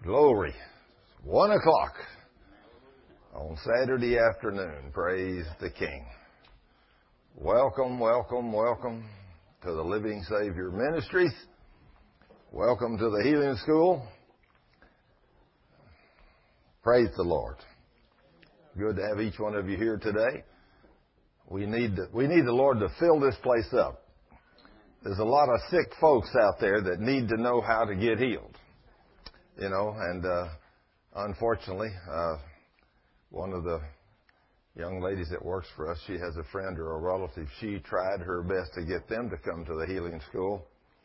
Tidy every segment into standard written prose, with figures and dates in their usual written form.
Glory. 1 o'clock on Saturday afternoon. Praise the King. Welcome, welcome, welcome to the Living Savior Ministries. Welcome to the Healing School. Praise the Lord. Good to have each one of you here today. We need the Lord to fill this place up. There's a lot of sick folks out there that need to know how to get healed. You know, and unfortunately, one of the young ladies that works for us, she has a friend or a relative. She tried her best to get them to come to the healing school.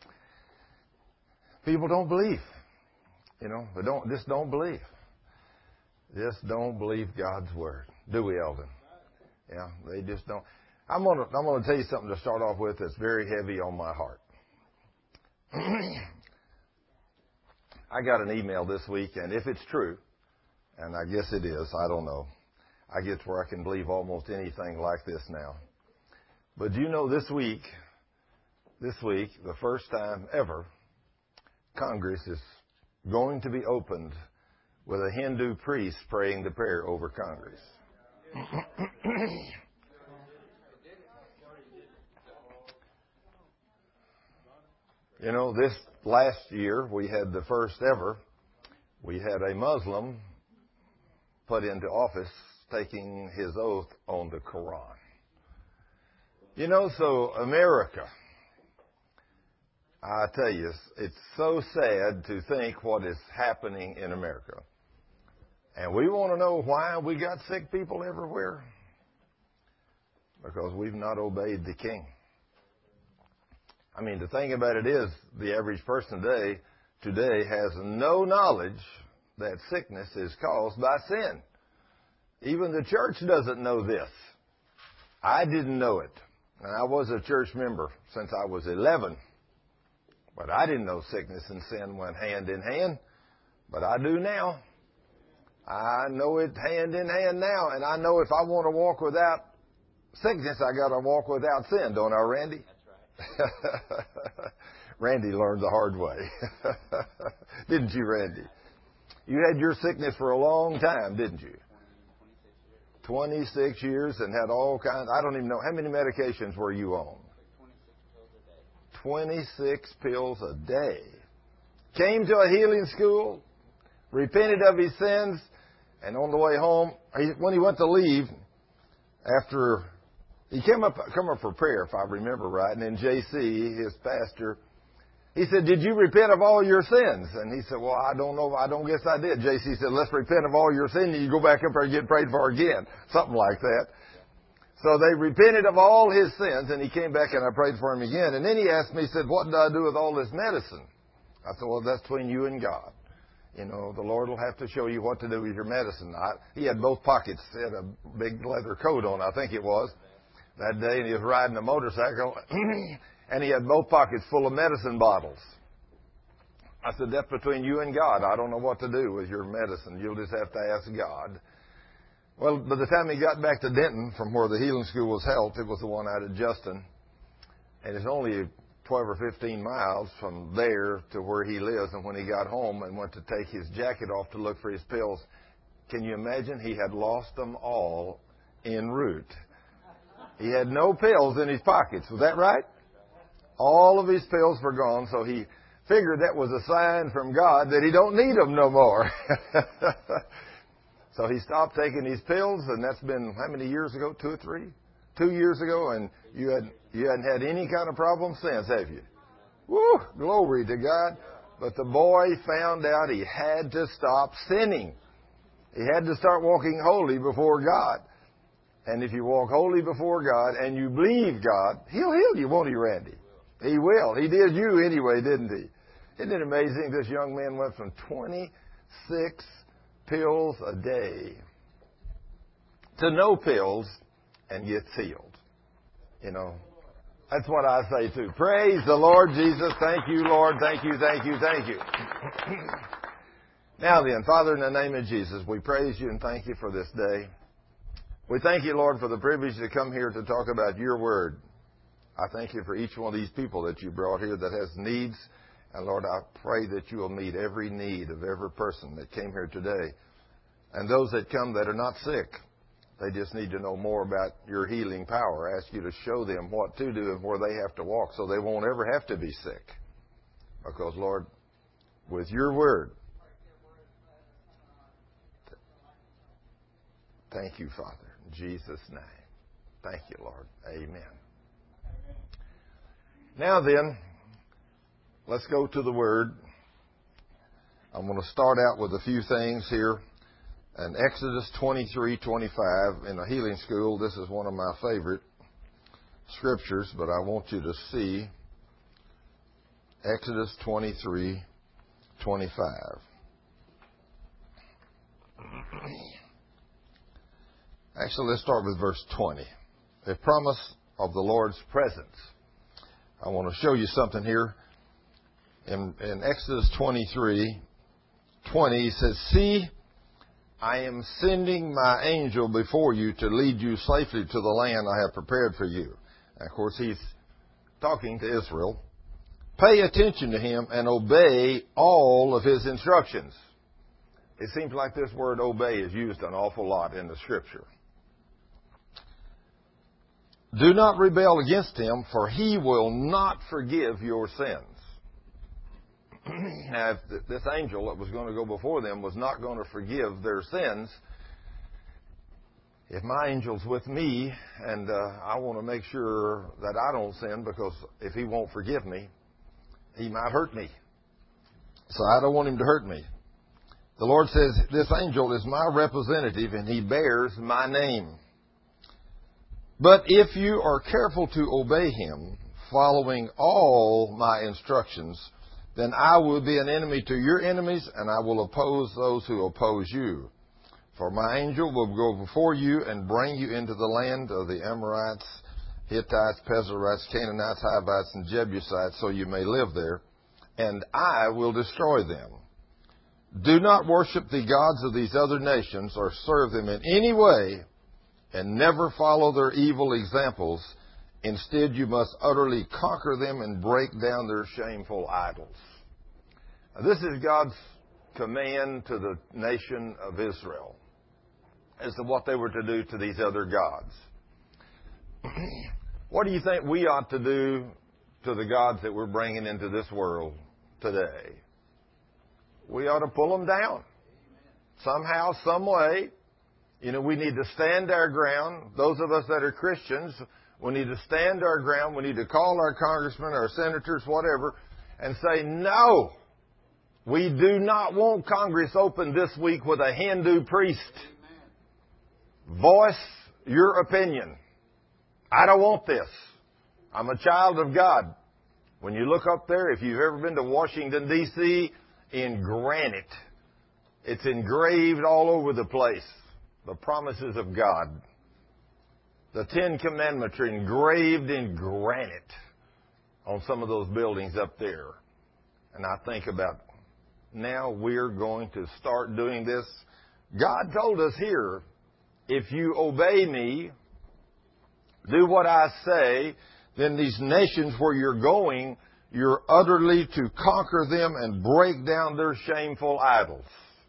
People don't believe. You know, they just don't believe. Just don't believe God's word. Do we, Eldon? Yeah, they just don't. I'm gonna tell you something to start off with that's very heavy on my heart. I got an email this week, and if it's true, and I guess it is, I don't know. I get to where I can believe almost anything like this now. But you know, this week, the first time ever, Congress is going to be opened with a Hindu priest praying the prayer over Congress. You know, this last year we had the first ever. We had a Muslim put into office taking his oath on the Quran. You know, so America, I tell you, it's so sad to think what is happening in America. And we want to know why we got sick people everywhere. Because we've not obeyed the King. I mean, the thing about it is, the average person today has no knowledge that sickness is caused by sin. Even the church doesn't know this. I didn't know it. And I was a church member since I was 11. But I didn't know sickness and sin went hand in hand. But I do now. I know it hand in hand now. And I know if I want to walk without sickness, I got to walk without sin, don't I, Randy? Randy learned the hard way. Didn't you, Randy? You had your sickness for a long time, didn't you? 26 years and had all kinds. I don't even know. How many medications were you on? 26 pills a day. Came to a healing school, repented of his sins, and on the way home, when he went to leave, after he came up for prayer, if I remember right, and then J.C., his pastor, he said, "Did you repent of all your sins?" And he said, "Well, I don't know. I don't guess I did." J.C. said, "Let's repent of all your sins, and you go back up there and get prayed for again." Something like that. So they repented of all his sins, and he came back and I prayed for him again. And then he asked me, he said, "What do I do with all this medicine?" I said, "Well, that's between you and God. You know, the Lord will have to show you what to do with your medicine." He had both pockets. He had a big leather coat on, I think it was, that day, and he was riding a motorcycle, and he had both pockets full of medicine bottles. I said, "That's between you and God. I don't know what to do with your medicine. You'll just have to ask God." Well, by the time he got back to Denton, from where the healing school was held, it was the one out at Justin, and it's only 12 or 15 miles from there to where he lives. And when he got home and went to take his jacket off to look for his pills, can you imagine? He had lost them all en route. He had no pills in his pockets. Was that right? All of his pills were gone, so he figured that was a sign from God that he don't need them no more. So he stopped taking his pills, and that's been how many years ago? 2 or 3? 2 years ago, and you hadn't had any kind of problem since, have you? Woo! Glory to God. But the boy found out he had to stop sinning. He had to start walking holy before God. And if you walk holy before God and you believe God, He'll heal you, won't He, Randy? He will. He did you anyway, didn't He? Isn't it amazing? This young man went from 26 pills a day to no pills and gets healed. You know, that's what I say too. Praise the Lord Jesus. Thank you, Lord. Thank you, thank you, thank you. Now then, Father, in the name of Jesus, we praise you and thank you for this day. We thank you, Lord, for the privilege to come here to talk about your word. I thank you for each one of these people that you brought here that has needs And Lord, I pray that you will meet every need of every person that came here today. And those that come that are not sick, they just need to know more about your healing power. I ask you to show them what to do and where they have to walk so they won't ever have to be sick. Because, Lord, with your word, thank you, Father, in Jesus' name. Thank you, Lord. Amen. Now then, let's go to the Word. I'm going to start out with a few things here. In Exodus 23:25, in a healing school, this is one of my favorite scriptures, but I want you to see Exodus 23:25. Actually, let's start with verse 20. The promise of the Lord's presence. I want to show you something here. In Exodus 23:20, he says, "See, I am sending my angel before you to lead you safely to the land I have prepared for you." And of course, he's talking to Israel. "Pay attention to him and obey all of his instructions." It seems like this word obey is used an awful lot in the Scripture. "Do not rebel against him, for he will not forgive your sins." Now, if this angel that was going to go before them was not going to forgive their sins, if my angel's with me and I want to make sure that I don't sin, because if he won't forgive me, he might hurt me. So I don't want him to hurt me. The Lord says, this angel is my representative and he bears my name. "But if you are careful to obey him, following all my instructions, then I will be an enemy to your enemies, and I will oppose those who oppose you. For my angel will go before you and bring you into the land of the Amorites, Hittites, Perizzites, Canaanites, Hivites, and Jebusites, so you may live there, and I will destroy them. Do not worship the gods of these other nations or serve them in any way, and never follow their evil examples. Instead, you must utterly conquer them and break down their shameful idols." Now, this is God's command to the nation of Israel as to what they were to do to these other gods. What do you think we ought to do to the gods that we're bringing into this world today? We ought to pull them down. Somehow, some way. We need to stand our ground. Those of us that are Christians, we need to stand our ground. We need to call our congressmen, our senators, whatever, and say, no, we do not want Congress open this week with a Hindu priest. Voice your opinion. I don't want this. I'm a child of God. When you look up there, if you've ever been to Washington, D.C., in granite, it's engraved all over the place. The promises of God. The Ten Commandments are engraved in granite on some of those buildings up there. And I think about, now we're going to start doing this. God told us here, if you obey me, do what I say, then these nations where you're going, you're utterly to conquer them and break down their shameful idols.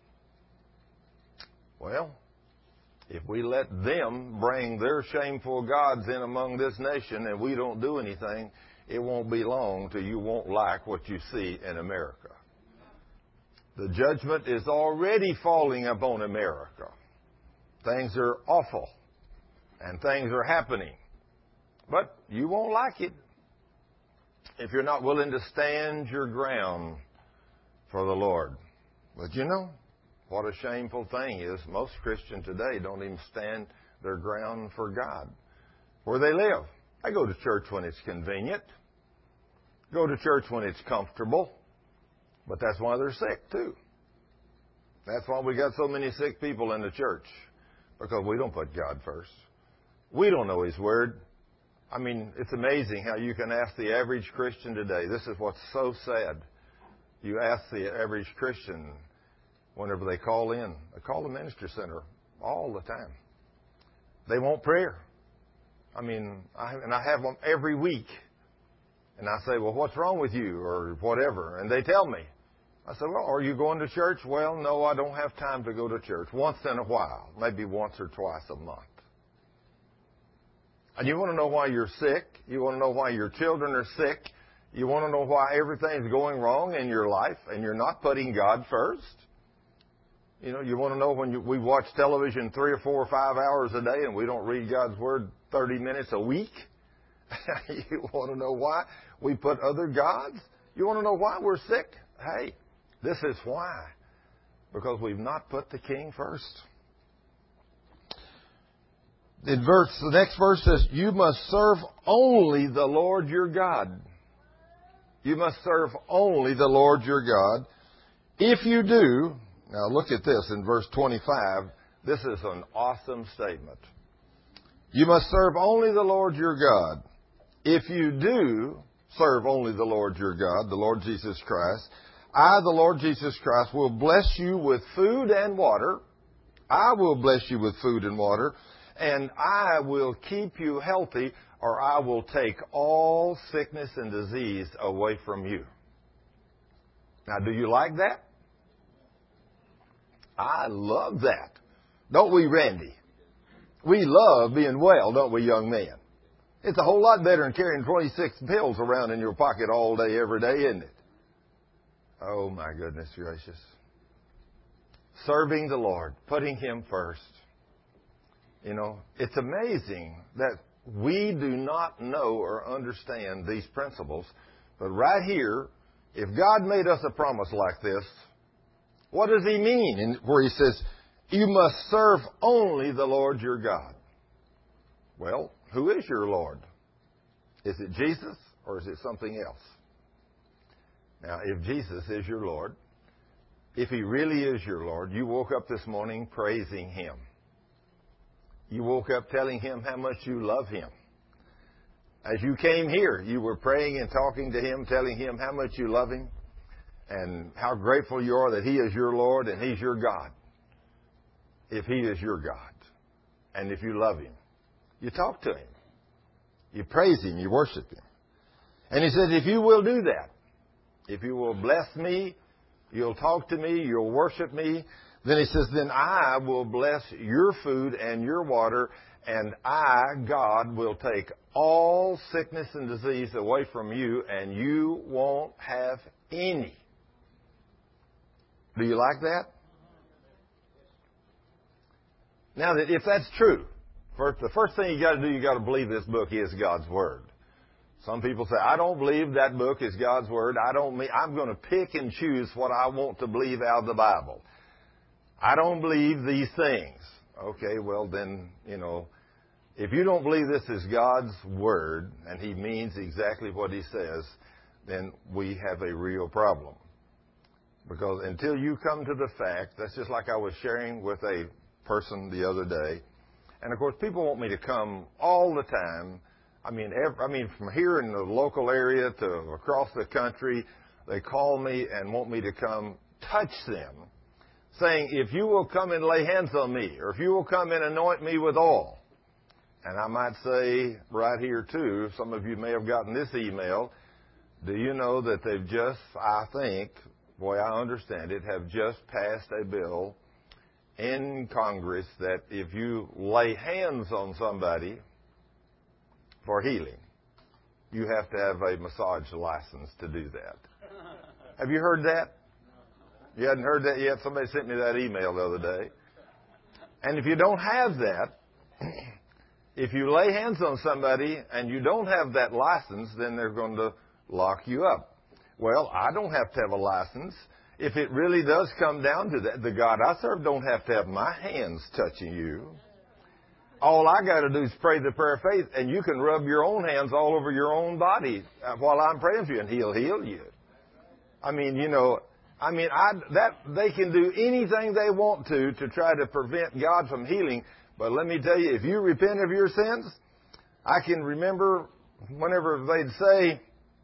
Well, if we let them bring their shameful gods in among this nation and we don't do anything, it won't be long till you won't like what you see in America. The judgment is already falling upon America. Things are awful and things are happening. But you won't like it if you're not willing to stand your ground for the Lord. But what a shameful thing is, most Christians today don't even stand their ground for God. Where they live. They go to church when it's convenient. Go to church when it's comfortable. But that's why they're sick, too. That's why we got so many sick people in the church. Because we don't put God first. We don't know His Word. I mean, it's amazing how you can ask the average Christian today. This is what's so sad. You ask the average Christian whenever they call in. They call the ministry center all the time. They want prayer. I mean, I have them every week. And I say, well, what's wrong with you or whatever? And they tell me. I say, well, are you going to church? Well, no, I don't have time to go to church. Once in a while, maybe once or twice a month. And you want to know why you're sick? You want to know why your children are sick? You want to know why everything's going wrong in your life and you're not putting God first? You know, you want to know when we watch television 3 or 4 or 5 hours a day and we don't read God's Word 30 minutes a week? You want to know why we put other gods? You want to know why we're sick? Hey, this is why. Because we've not put the King first. The next verse says, you must serve only the Lord your God. You must serve only the Lord your God. If you do, now look at this in verse 25. This is an awesome statement. You must serve only the Lord your God. If you do serve only the Lord your God, the Lord Jesus Christ, I, the Lord Jesus Christ, will bless you with food and water. I will bless you with food and water, and I will keep you healthy, or I will take all sickness and disease away from you. Now, do you like that? I love that. Don't we, Randy? We love being well, don't we, young men? It's a whole lot better than carrying 26 pills around in your pocket all day, every day, isn't it? Oh, my goodness gracious. Serving the Lord, putting Him first. You know, it's amazing that we do not know or understand these principles. But right here, if God made us a promise like this, what does He mean? Where He says, you must serve only the Lord your God. Well, who is your Lord? Is it Jesus or is it something else? Now, if Jesus is your Lord, if He really is your Lord, you woke up this morning praising Him. You woke up telling Him how much you love Him. As you came here, you were praying and talking to Him, telling Him how much you love Him and how grateful you are that He is your Lord and He's your God. If He is your God and if you love Him, you talk to Him. You praise Him. You worship Him. And He says, if you will do that, if you will bless me, you'll talk to me, you'll worship me, then He says, then I will bless your food and your water, and I, God, will take all sickness and disease away from you, and you won't have any. Do you like that? Now, that if that's true, the first thing you got to do, you got to believe this book is God's Word. Some people say, I don't believe that book is God's Word. I'm going to pick and choose what I want to believe out of the Bible. I don't believe these things. Okay, well then, if you don't believe this is God's Word, and He means exactly what He says, then we have a real problem. Because until you come to the fact, that's just like I was sharing with a person the other day. And of course, people want me to come all the time. I mean, from here in the local area to across the country, they call me and want me to come touch them, saying, if you will come and lay hands on me, or if you will come and anoint me with oil. And I might say right here, too, some of you may have gotten this email. Do you know that they've just, I think, the way I understand it, have just passed a bill in Congress that if you lay hands on somebody for healing, you have to have a massage license to do that. Have you heard that? You hadn't heard that yet? Somebody sent me that email the other day. And if you don't have that, if you lay hands on somebody and you don't have that license, then they're going to lock you up. Well, I don't have to have a license. If it really does come down to that, the God I serve don't have to have my hands touching you. All I got to do is pray the prayer of faith, and you can rub your own hands all over your own body while I'm praying for you, and He'll heal you. They can do anything they want to try to prevent God from healing. But let me tell you, if you repent of your sins, I can remember whenever they'd say,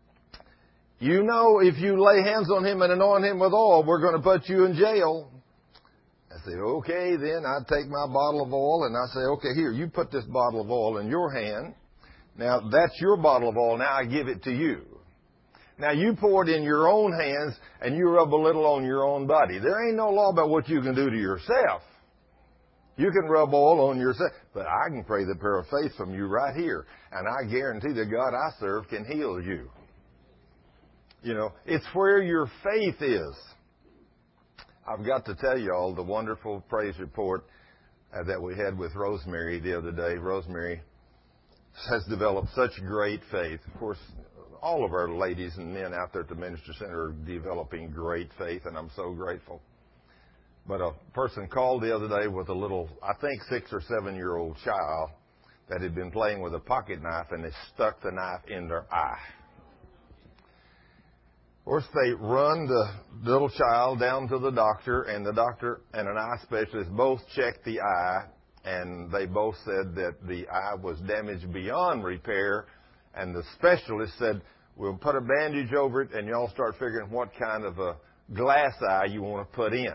if you lay hands on him and anoint him with oil, we're going to put you in jail. I say, okay, then I'd take my bottle of oil and I say, okay, here, you put this bottle of oil in your hand. Now, that's your bottle of oil. Now I give it to you. Now, you pour it in your own hands and you rub a little on your own body. There ain't no law about what you can do to yourself. You can rub oil on yourself, but I can pray the prayer of faith from you right here. And I guarantee the God I serve can heal you. You know, it's where your faith is. I've got to tell you all the wonderful praise report that we had with Rosemary the other day. Rosemary has developed such great faith. Of course, all of our ladies and men out there at the Ministry Center are developing great faith, and I'm so grateful. But a person called the other day with a little, I think 6 or 7 year old child that had been playing with a pocket knife, and they stuck the knife in their eye. Of course, they run the little child down to the doctor, and the doctor and an eye specialist both checked the eye, and they both said that the eye was damaged beyond repair. And the specialist said, we'll put a bandage over it, and y'all start figuring what kind of a glass eye you want to put in.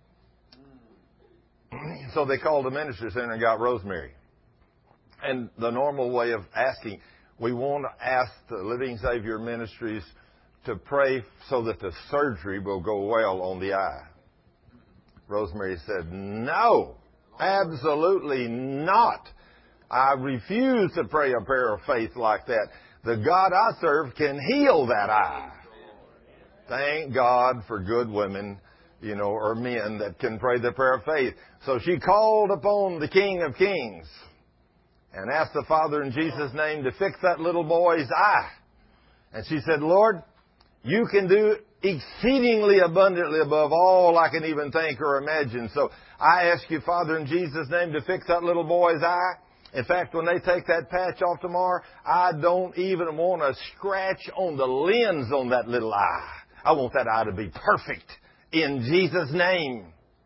So they called the Ministry Center and got Rosemary. And the normal way of asking, we want to ask the Living Savior Ministries to pray so that the surgery will go well on the eye. Rosemary said, no, absolutely not. I refuse to pray a prayer of faith like that. The God I serve can heal that eye. Thank God for good women, you know, or men that can pray the prayer of faith. So she called upon the King of Kings and asked the Father in Jesus' name to fix that little boy's eye. And she said, Lord, you can do exceedingly abundantly above all I can even think or imagine. So I ask you, Father, in Jesus' name, to fix that little boy's eye. In fact, when they take that patch off tomorrow, I don't even want a scratch on the lens on that little eye. I want that eye to be perfect in Jesus' name.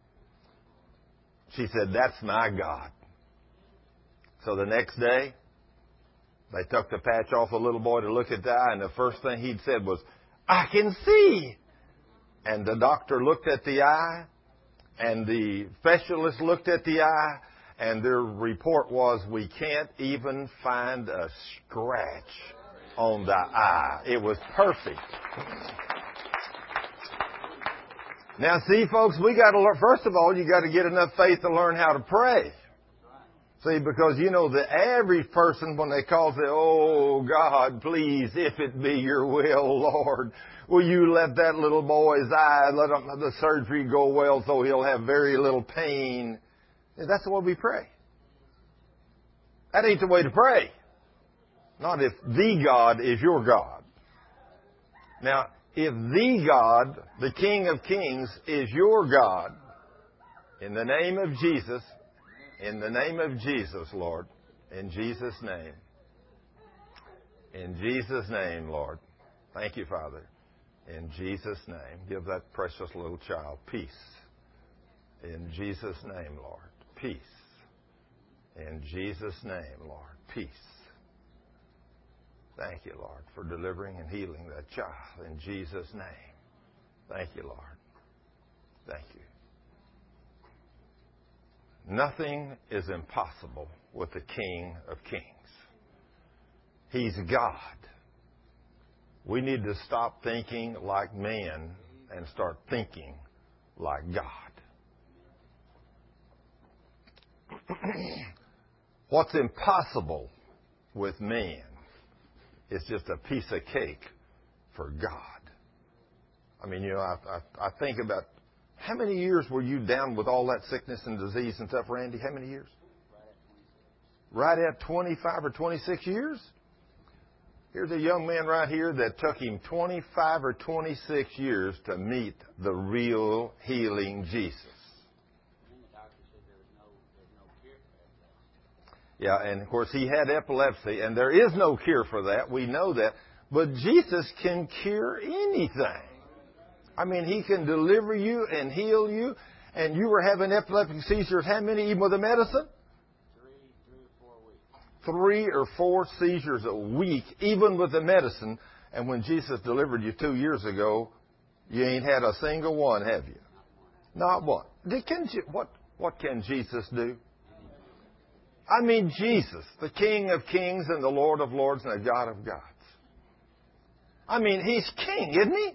She said, that's my God. So the next day, they took the patch off a little boy to look at the eye, and the first thing he'd said was, I can see. And the doctor looked at the eye, and the specialist looked at the eye, and their report was, we can't even find a scratch on the eye. It was perfect. Now, see, folks, we got to learn. First of all, you got to get enough faith to learn how to pray. See, because, you know, the average person, when they call, say, oh, God, please, if it be your will, Lord, will you let that little boy's eye, let the surgery go well so he'll have very little pain. That's the way we pray. That ain't the way to pray. Not if the God is your God. Now, if the God, the King of Kings, is your God, in the name of Jesus, Lord, in Jesus' name. In Jesus' name, Lord. Thank you, Father. In Jesus' name, give that precious little child peace. In Jesus' name, Lord, peace. In Jesus' name, Lord, peace. Thank you, Lord, for delivering and healing that child. In Jesus' name. Thank you, Lord. Thank you. Nothing is impossible with the King of Kings. He's God. We need to stop thinking like man and start thinking like God. What's impossible with man is just a piece of cake for God. I mean, you know, I think about how many years were you down with all that sickness and disease and stuff, Randy? How many years? Right at 25 or 26 years? Here's a young man right here that took him 25 or 26 years to meet the real healing Jesus. Yeah, and of course he had epilepsy, and there is no cure for that. We know that. But Jesus can cure anything. I mean, He can deliver you and heal you. And you were having epileptic seizures, how many, even with the medicine? 3 or 4 seizures a week, even with the medicine. And when Jesus delivered you 2 years ago, you ain't had a single one, have you? Not one. What can Jesus do? I mean, Jesus, the King of Kings and the Lord of Lords and the God of Gods. I mean, He's king, isn't He?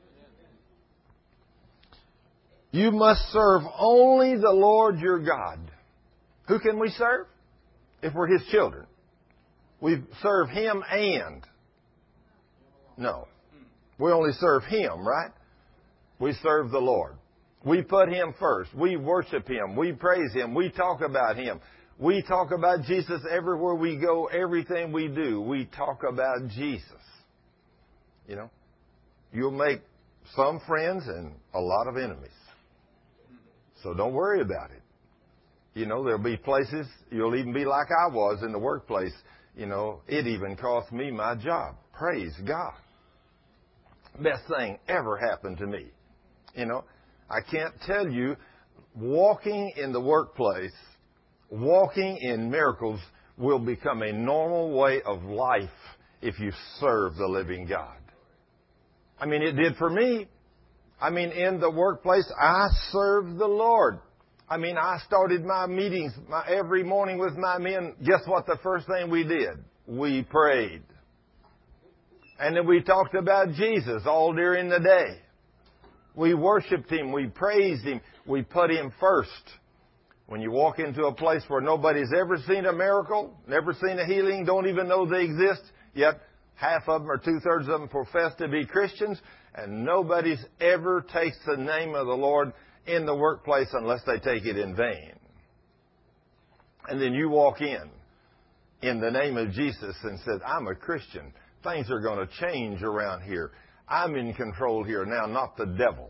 You must serve only the Lord your God. Who can we serve? If we're His children. We serve Him and. No. We only serve Him, right? We serve the Lord. We put Him first. We worship Him. We praise Him. We talk about Him. We talk about Jesus everywhere we go. Everything we do, we talk about Jesus. You know, you'll make some friends and a lot of enemies. So don't worry about it. You know, there'll be places you'll even be like I was in the workplace. You know, it even cost me my job. Praise God. Best thing ever happened to me. You know, I can't tell you, walking in the workplace, walking in miracles will become a normal way of life if you serve the living God. I mean, it did for me. I mean, in the workplace, I served the Lord. I mean, I started my meetings every morning with my men. Guess what the first thing we did? We prayed. And then we talked about Jesus all during the day. We worshiped Him. We praised Him. We put Him first. When you walk into a place where nobody's ever seen a miracle, never seen a healing, don't even know they exist, yet half of them or two-thirds of them profess to be Christians, and nobody's ever takes the name of the Lord in the workplace unless they take it in vain. And then you walk in the name of Jesus and said, I'm a Christian. Things are going to change around here. I'm in control here now, not the devil.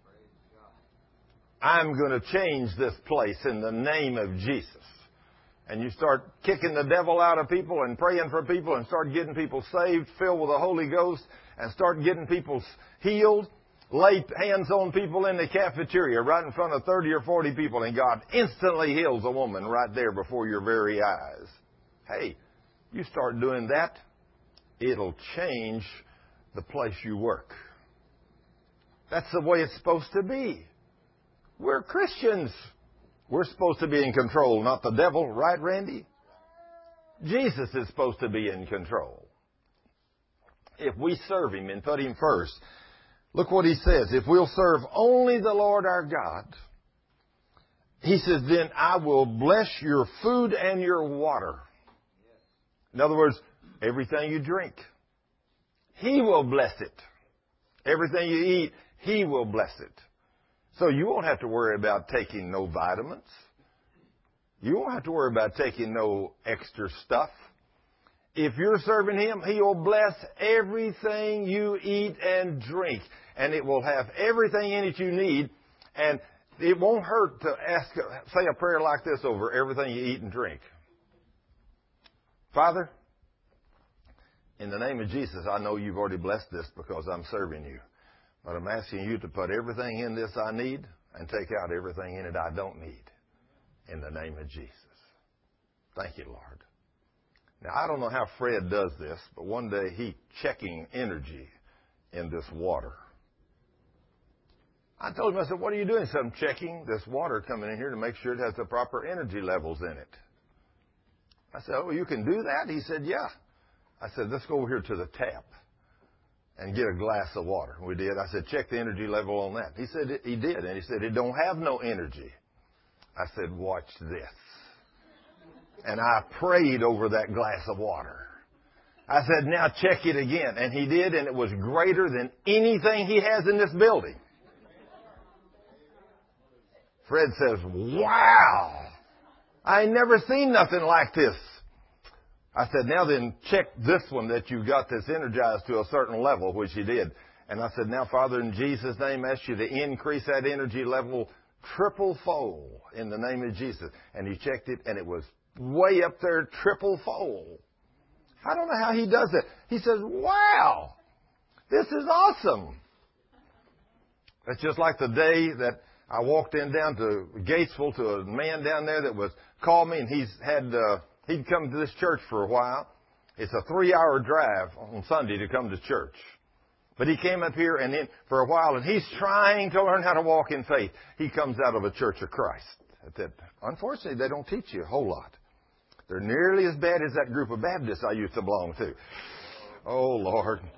I'm going to change this place in the name of Jesus. And you start kicking the devil out of people and praying for people and start getting people saved, filled with the Holy Ghost, and start getting people healed. Lay hands on people in the cafeteria right in front of 30 or 40 people, and God instantly heals a woman right there before your very eyes. Hey, you start doing that, it'll change the place you work. That's the way it's supposed to be. We're Christians. We're supposed to be in control, not the devil, right, Randy? Jesus is supposed to be in control. If we serve Him and put Him first, look what He says. If we'll serve only the Lord our God, He says, then I will bless your food and your water. In other words, everything you drink. He will bless it. Everything you eat, He will bless it. So you won't have to worry about taking no vitamins. You won't have to worry about taking no extra stuff. If you're serving Him, He will bless everything you eat and drink. And it will have everything in it you need. And it won't hurt to say a prayer like this over everything you eat and drink. Father, in the name of Jesus, I know You've already blessed this because I'm serving You. But I'm asking You to put everything in this I need and take out everything in it I don't need. In the name of Jesus. Thank You, Lord. Now, I don't know how Fred does this, but one day he checking energy in this water. I told him, I said, what are you doing? He said, I'm checking this water coming in here to make sure it has the proper energy levels in it. I said, oh, you can do that? He said, yeah. I said, let's go over here to the tap and get a glass of water. We did. I said, check the energy level on that. He said, he did. And he said, it don't have no energy. I said, watch this. And I prayed over that glass of water. I said, now check it again. And he did, and it was greater than anything he has in this building. Fred says, wow, I ain't never seen nothing like this. I said, now then, check this one that you've got this energized to a certain level, which he did. And I said, now, Father, in Jesus' name, I ask You to increase that energy level triple-fold in the name of Jesus. And he checked it, and it was way up there triple-fold. I don't know how he does it. He says, wow, this is awesome. That's just like the day that I walked in down to Gatesville to a man down there that was called me, and he'd come to this church for a while. It's a 3-hour drive on Sunday to come to church. But he came up here and then for a while, and he's trying to learn how to walk in faith. He comes out of a Church of Christ. Unfortunately, they don't teach you a whole lot. They're nearly as bad as that group of Baptists I used to belong to. Oh, Lord.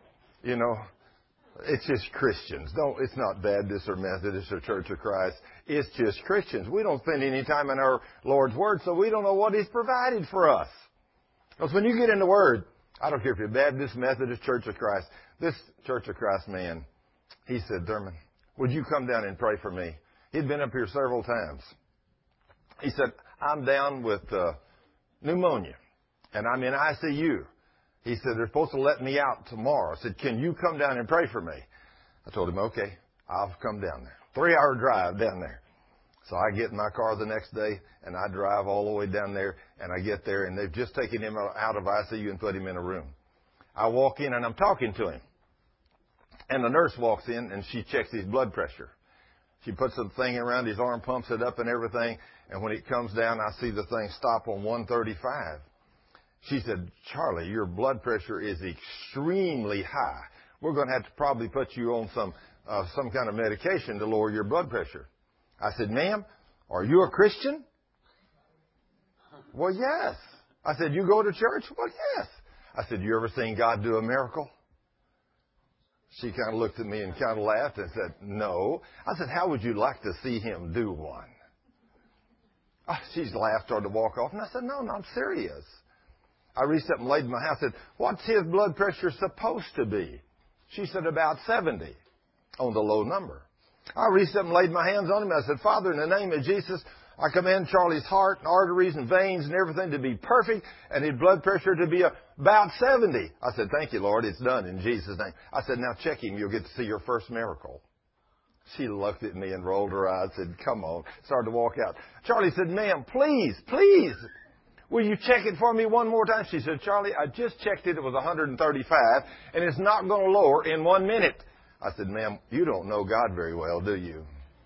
You know, it's just Christians. It's not Baptist or Methodist or Church of Christ. It's just Christians. We don't spend any time in our Lord's Word, so we don't know what He's provided for us. Because when you get in the Word, I don't care if you're Baptist, Methodist, Church of Christ, this Church of Christ man, he said, Thurman, would you come down and pray for me? He'd been up here several times. He said, I'm down with pneumonia, and I'm in ICU. He said, they're supposed to let me out tomorrow. I said, can you come down and pray for me? I told him, okay, I'll come down there. 3-hour drive down there. So I get in my car the next day, and I drive all the way down there, and I get there, and they've just taken him out of ICU and put him in a room. I walk in, and I'm talking to him. And the nurse walks in, and she checks his blood pressure. She puts a thing around his arm, pumps it up and everything, and when it comes down, I see the thing stop on 135. She said, Charlie, your blood pressure is extremely high. We're going to have to probably put you on some kind of medication to lower your blood pressure. I said, ma'am, are you a Christian? Well, yes. I said, you go to church? Well, yes. I said, you ever seen God do a miracle? She kind of looked at me and kind of laughed and said, no. I said, how would you like to see Him do one? She laughed, started to walk off, and I said, no, I'm serious. I reached up and laid in my house and said, what's his blood pressure supposed to be? She said, about 70 on the low number. I reached up and laid my hands on him. I said, Father, in the name of Jesus, I command Charlie's heart and arteries and veins and everything to be perfect and his blood pressure to be about 70. I said, thank you, Lord. It's done in Jesus' name. I said, now check him. You'll get to see your first miracle. She looked at me and rolled her eyes and said, come on. Started to walk out. Charlie said, ma'am, please, will you check it for me one more time? She said, Charlie, I just checked it. It was 135, and it's not going to lower in 1 minute. I said, ma'am, you don't know God very well, do you?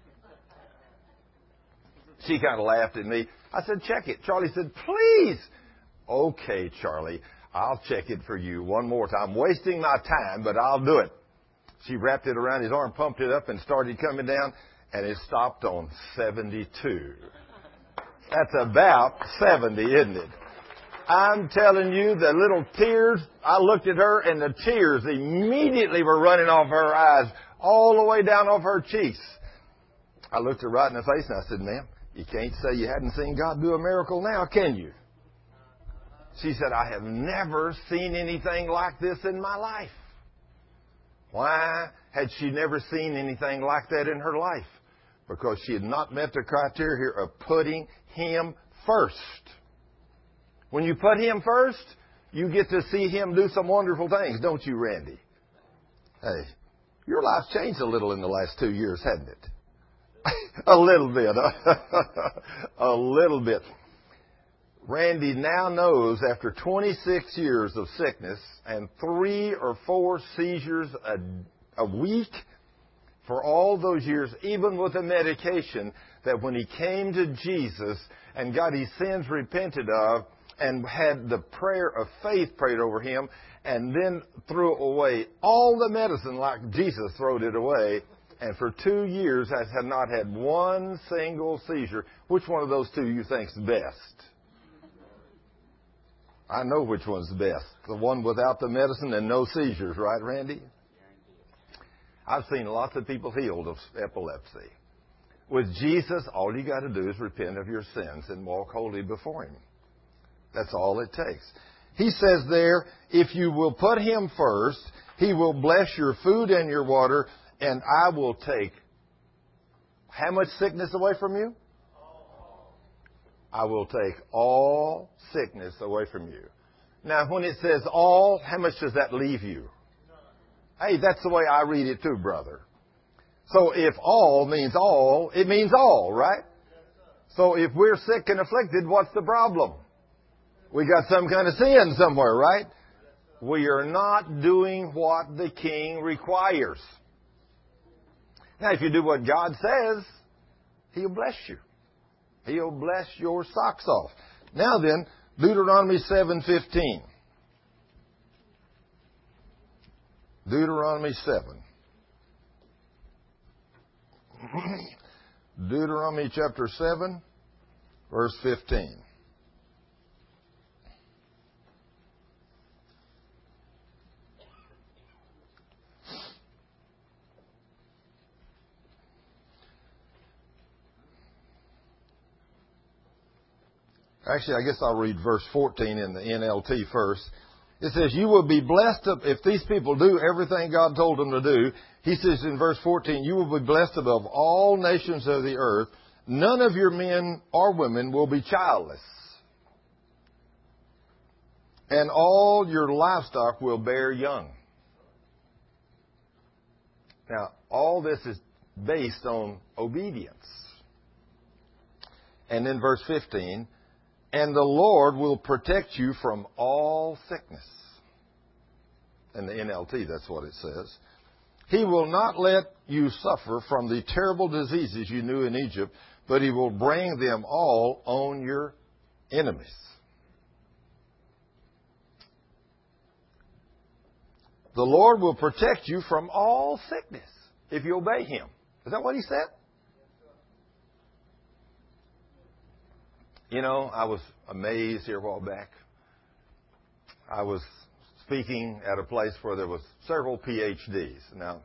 She kind of laughed at me. I said, check it. Charlie said, please. Okay, Charlie, I'll check it for you one more time. I'm wasting my time, but I'll do it. She wrapped it around his arm, pumped it up, and started coming down, and it stopped on 72. That's about 70, isn't it? I'm telling you, the little tears, I looked at her, and the tears immediately were running off her eyes, all the way down off her cheeks. I looked her right in the face, and I said, ma'am, you can't say you hadn't seen God do a miracle now, can you? She said, I have never seen anything like this in my life. Why had she never seen anything like that in her life? Because she had not met the criteria here of putting Him first. When you put Him first, you get to see Him do some wonderful things, don't you, Randy? Hey, your life's changed a little in the last 2 years, hasn't it? A little bit. A little bit. Randy now knows after 26 years of sickness and 3 or 4 seizures a week for all those years, even with the medication, that when he came to Jesus and got his sins repented of and had the prayer of faith prayed over him and then threw away all the medicine like Jesus throwed it away, and for 2 years has not had one single seizure. Which one of those two you think's best? I know which one's best. The one without the medicine and no seizures, right, Randy? I've seen lots of people healed of epilepsy. With Jesus, all you got to do is repent of your sins and walk holy before Him. That's all it takes. He says there, if you will put Him first, He will bless your food and your water, and I will take how much sickness away from you? I will take all sickness away from you. Now, when it says all, how much does that leave you? Hey, that's the way I read it too, brother. So if all means all, it means all, right? So if we're sick and afflicted, what's the problem? We got some kind of sin somewhere, right? We are not doing what the King requires. Now, if you do what God says, He'll bless you. He'll bless your socks off. Now then, Deuteronomy 7:15. Deuteronomy 7. Deuteronomy chapter 7, verse 15. Actually, I guess I'll read verse 14 in the NLT first. It says, you will be blessed if these people do everything God told them to do. He says in verse 14, you will be blessed above all nations of the earth. None of your men or women will be childless. And all your livestock will bear young. Now, all this is based on obedience. And then verse 15, and the Lord will protect you from all sickness. In the NLT, that's what it says. He will not let you suffer from the terrible diseases you knew in Egypt, but He will bring them all on your enemies. The Lord will protect you from all sickness if you obey Him. Is that what He said? You know, I was amazed here a while back. I was speaking at a place where there was several PhDs. Now,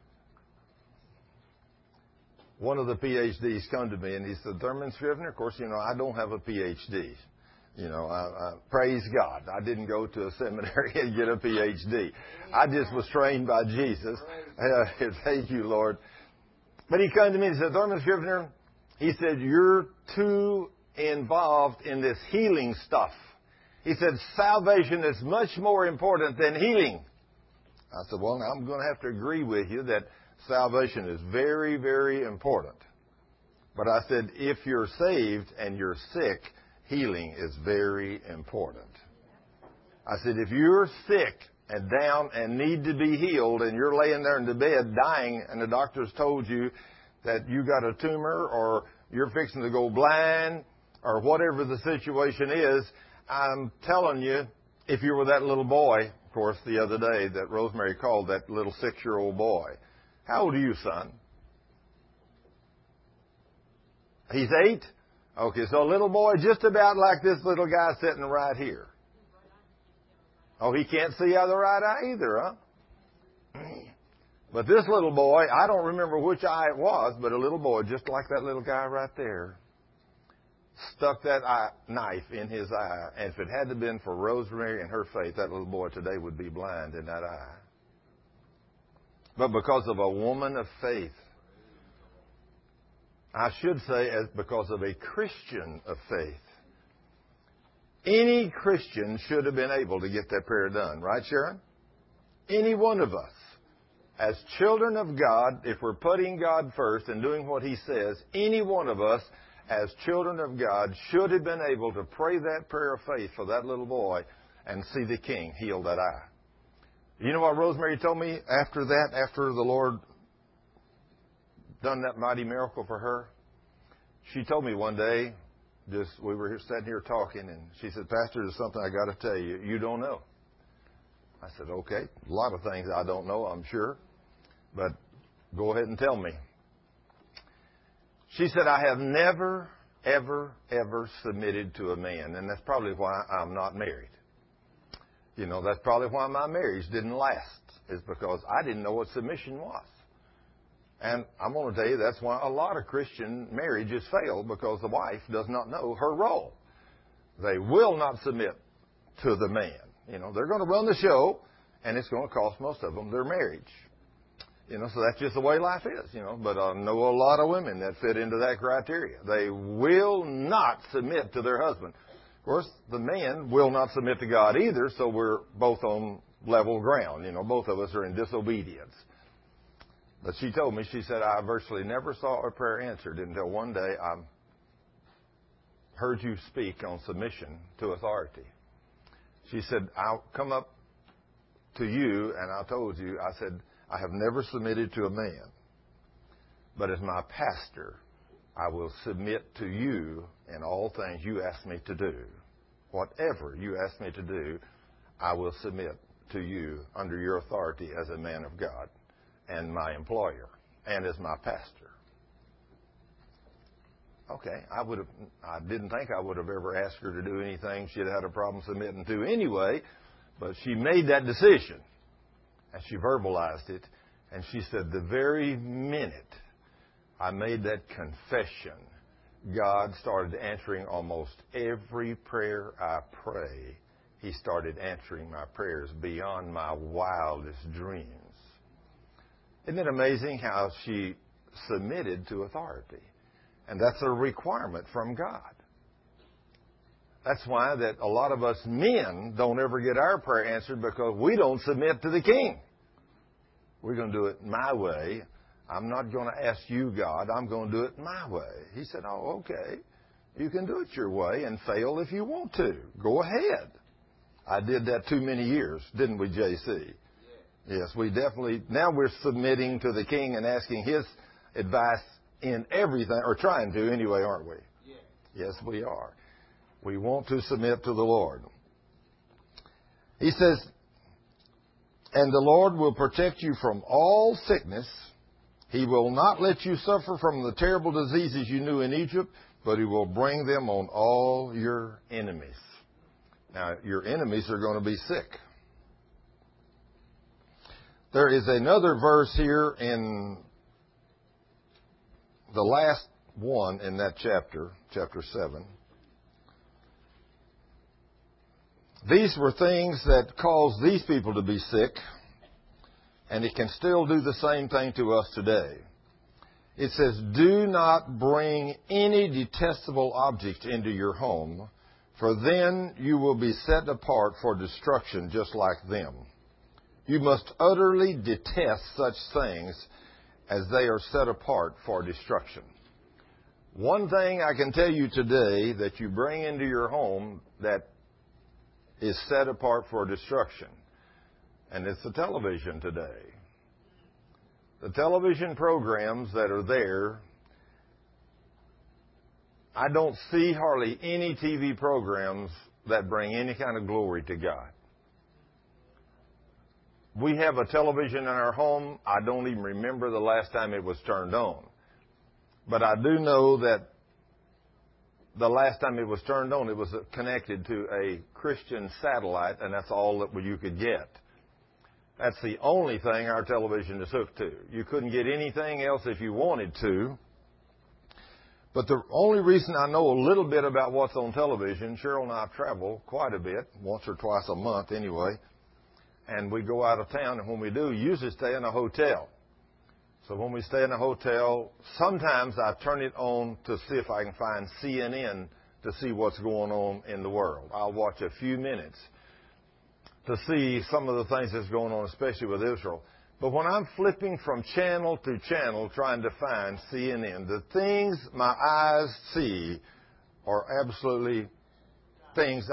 one of the PhDs come to me and he said, Thurman Scrivener, of course, you know, I don't have a PhD. You know, I praise God. I didn't go to a seminary and get a PhD. I just was trained by Jesus. Thank you, Lord. But he came to me and said, Thurman Scrivener, he said, you're too involved in this healing stuff. He said, salvation is much more important than healing. I said, well, now I'm going to have to agree with you that salvation is very, very important. But I said, if you're saved and you're sick, healing is very important. I said, if you're sick and down and need to be healed and you're laying there in the bed dying and the doctor's told you that you got a tumor or you're fixing to go blind or whatever the situation is, I'm telling you, if you were that little boy, of course, the other day that Rosemary called that little 6-year-old boy. How old are you, son? He's 8? Okay, so a little boy just about like this little guy sitting right here. Oh, he can't see out of the right eye either, huh? But this little boy, I don't remember which eye it was, but a little boy just like that little guy right there stuck that knife in his eye. And if it hadn't been for Rosemary and her faith, that little boy today would be blind in that eye. But because of a woman of faith, I should say because of a Christian of faith, any Christian should have been able to get that prayer done. Right, Sharon? Any one of us. As children of God, if we're putting God first and doing what He says, any one of us as children of God should have been able to pray that prayer of faith for that little boy and see the King heal that eye. You know what Rosemary told me after that, after the Lord done that mighty miracle for her? She told me one day, we were sitting here talking, and she said, Pastor, there's something I got to tell you. You don't know. I said, okay. A lot of things I don't know, I'm sure. But go ahead and tell me. She said, I have never, ever, ever submitted to a man. And that's probably why I'm not married. You know, that's probably why my marriage didn't last. Is because I didn't know what submission was. And I'm going to tell you that's why a lot of Christian marriages fail, because the wife does not know her role. They will not submit to the man. You know, they're going to run the show, and it's going to cost most of them their marriage. You know, so that's just the way life is, you know. But I know a lot of women that fit into that criteria. They will not submit to their husband. Of course, the man will not submit to God either, so we're both on level ground. You know, both of us are in disobedience. But she told me, she said, I virtually never saw a prayer answered until one day I heard you speak on submission to authority. She said, I'll come up to you, and I told you, I said, I have never submitted to a man. But as my pastor, I will submit to you in all things you ask me to do. Whatever you ask me to do, I will submit to you under your authority as a man of God and my employer and as my pastor. Okay, I didn't think I would have ever asked her to do anything she'd had a problem submitting to anyway, but she made that decision. And she verbalized it, and she said, the very minute I made that confession, God started answering almost every prayer I pray. He started answering my prayers beyond my wildest dreams. Isn't it amazing how she submitted to authority? And that's a requirement from God. That's why that a lot of us men don't ever get our prayer answered, because we don't submit to the king. We're going to do it my way. I'm not going to ask you, God. I'm going to do it my way. He said, oh, okay. You can do it your way and fail if you want to. Go ahead. I did that too many years, didn't we, J.C.? Yes, we definitely. Now we're submitting to the king and asking his advice in everything, or trying to anyway, aren't we? Yes, we are. We want to submit to the Lord. He says, and the Lord will protect you from all sickness. He will not let you suffer from the terrible diseases you knew in Egypt, but He will bring them on all your enemies. Now, your enemies are going to be sick. There is another verse here in the last one in that chapter, chapter 7. These were things that caused these people to be sick, and it can still do the same thing to us today. It says, do not bring any detestable object into your home, for then you will be set apart for destruction just like them. You must utterly detest such things, as they are set apart for destruction. One thing I can tell you today that you bring into your home that is set apart for destruction, and it's the television today. The television programs that are there, I don't see hardly any TV programs that bring any kind of glory to God. We have a television in our home. I don't even remember the last time it was turned on. But I do know that the last time it was turned on, it was connected to a Christian satellite, and that's all that you could get. That's the only thing our television is hooked to. You couldn't get anything else if you wanted to. But the only reason I know a little bit about what's on television, Cheryl and I travel quite a bit, once or twice a month anyway, and we go out of town, and when we do, usually stay in a hotel. So when we stay in a hotel, sometimes I turn it on to see if I can find CNN to see what's going on in the world. I'll watch a few minutes to see some of the things that's going on, especially with Israel. But when I'm flipping from channel to channel trying to find CNN, the things my eyes see are absolutely things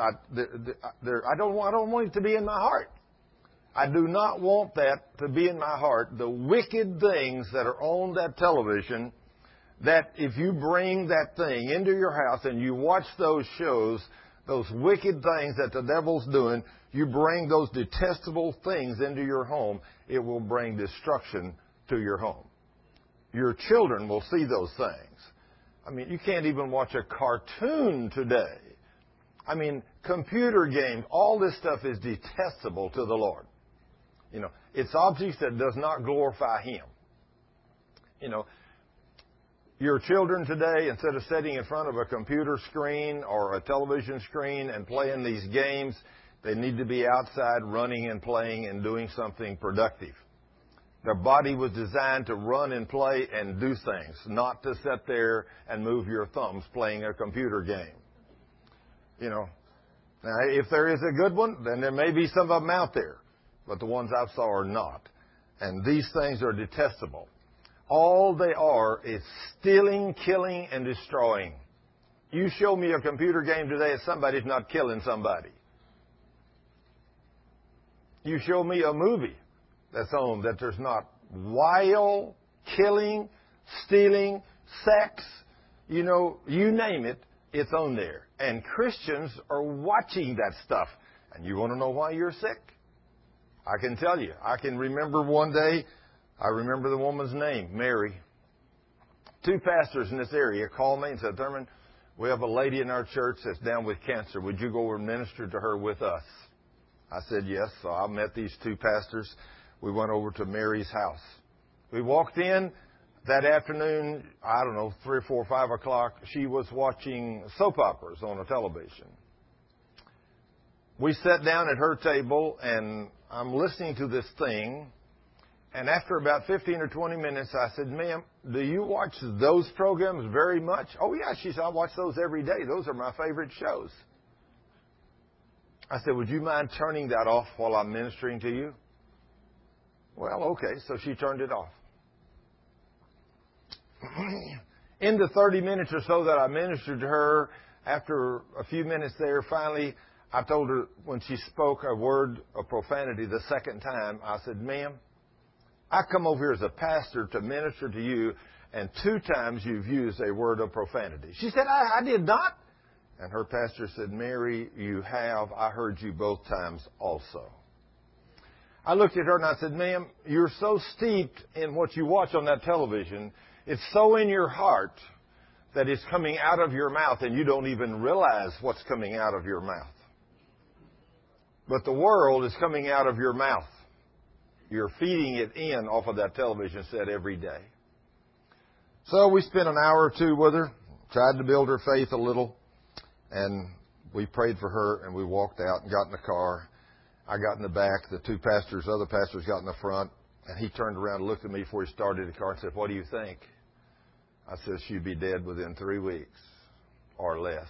I don't want it to be in my heart. I do not want that to be in my heart. The wicked things that are on that television, that if you bring that thing into your house and you watch those shows, those wicked things that the devil's doing, you bring those detestable things into your home, it will bring destruction to your home. Your children will see those things. I mean, you can't even watch a cartoon today. I mean, computer games, all this stuff is detestable to the Lord. You know, it's objects that does not glorify Him. You know, your children today, instead of sitting in front of a computer screen or a television screen and playing these games, they need to be outside running and playing and doing something productive. Their body was designed to run and play and do things, not to sit there and move your thumbs playing a computer game. You know, now if there is a good one, then there may be some of them out there. But the ones I saw are not. And these things are detestable. All they are is stealing, killing, and destroying. You show me a computer game today and somebody's not killing somebody. You show me a movie that's on that there's not wild, killing, stealing, sex, you know, you name it, it's on there. And Christians are watching that stuff. And you want to know why you're sick? I can tell you. I can remember one day, I remember the woman's name, Mary. 2 pastors in this area called me and said, Thurman, we have a lady in our church that's down with cancer. Would you go over and minister to her with us? I said yes. So I met these 2 pastors. We went over to Mary's house. We walked in. That afternoon, I don't know, 3 or 4 or 5 o'clock, she was watching soap operas on a television. We sat down at her table, and I'm listening to this thing. And after about 15 or 20 minutes, I said, "Ma'am, do you watch those programs very much?" "Oh, yeah." She said, "I watch those every day. Those are my favorite shows." I said, "Would you mind turning that off while I'm ministering to you?" "Well, okay." So she turned it off. In the 30 minutes or so that I ministered to her, after a few minutes there, finally, I told her when she spoke a word of profanity the second time, I said, "Ma'am, I come over here as a pastor to minister to you, and 2 times you've used a word of profanity." She said, I did not." And her pastor said, "Mary, you have. I heard you both times also." I looked at her and I said, "Ma'am, you're so steeped in what you watch on that television. It's so in your heart that it's coming out of your mouth, and you don't even realize what's coming out of your mouth. But the world is coming out of your mouth. You're feeding it in off of that television set every day." So we spent an hour or 2 with her, tried to build her faith a little, and we prayed for her, and we walked out and got in the car. I got in the back. The 2 other pastors got in the front, and he turned around and looked at me before he started the car and said, "What do you think?" I said, "She'd be dead within 3 weeks or less."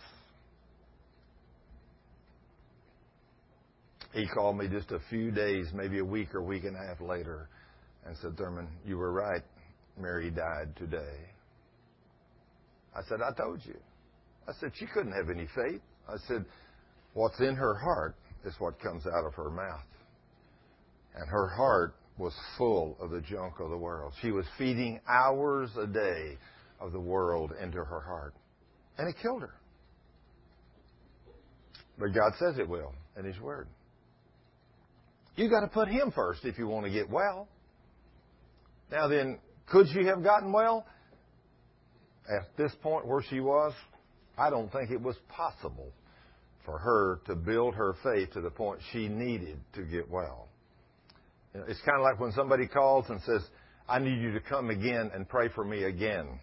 He called me just a few days, maybe a week or week and a half later, and said, "Thurman, you were right. Mary died today." I said, "I told you." I said, "She couldn't have any faith." I said, "What's in her heart is what comes out of her mouth." And her heart was full of the junk of the world. She was feeding hours a day of the world into her heart. And it killed her. But God says it will in His Word. You got to put Him first if you want to get well. Now then, could she have gotten well? At this point where she was, I don't think it was possible for her to build her faith to the point she needed to get well. You know, it's kind of like when somebody calls and says, "I need you to come again and pray for me again."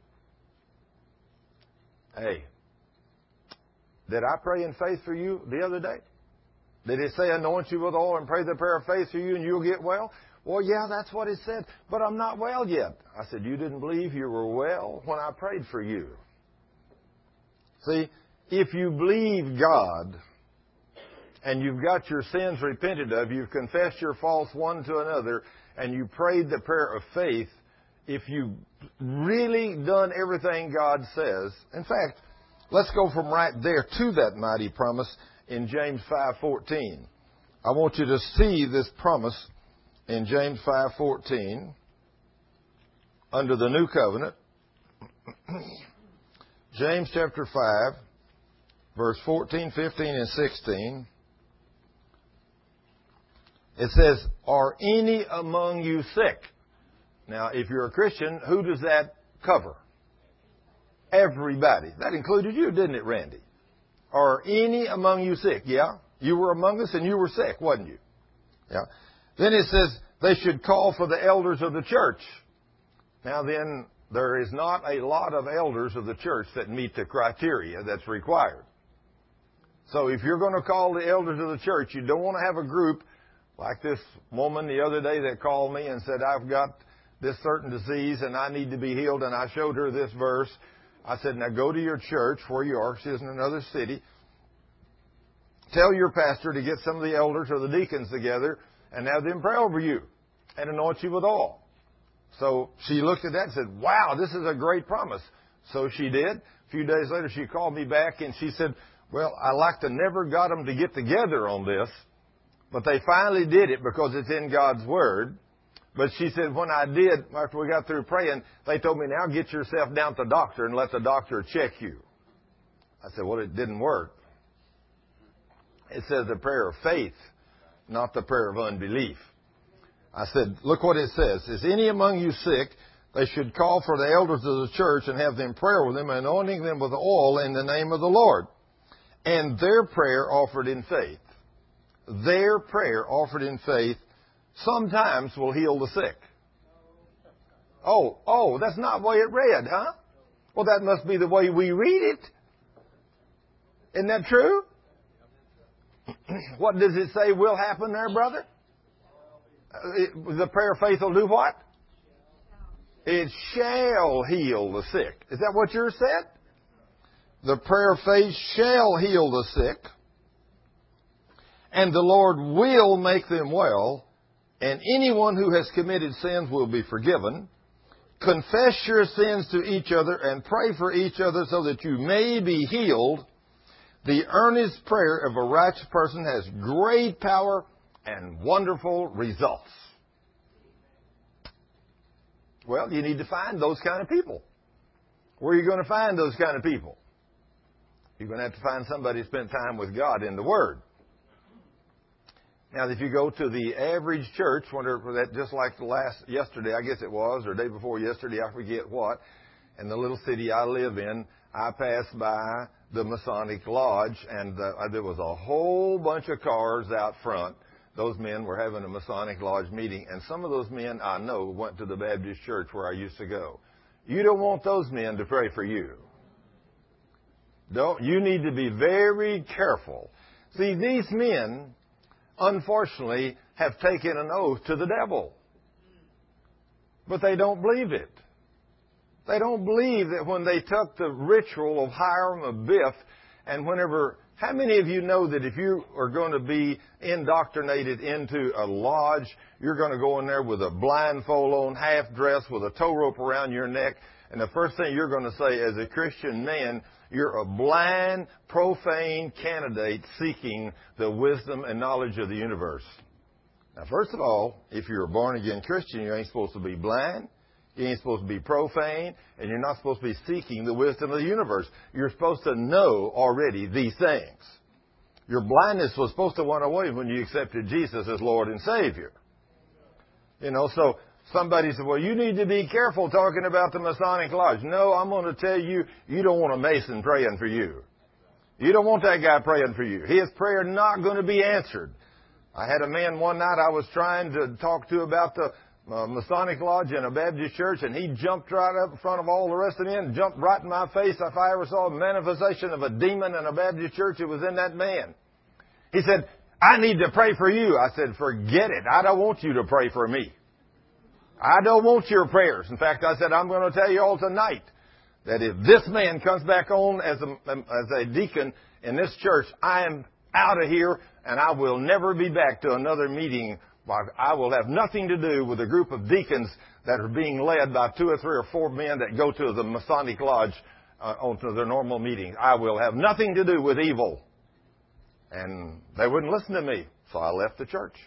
Hey, did I pray in faith for you the other day? Did it say anoint you with oil and pray the prayer of faith for you and you'll get well? Well, yeah, that's what it said, but I'm not well yet. I said, "You didn't believe you were well when I prayed for you." See, if you believe God and you've got your sins repented of, you've confessed your faults one to another, and you prayed the prayer of faith, if you've really done everything God says, in fact, let's go from right there to that mighty promise in James 5:14. I want you to see this promise in James 5:14 under the new covenant. James chapter 5, verse 14, 15, and 16. It says, "Are any among you sick?" Now, if you're a Christian, who does that cover? Everybody. That included you, didn't it, Randy? "Are any among you sick?" Yeah. You were among us and you were sick, wasn't you? Yeah. Then it says they should call for the elders of the church. Now then, there is not a lot of elders of the church that meet the criteria that's required. So if you're going to call the elders of the church, you don't want to have a group like this woman the other day that called me and said, "I've got this certain disease and I need to be healed," and I showed her this verse. I said, "Now go to your church where you are." She's in another city. "Tell your pastor to get some of the elders or the deacons together and have them pray over you and anoint you with oil." So she looked at that and said, "Wow, this is a great promise." So she did. A few days later, she called me back and she said, "Well, I like to never got them to get together on this, but they finally did it because it's in God's Word." But she said, "When I did, after we got through praying, they told me, 'Now get yourself down to the doctor and let the doctor check you.'" I said, "Well, it didn't work." It says the prayer of faith, not the prayer of unbelief. I said, "Look what it says. Is any among you sick? They should call for the elders of the church and have them pray with them, anointing them with oil in the name of the Lord. And their prayer offered in faith." Their prayer offered in faith sometimes will heal the sick. Oh, that's not the way it read, huh? Well, that must be the way we read it. Isn't that true? What does it say will happen there, brother? The prayer of faith will do what? It shall heal the sick. Is that what yours said? The prayer of faith shall heal the sick, and the Lord will make them well, and anyone who has committed sins will be forgiven. Confess your sins to each other and pray for each other so that you may be healed. The earnest prayer of a righteous person has great power and wonderful results. Well, you need to find those kind of people. Where are you going to find those kind of people? You're going to have to find somebody who spent time with God in the Word. Now, if you go to the average church, just like yesterday, I guess it was, or day before yesterday, I forget what, in the little city I live in, I passed by the Masonic Lodge, and there was a whole bunch of cars out front. Those men were having a Masonic Lodge meeting, and some of those men I know went to the Baptist church where I used to go. You don't want those men to pray for you. You need to be very careful. See, these men, unfortunately, have taken an oath to the devil. But they don't believe it. They don't believe that when they took the ritual of Hiram Abiff, and how many of you know that if you are going to be indoctrinated into a lodge, you're going to go in there with a blindfold on, half dressed, with a tow rope around your neck, and the first thing you're going to say as a Christian man, you're a blind, profane candidate seeking the wisdom and knowledge of the universe. Now, first of all, if you're a born-again Christian, you ain't supposed to be blind, you ain't supposed to be profane, and you're not supposed to be seeking the wisdom of the universe. You're supposed to know already these things. Your blindness was supposed to run away when you accepted Jesus as Lord and Savior. So somebody said, well, you need to be careful talking about the Masonic Lodge. No, I'm going to tell you, you don't want a Mason praying for you. You don't want that guy praying for you. His prayer not going to be answered. I had a man one night I was trying to talk to about the Masonic Lodge in a Baptist church, and he jumped right up in front of all the rest of them and jumped right in my face. If I ever saw a manifestation of a demon in a Baptist church, it was in that man. He said, I need to pray for you. I said, forget it. I don't want you to pray for me. I don't want your prayers. In fact, I said, I'm going to tell you all tonight that if this man comes back on as a deacon in this church, I am out of here, and I will never be back to another meeting. I will have nothing to do with a group of deacons that are being led by 2 or 3 or 4 men that go to the Masonic Lodge onto their normal meetings. I will have nothing to do with evil. And they wouldn't listen to me, so I left the church.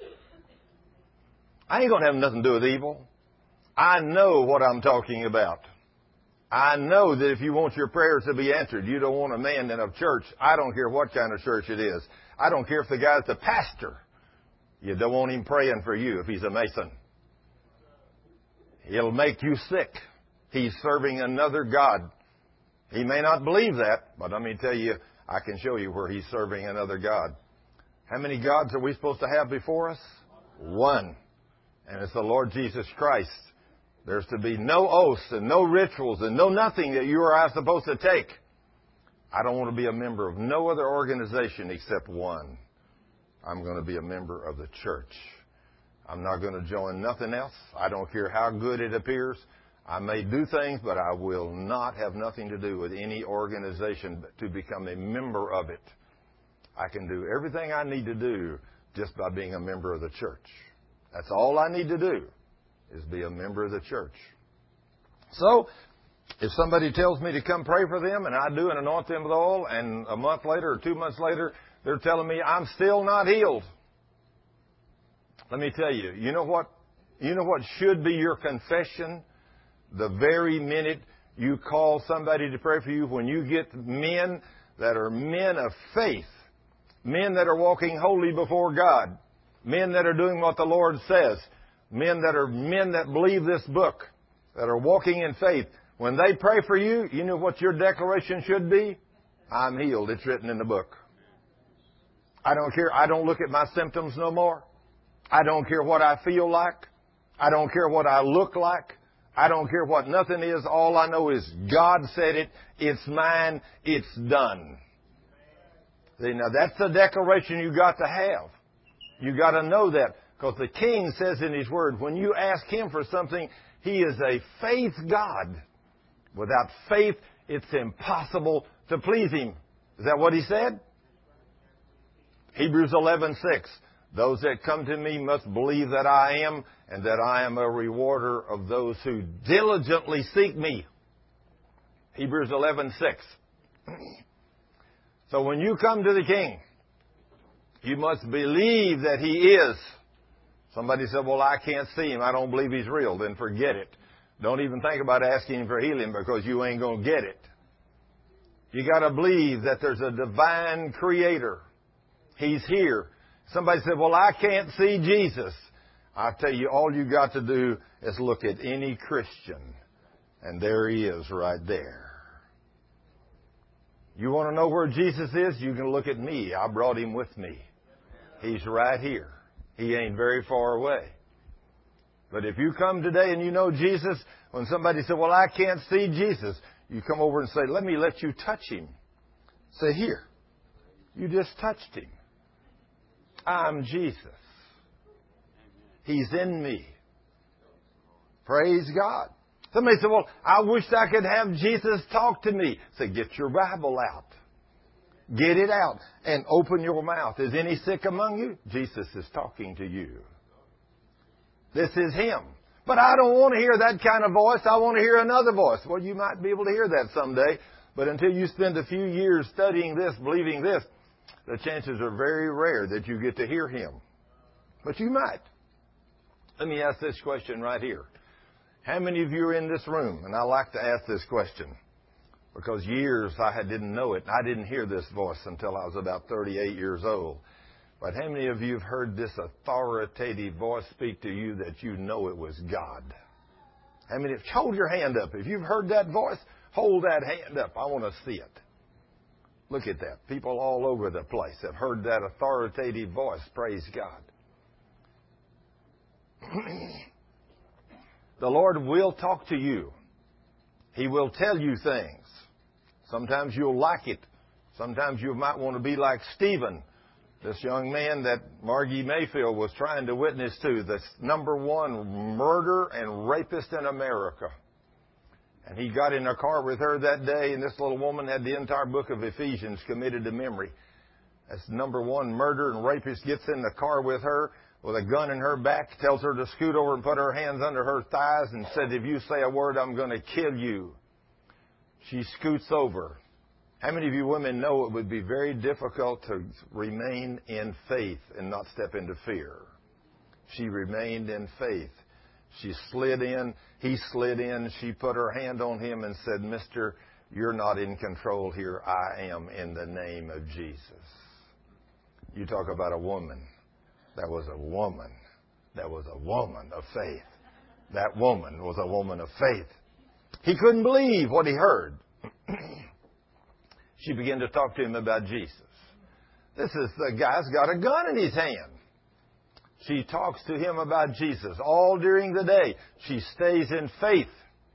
I ain't going to have nothing to do with evil. I know what I'm talking about. I know that if you want your prayers to be answered, you don't want a man in a church. I don't care what kind of church it is. I don't care if the guy's the pastor. You don't want him praying for you if he's a Mason. He'll make you sick. He's serving another God. He may not believe that, but let me tell you, I can show you where he's serving another God. How many gods are we supposed to have before us? One. And it's the Lord Jesus Christ. There's to be no oaths and no rituals and no nothing that you or I are supposed to take. I don't want to be a member of no other organization except one. I'm going to be a member of the church. I'm not going to join nothing else. I don't care how good it appears. I may do things, but I will not have nothing to do with any organization to become a member of it. I can do everything I need to do just by being a member of the church. That's all I need to do, is be a member of the church. So, if somebody tells me to come pray for them, and I do and anoint them with oil, and a month later or 2 months later, they're telling me I'm still not healed. Let me tell you, you know what should be your confession the very minute you call somebody to pray for you? When you get men that are men of faith, men that are walking holy before God, men that are doing what the Lord says, men that believe this book, that are walking in faith, when they pray for you, you know what your declaration should be? I'm healed. It's written in the book. I don't care. I don't look at my symptoms no more. I don't care what I feel like. I don't care what I look like. I don't care what nothing is. All I know is God said it. It's mine. It's done. See, now that's the declaration you got to have. You got to know that. Because the King says in His Word, when you ask Him for something, He is a faith God. Without faith, it's impossible to please Him. Is that what He said? Hebrews 11:6. Those that come to me must believe that I am, and that I am a rewarder of those who diligently seek me. Hebrews 11:6. So when you come to the King, you must believe that He is. Somebody said, well, I can't see Him. I don't believe He's real. Then forget it. Don't even think about asking Him for healing, because you ain't going to get it. You got to believe that there's a divine Creator. He's here. Somebody said, well, I can't see Jesus. I tell you, all you got to do is look at any Christian, and there He is right there. You want to know where Jesus is? You can look at me. I brought Him with me. He's right here. He ain't very far away. But if you come today and you know Jesus, when somebody said, well, I can't see Jesus, you come over and say, let me let you touch Him. Say, here. You just touched Him. I'm Jesus. He's in me. Praise God. Somebody said, well, I wish I could have Jesus talk to me. Say, get your Bible out. Get it out and open your mouth. Is any sick among you? Jesus is talking to you. This is Him. But I don't want to hear that kind of voice. I want to hear another voice. Well, you might be able to hear that someday. But until you spend a few years studying this, believing this, the chances are very rare that you get to hear Him. But you might. Let me ask this question right here. How many of you are in this room? And I like to ask this question because years I didn't know it. I didn't hear this voice until I was about 38 years old. But how many of you have heard this authoritative voice speak to you that you know it was God? How many? Hold your hand up. If you've heard that voice, hold that hand up. I want to see it. Look at that. People all over the place have heard that authoritative voice. Praise God. The Lord will talk to you. He will tell you things. Sometimes you'll like it. Sometimes you might want to be like Stephen, this young man that Margie Mayfield was trying to witness to, the #1 murderer and rapist in America. And he got in a car with her that day, and this little woman had the entire book of Ephesians committed to memory. This #1 murderer and rapist gets in the car with her with a gun in her back, tells her to scoot over and put her hands under her thighs and said, if you say a word, I'm going to kill you. She scoots over. How many of you women know it would be very difficult to remain in faith and not step into fear? She remained in faith. She slid in. He slid in. She put her hand on him and said, Mister, you're not in control here. I am, in the name of Jesus. You talk about a woman. That was a woman. That was a woman of faith. That woman was a woman of faith. He couldn't believe what he heard. She began to talk to him about Jesus. This is the guy's got a gun in his hand. She talks to him about Jesus all during the day. She stays in faith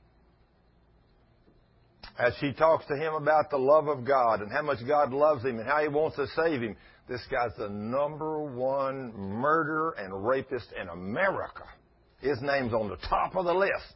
as she talks to him about the love of God and how much God loves him and how He wants to save him. This guy's the #1 murderer and rapist in America. His name's on the top of the list.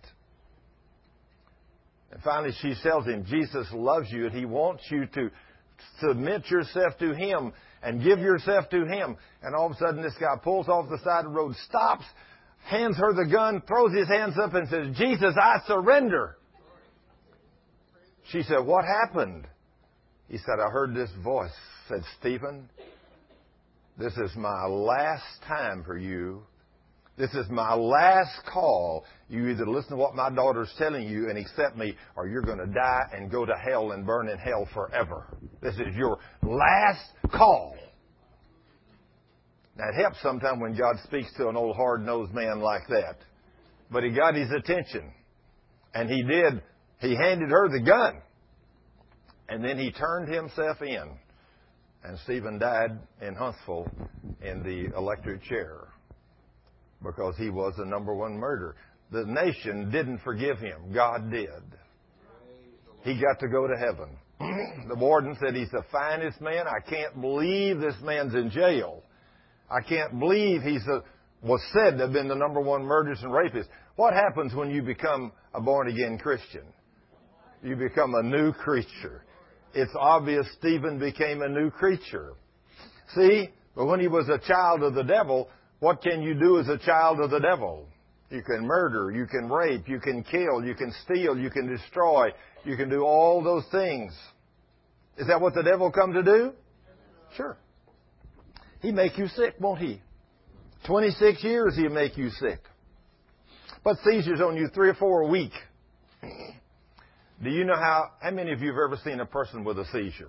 And finally she tells him, Jesus loves you and He wants you to submit yourself to Him and give yourself to Him. And all of a sudden this guy pulls off the side of the road, stops, hands her the gun, throws his hands up and says, Jesus, I surrender. She said, what happened? He said, I heard this voice. Said, Stephen, this is my last time for you. This is my last call. You either listen to what my daughter's telling you and accept me, or you're going to die and go to hell and burn in hell forever. This is your last call. Now, it helps sometimes when God speaks to an old hard-nosed man like that. But He got his attention. And He did. He handed her the gun. And then he turned himself in. And Stephen died in Huntsville in the electric chair because he was the #1 murderer. the nation didn't forgive him. God did. He got to go to heaven. The warden said he's the finest man. I can't believe this man's in jail. I can't believe was said to have been the number one murderers and rapists. What happens when you become a born-again Christian? You become a new creature. It's obvious Stephen became a new creature. See, but when he was a child of the devil, what can you do as a child of the devil? You can murder, you can rape, you can kill, you can steal, you can destroy, you can do all those things. Is that what the devil come to do? Sure. He'll make you sick, won't he? 26 years he'll make you sick. But seizures on you 3 or 4 a week. Do you know how many of you have ever seen a person with a seizure?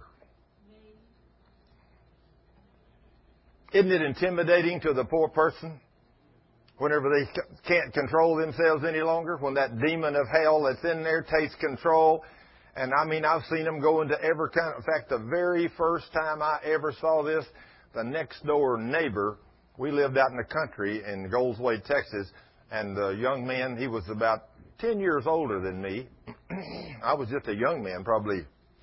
Isn't it intimidating to the poor person whenever they can't control themselves any longer? When that demon of hell that's in there takes control. And I mean, I've seen them go into every kind of... In fact, the very first time I ever saw this, the next door neighbor, we lived out in the country in Goldsway, Texas, and the young man, he was about 10 years older than me. I was just a young man, probably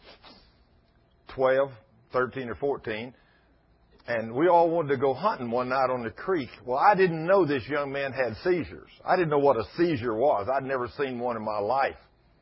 12, 13 or 14. And we all wanted to go hunting one night on the creek. Well, I didn't know this young man had seizures. I didn't know what a seizure was. I'd never seen one in my life.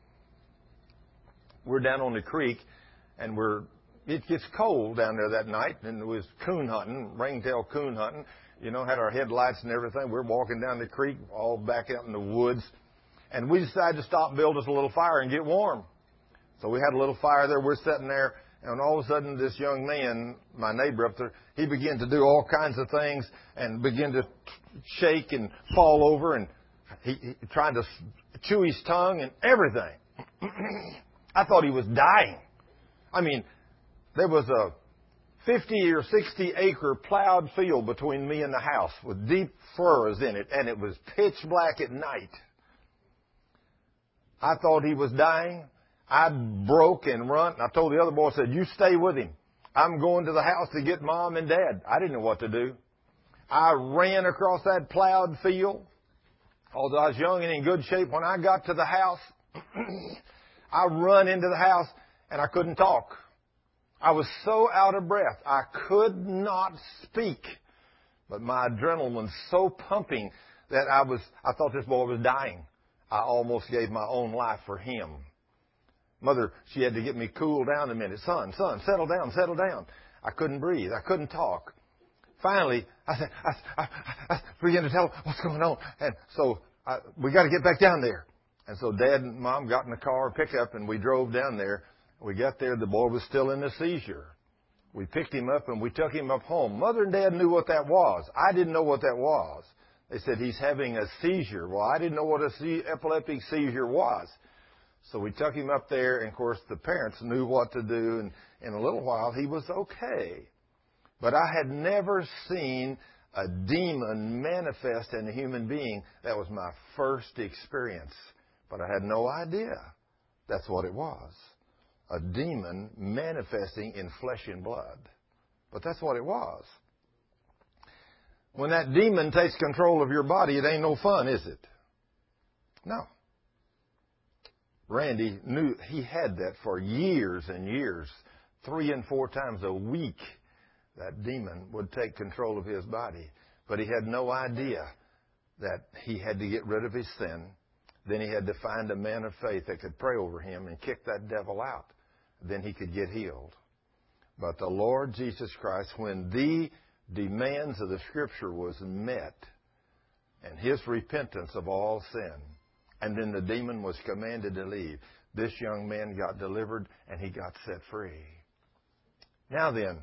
We're down on the creek, and it gets cold down there that night, and it was coon hunting, ringtail coon hunting. You know, had our headlights and everything. We're walking down the creek, all back out in the woods. And we decided to stop and build us a little fire and get warm. So we had a little fire there. We're sitting there. And all of a sudden, this young man, my neighbor up there, he began to do all kinds of things and began to shake and fall over. And he tried to chew his tongue and everything. I thought he was dying. I mean, there was a 50 or 60 acre plowed field between me and the house with deep furrows in it. And it was pitch black at night. I thought he was dying. I broke and run. I told the other boy, I said, you stay with him. I'm going to the house to get Mom and Dad. I didn't know what to do. I ran across that plowed field. Although I was young and in good shape, when I got to the house, I run into the house and I couldn't talk. I was so out of breath. I could not speak. But my adrenaline was so pumping that I thought this boy was dying. I almost gave my own life for him. Mother, she had to get me cooled down a minute. Son, settle down, settle down. I couldn't breathe. I couldn't talk. Finally, I began to tell her what's going on. And so we got to get back down there. And so Dad and Mom got in the car, pickup, and we drove down there. We got there. The boy was still in a seizure. We picked him up and we took him up home. Mother and Dad knew what that was. I didn't know what that was. They said he's having a seizure. Well, I didn't know what a epileptic seizure was. So we took him up there, and of course the parents knew what to do, and in a little while he was okay. But I had never seen a demon manifest in a human being. That was my first experience. But I had no idea that's what it was. A demon manifesting in flesh and blood. But that's what it was. When that demon takes control of your body, it ain't no fun, is it? No. Randy knew he had that for years and years. 3 and 4 times a week, that demon would take control of his body. But he had no idea that he had to get rid of his sin. Then he had to find a man of faith that could pray over him and kick that devil out. Then he could get healed. But the Lord Jesus Christ, when the demands of the Scripture was met, and his repentance of all sin, and then the demon was commanded to leave, this young man got delivered and he got set free. Now then,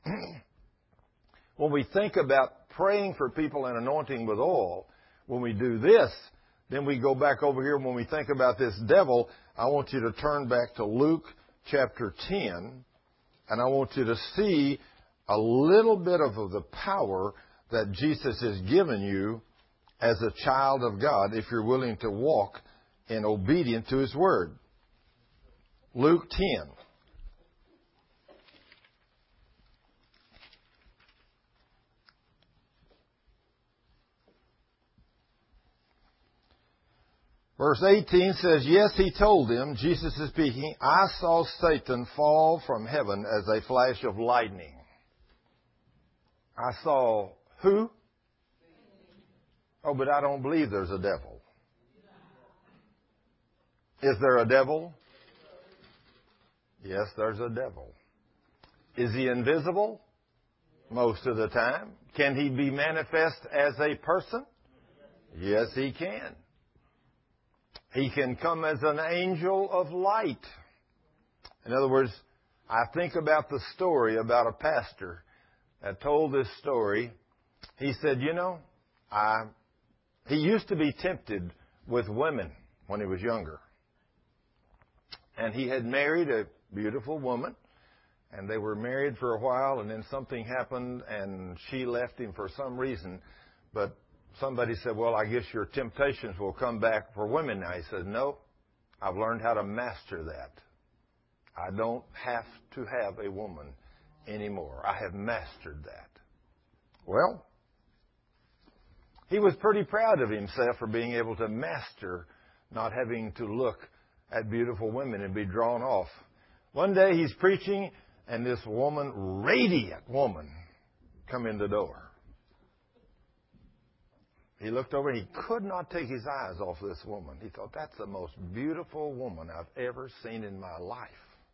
when we think about praying for people and anointing with oil, when we do this, then we go back over here. When we think about this devil, I want you to turn back to Luke chapter 10, and I want you to see a little bit of the power that Jesus has given you as a child of God, if you're willing to walk in obedience to His Word. Luke 10. Verse 18 says, yes, he told them, Jesus is speaking, I saw Satan fall from heaven as a flash of lightning. I saw who? Oh, but I don't believe there's a devil. Is there a devil? Yes, there's a devil. Is he invisible? Most of the time. Can he be manifest as a person? Yes, he can. He can come as an angel of light. In other words, I think about the story about a pastor that told this story. He said, he used to be tempted with women when he was younger. And he had married a beautiful woman, and they were married for a while, and then something happened, and she left him for some reason. But somebody said, well, I guess your temptations will come back for women now. He said, no, I've learned how to master that. I don't have to have a woman anymore. I have mastered that. Well, he was pretty proud of himself for being able to master not having to look at beautiful women and be drawn off. One day he's preaching, and this woman, radiant woman, come in the door. He looked over and he could not take his eyes off this woman. He thought, that's the most beautiful woman I've ever seen in my life.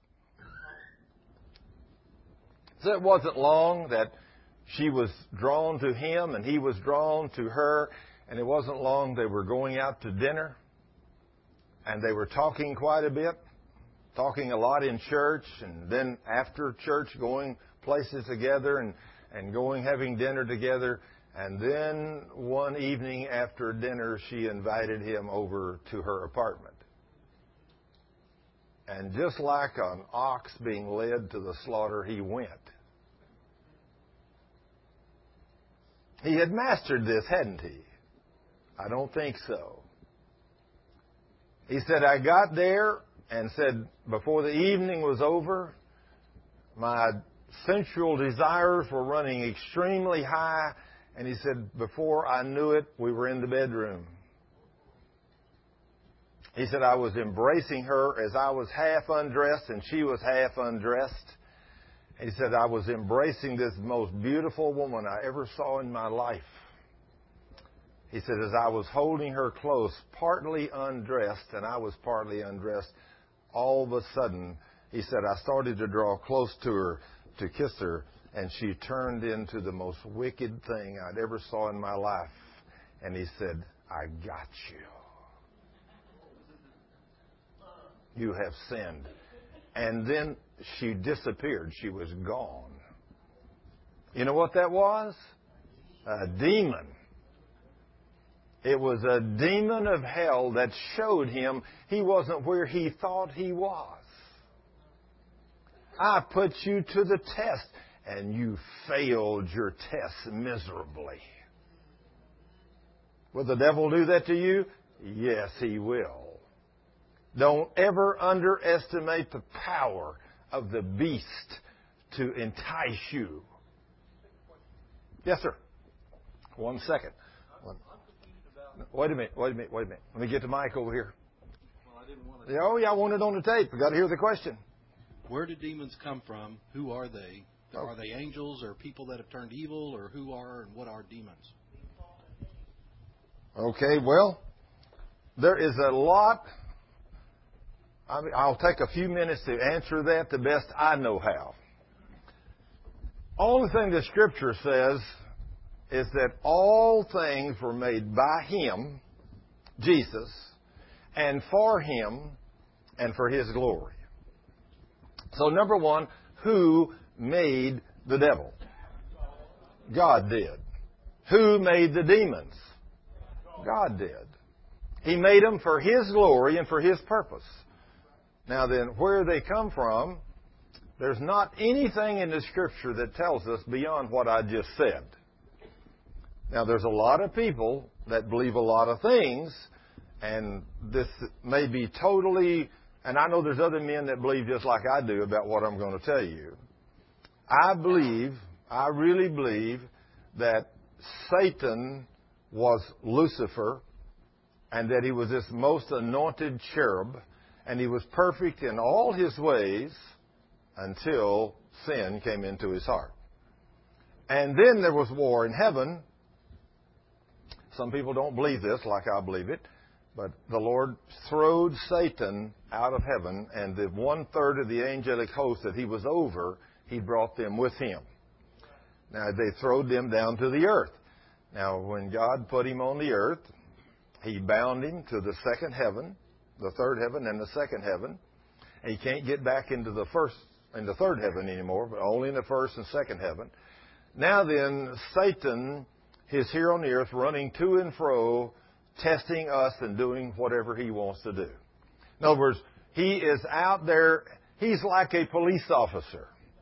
So it wasn't long that she was drawn to him and he was drawn to her. And it wasn't long they were going out to dinner. And they were talking quite a bit. Talking a lot in church. And then after church going places together and going having dinner together. And then one evening after dinner, she invited him over to her apartment. And just like an ox being led to the slaughter, he went. He had mastered this, hadn't he? I don't think so. He said, I got there and said, before the evening was over, my sensual desires were running extremely high. And he said, before I knew it, we were in the bedroom. He said, I was embracing her as I was half undressed and she was half undressed. He said, I was embracing this most beautiful woman I ever saw in my life. He said, as I was holding her close, partly undressed, and I was partly undressed, all of a sudden, he said, I started to draw close to her to kiss her, and she turned into the most wicked thing I'd ever saw in my life. And he said, I got you. You have sinned. And then she disappeared. She was gone. You know what that was? A demon. It was a demon of hell that showed him he wasn't where he thought he was. I put you to the test, and you failed your test miserably. Will the devil do that to you? Yes, he will. Don't ever underestimate the power of the beast to entice you. Yes, sir. 1 second. Wait a minute. Let me get the mic over here. Well, I didn't want to... Oh, yeah, I want it on the tape. We've got to hear the question. Where do demons come from? Who are they? Are they angels or people that have turned evil, or who are and what are demons? Okay, well, there is a lot. I'll take a few minutes to answer that the best I know how. Only thing the Scripture says is that all things were made by Him, Jesus, and for Him, and for His glory. So, number one, who made the devil? God did. Who made the demons? God did. He made them for His glory and for His purpose. Now then, where they come from, there's not anything in the Scripture that tells us beyond what I just said. Now, there's a lot of people that believe a lot of things, and this may be totally, and I know there's other men that believe just like I do about what I'm going to tell you. I really believe that Satan was Lucifer, and that he was this most anointed cherub, and he was perfect in all his ways until sin came into his heart. And then there was war in heaven. Some people don't believe this like I believe it, but the Lord throwed Satan out of heaven, and the 1/3 of the angelic host that he was over, he brought them with him. Now, they throwed them down to the earth. Now, when God put him on the earth, he bound him to the second heaven, the third heaven and the second heaven. And he can't get back into the third heaven anymore, but only in the first and second heaven. Now then, Satan is here on the earth running to and fro, testing us and doing whatever he wants to do. In other words, he is out there. He's like a police officer.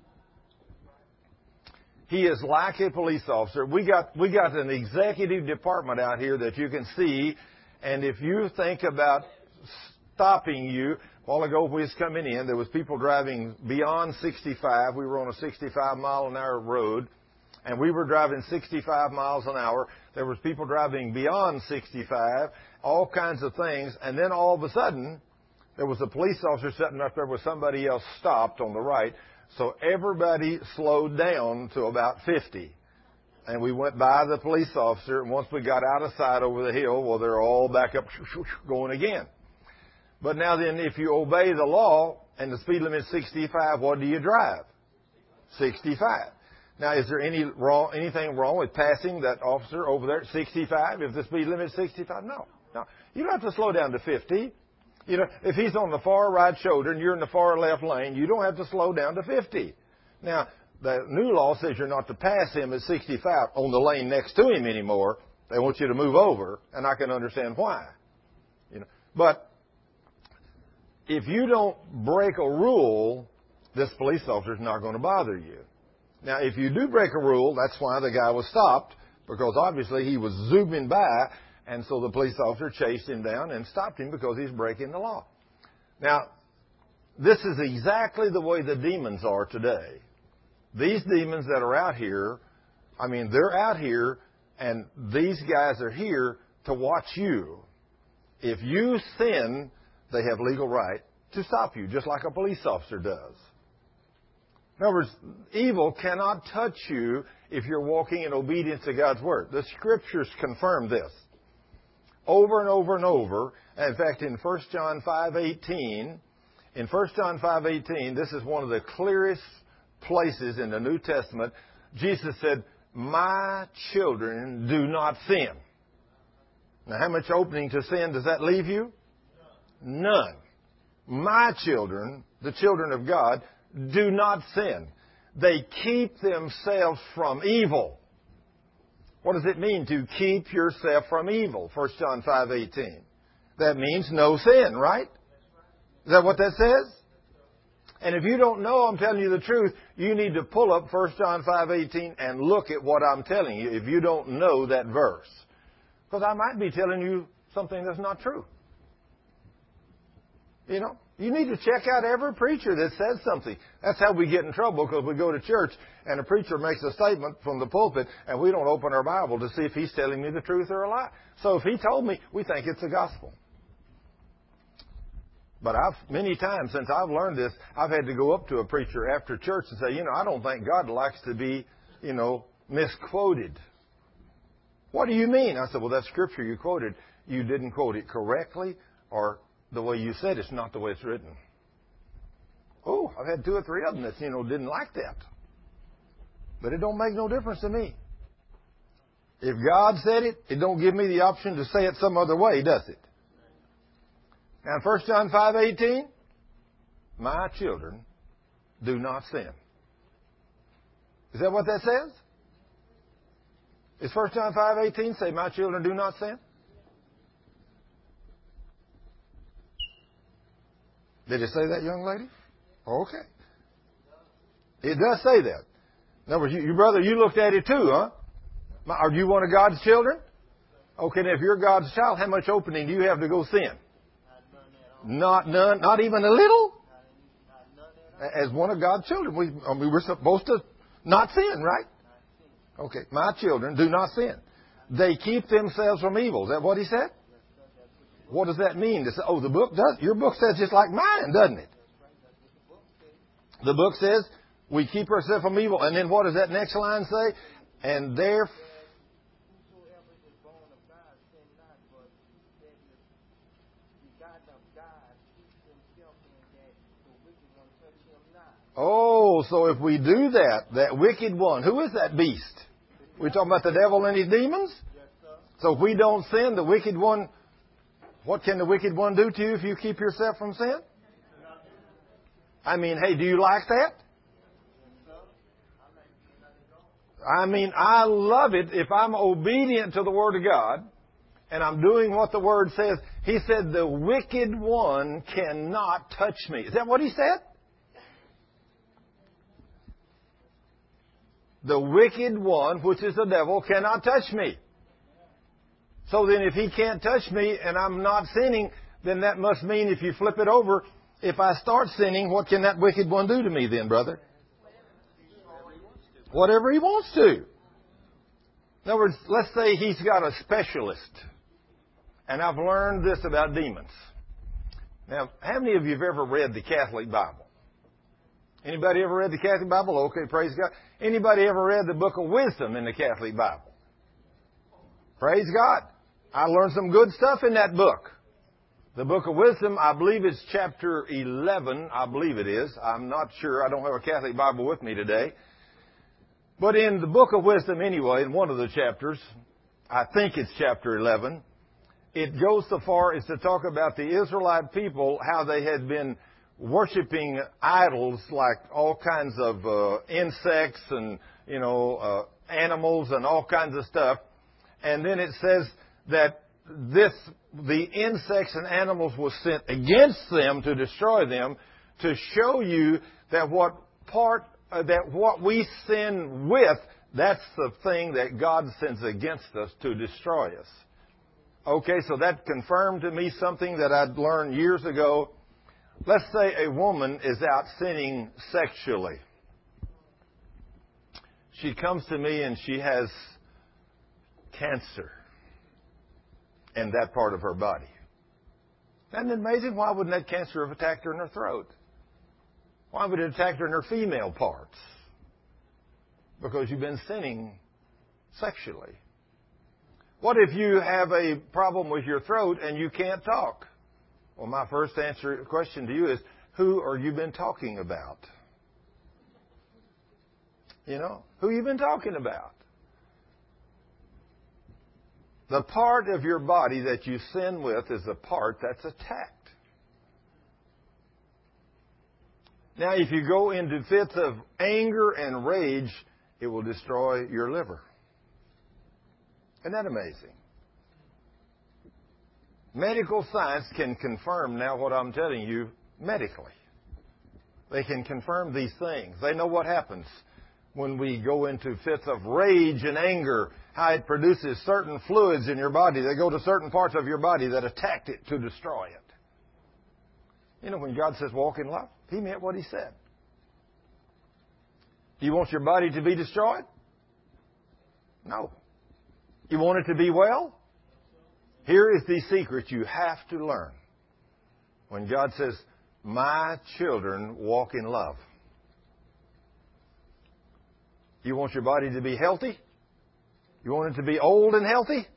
He is like a police officer. We got an executive department out here that you can see, and if you think about stopping you, a while ago when we was coming in, there was people driving beyond 65. We were on a 65-mile-an-hour road, and we were driving 65 miles an hour. There was people driving beyond 65, all kinds of things, and then all of a sudden, there was a police officer sitting up there with somebody else stopped on the right. So everybody slowed down to about 50. And we went by the police officer, and once we got out of sight over the hill, well, they're all back up going again. But now then, if you obey the law and the speed limit is 65, what do you drive? 65. Now, is there anything wrong with passing that officer over there at 65 if the speed limit is 65? No. You don't have to slow down to 50. You know, if he's on the far right shoulder and you're in the far left lane, you don't have to slow down to 50. Now, the new law says you're not to pass him at 65 on the lane next to him anymore. They want you to move over, and I can understand why. You know, but if you don't break a rule, this police officer is not going to bother you. Now, if you do break a rule, that's why the guy was stopped, because obviously he was zooming by. And so the police officer chased him down and stopped him because he's breaking the law. Now, this is exactly the way the demons are today. These demons that are out here, I mean, they're out here, and these guys are here to watch you. If you sin, they have legal right to stop you, just like a police officer does. In other words, evil cannot touch you if you're walking in obedience to God's Word. The Scriptures confirm this. Over and over and over. In fact, in 1 John 5:18, this is one of the clearest places in the New Testament. Jesus said, "My children, do not sin." Now, how much opening to sin does that leave you? None. My children, the children of God, do not sin. They keep themselves from evil. What does it mean to keep yourself from evil? 1 John 5:18. That means no sin, right? Is that what that says? And if you don't know, I'm telling you the truth, you need to pull up 1 John 5:18 and look at what I'm telling you if you don't know that verse. Because I might be telling you something that's not true. You know, you need to check out every preacher that says something. That's how we get in trouble, because we go to church and a preacher makes a statement from the pulpit and we don't open our Bible to see if he's telling me the truth or a lie. So if he told me, we think it's the gospel. But many times since I've learned this, I've had to go up to a preacher after church and say, I don't think God likes to be, misquoted. What do you mean? I said, well, that scripture you quoted, you didn't quote it correctly, or the way you said it's not the way it's written. Oh, I've had 2 or 3 of them that, didn't like that. But it don't make no difference to me. If God said it, it don't give me the option to say it some other way, does it? Now, 1 John 5:18, my children do not sin. Is that what that says? Is 1 John 5:18 say, my children do not sin? Did it say that, young lady? Okay. It does say that. In other words, you brother, you looked at it too, huh? Are you one of God's children? Okay, now if you're God's child, how much opening do you have to go sin? Not none, not even a little? As one of God's children, we're supposed to not sin, right? Okay, my children do not sin. They keep themselves from evil. Is that what he said? What does that mean? Oh, your book says just like mine, doesn't it? The book says we keep ourselves from evil. And then what does that next line say? And there. Oh, so if we do that wicked one, who is that beast? We're talking about the devil and his demons? So if we don't sin, the wicked one, what can the wicked one do to you if you keep yourself from sin? I mean, hey, do you like that? I mean, I love it if I'm obedient to the Word of God and I'm doing what the Word says. He said, the wicked one cannot touch me. Is that what he said? The wicked one, which is the devil, cannot touch me. So then if he can't touch me and I'm not sinning, then that must mean if you flip it over, if I start sinning, what can that wicked one do to me then, brother? Whatever he wants to. In other words, let's say he's got a specialist. And I've learned this about demons. Now, how many of you have ever read the Catholic Bible? Anybody ever read the Catholic Bible? Okay, praise God. Anybody ever read the Book of Wisdom in the Catholic Bible? Praise God. I learned some good stuff in that book. The Book of Wisdom, I believe it's chapter 11. I believe it is. I'm not sure. I don't have a Catholic Bible with me today. But in the Book of Wisdom anyway, in one of the chapters, I think it's chapter 11, it goes so far as to talk about the Israelite people, how they had been worshiping idols like all kinds of insects and, animals and all kinds of stuff. And then it says that the insects and animals was sent against them to destroy them, to show you that what we sin with, that's the thing that God sends against us to destroy us. Okay, so that confirmed to me something that I'd learned years ago. Let's say a woman is out sinning sexually. She comes to me and she has cancer in that part of her body. Isn't it amazing? Why wouldn't that cancer have attacked her in her throat? Why would it attack her in her female parts? Because you've been sinning sexually. What if you have a problem with your throat and you can't talk? Well, my first question to you is, who are you been talking about? Who you been talking about? The part of your body that you sin with is the part that's attacked. Now, if you go into fits of anger and rage, it will destroy your liver. Isn't that amazing? Medical science can confirm now what I'm telling you medically. They can confirm these things. They know what happens when we go into fits of rage and anger, how it produces certain fluids in your body. They go to certain parts of your body that attack it to destroy it. When God says walk in love, He meant what He said. Do you want your body to be destroyed? No. You want it to be well? Here is the secret you have to learn. When God says, my children walk in love. You want your body to be healthy? You want it to be old and healthy?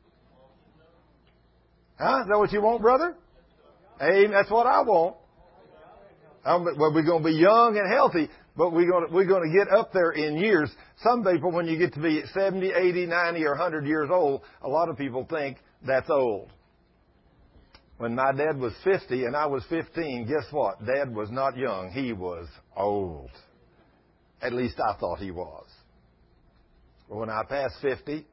Huh? Is that what you want, brother? Hey, that's what I want. Well, we're going to be young and healthy, but we're going to get up there in years. Some people, when you get to be 70, 80, 90, or 100 years old, a lot of people think that's old. When my dad was 50 and I was 15, guess what? Dad was not young. He was old. At least I thought he was. But when I passed 50,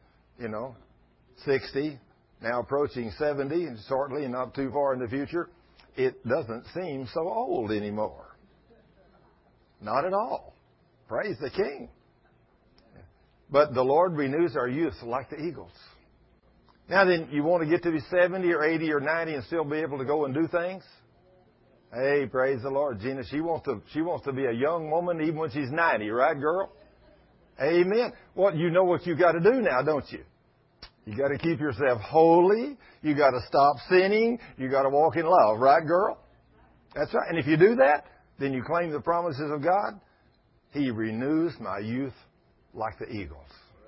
60, now approaching 70, and shortly, not too far in the future, it doesn't seem so old anymore. Not at all. Praise the King. But the Lord renews our youth like the eagles. Now then, you want to get to be 70 or 80 or 90 and still be able to go and do things? Hey, praise the Lord. Gina, she wants to be a young woman even when she's 90, right, girl? Amen. Well, you know what you got to do now, don't you? You got to keep yourself holy. You got to stop sinning. You got to walk in love. Right, girl? That's right. And if you do that, then you claim the promises of God. He renews my youth like the eagles.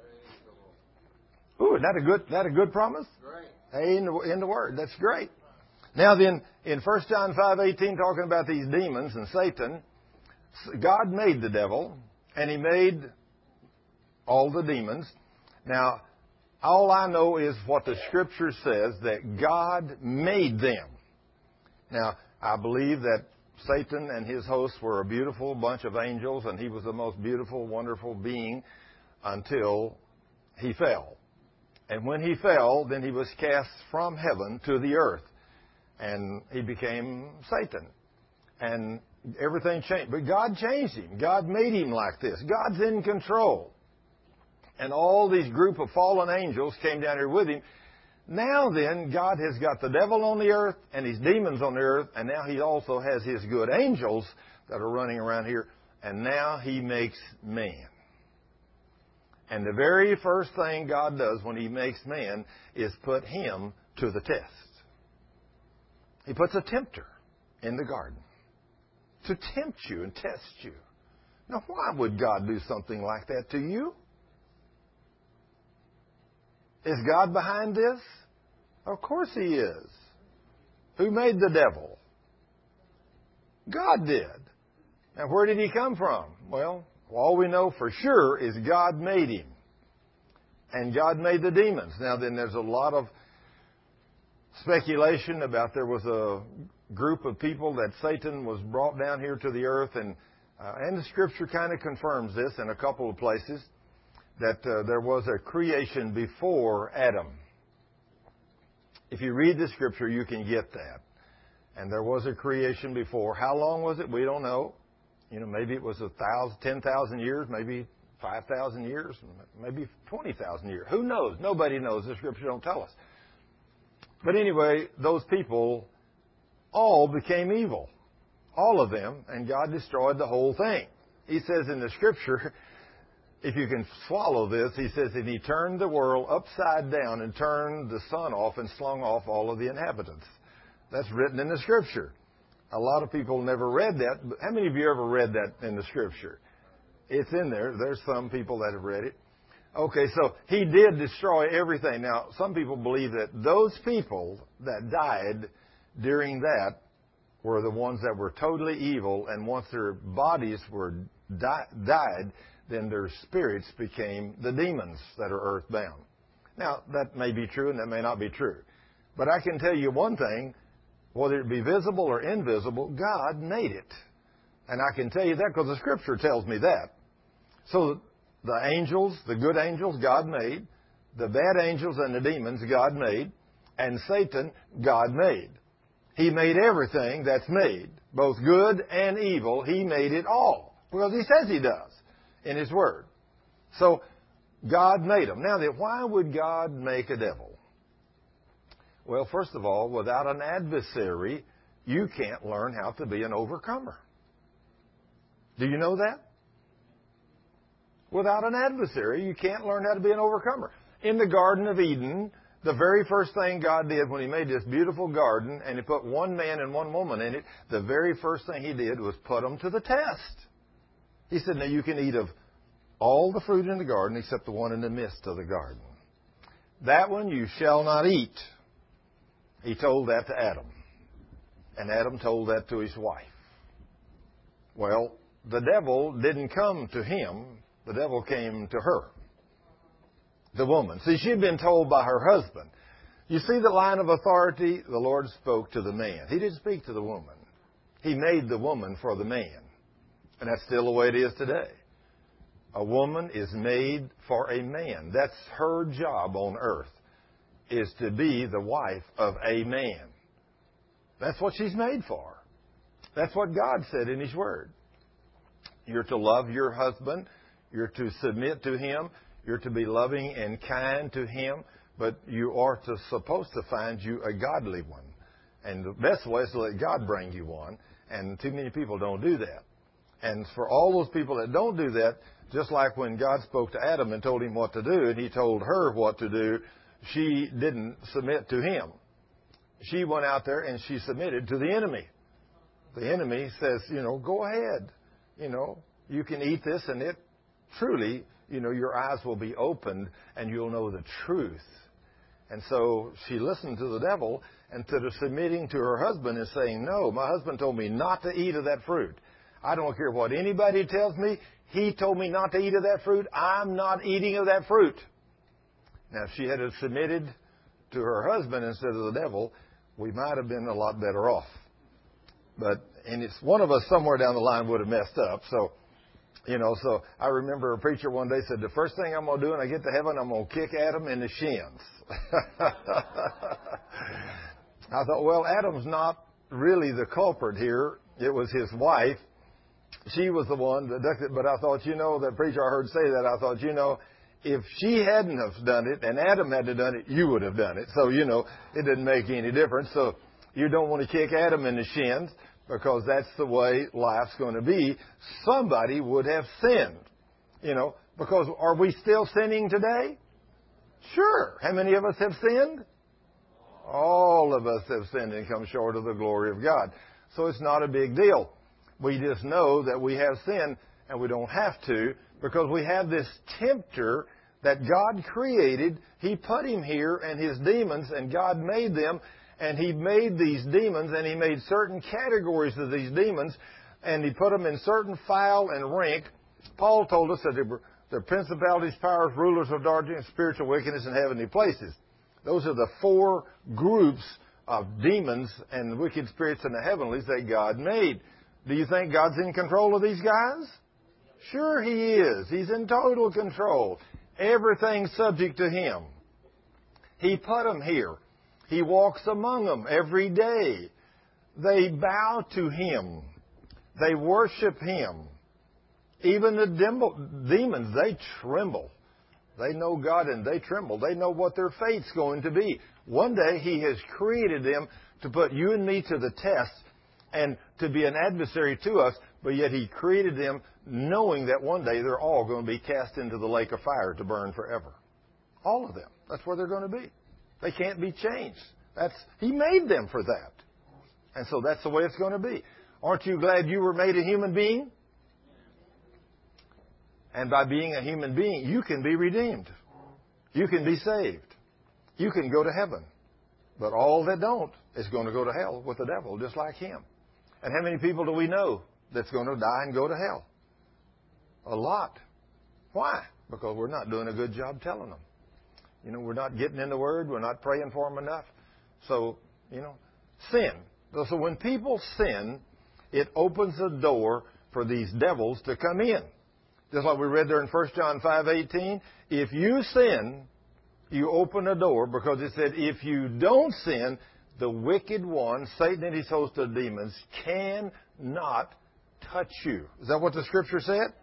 Ooh, isn't that a good promise? Great. Hey, in the Word. That's great. Now then, in 1 John 5:18, talking about these demons and Satan, God made the devil, and He made all the demons. Now, all I know is what the Scripture says, that God made them. Now, I believe that Satan and his hosts were a beautiful bunch of angels, and he was the most beautiful, wonderful being until he fell. And when he fell, then he was cast from heaven to the earth, and he became Satan. And everything changed. But God changed him. God made him like this. God's in control. And all these group of fallen angels came down here with him. Now then, God has got the devil on the earth and his demons on the earth, and now he also has his good angels that are running around here, and now he makes man. And the very first thing God does when he makes man is put him to the test. He puts a tempter in the garden to tempt you and test you. Now, why would God do something like that to you? Is God behind this? Of course He is. Who made the devil? God did. Now, where did he come from? Well, all we know for sure is God made him. And God made the demons. Now, then there's a lot of speculation about there was a group of people that Satan was brought down here to the earth, and the Scripture kind of confirms this in a couple of places, that there was a creation before Adam. If you read the Scripture, you can get that. And there was a creation before. How long was it? We don't know. Maybe it was 10,000 years, maybe 5,000 years, maybe 20,000 years. Who knows? Nobody knows. The Scripture don't tell us. But anyway, those people all became evil. All of them. And God destroyed the whole thing. He says in the Scripture, if you can swallow this, He says that He turned the world upside down and turned the sun off and slung off all of the inhabitants. That's written in the Scripture. A lot of people never read that. But how many of you ever read that in the Scripture? It's in there. There's some people that have read it. Okay, so He did destroy everything. Now, some people believe that those people that died during that were the ones that were totally evil, and once their bodies were died, then their spirits became the demons that are earthbound. Now, that may be true and that may not be true. But I can tell you one thing, whether it be visible or invisible, God made it. And I can tell you that because the Scripture tells me that. So the angels, the good angels, God made. The bad angels and the demons, God made. And Satan, God made. He made everything that's made, both good and evil. He made it all because He says He does in His Word. So God made them. Now, why would God make a devil? Well, first of all, without an adversary, you can't learn how to be an overcomer. Do you know that? Without an adversary, you can't learn how to be an overcomer. In the Garden of Eden, the very first thing God did when He made this beautiful garden and He put one man and one woman in it, the very first thing He did was put them to the test. He said, now you can eat of all the fruit in the garden except the one in the midst of the garden. That one you shall not eat. He told that to Adam. And Adam told that to his wife. Well, the devil didn't come to him. The devil came to her, the woman. See, she'd been told by her husband. You see the line of authority? The Lord spoke to the man. He didn't speak to the woman. He made the woman for the man. And that's still the way it is today. A woman is made for a man. That's her job on earth, is to be the wife of a man. That's what she's made for. That's what God said in His Word. You're to love your husband. You're to submit to him. You're to be loving and kind to him. But you are supposed to find you a godly one. And the best way is to let God bring you one. And too many people don't do that. And for all those people that don't do that, just like when God spoke to Adam and told him what to do, and He told her what to do, she didn't submit to him. She went out there and she submitted to the enemy. The enemy says, go ahead. You can eat this and it truly, your eyes will be opened and you'll know the truth. And so she listened to the devil instead of submitting to her husband and saying, no, my husband told me not to eat of that fruit. I don't care what anybody tells me. He told me not to eat of that fruit. I'm not eating of that fruit. Now, if she had submitted to her husband instead of the devil, we might have been a lot better off. And it's one of us somewhere down the line would have messed up. So I remember a preacher one day said, the first thing I'm going to do when I get to heaven, I'm going to kick Adam in the shins. I thought, well, Adam's not really the culprit here. It was his wife. She was the one that ducked it. But I thought, that preacher I heard say that, I thought, if she hadn't have done it and Adam hadn't done it, you would have done it. So, it didn't make any difference. So you don't want to kick Adam in the shins because that's the way life's going to be. Somebody would have sinned, because are we still sinning today? Sure. How many of us have sinned? All of us have sinned and come short of the glory of God. So it's not a big deal. We just know that we have sinned and we don't have to because we have this tempter that God created. He put him here and his demons, and God made them, and he made these demons, and he made certain categories of these demons, and he put them in certain file and rank. Paul told us that they're principalities, powers, rulers of darkness, spiritual wickedness in heavenly places. Those are the 4 groups of demons and wicked spirits in the heavenlies that God made. Do you think God's in control of these guys? Sure he is. He's in total control. Everything's subject to him. He put them here. He walks among them every day. They bow to him. They worship him. Even the demons, they tremble. They know God and they tremble. They know what their fate's going to be. One day he has created them to put you and me to the test and to be an adversary to us, but yet he created them knowing that one day they're all going to be cast into the lake of fire to burn forever. All of them. That's where they're going to be. They can't be changed. He made them for that. And so that's the way it's going to be. Aren't you glad you were made a human being? And by being a human being, you can be redeemed. You can be saved. You can go to heaven. But all that don't is going to go to hell with the devil, just like him. And how many people do we know that's going to die and go to hell? A lot. Why? Because we're not doing a good job telling them. We're not getting in the Word. We're not praying for them enough. So, sin. So when people sin, it opens the door for these devils to come in. Just like we read there in 1 John 5:18. If you sin, you open a door, because it said, if you don't sin, the wicked one, Satan and his host of demons, cannot touch you. Is that what the Scripture said?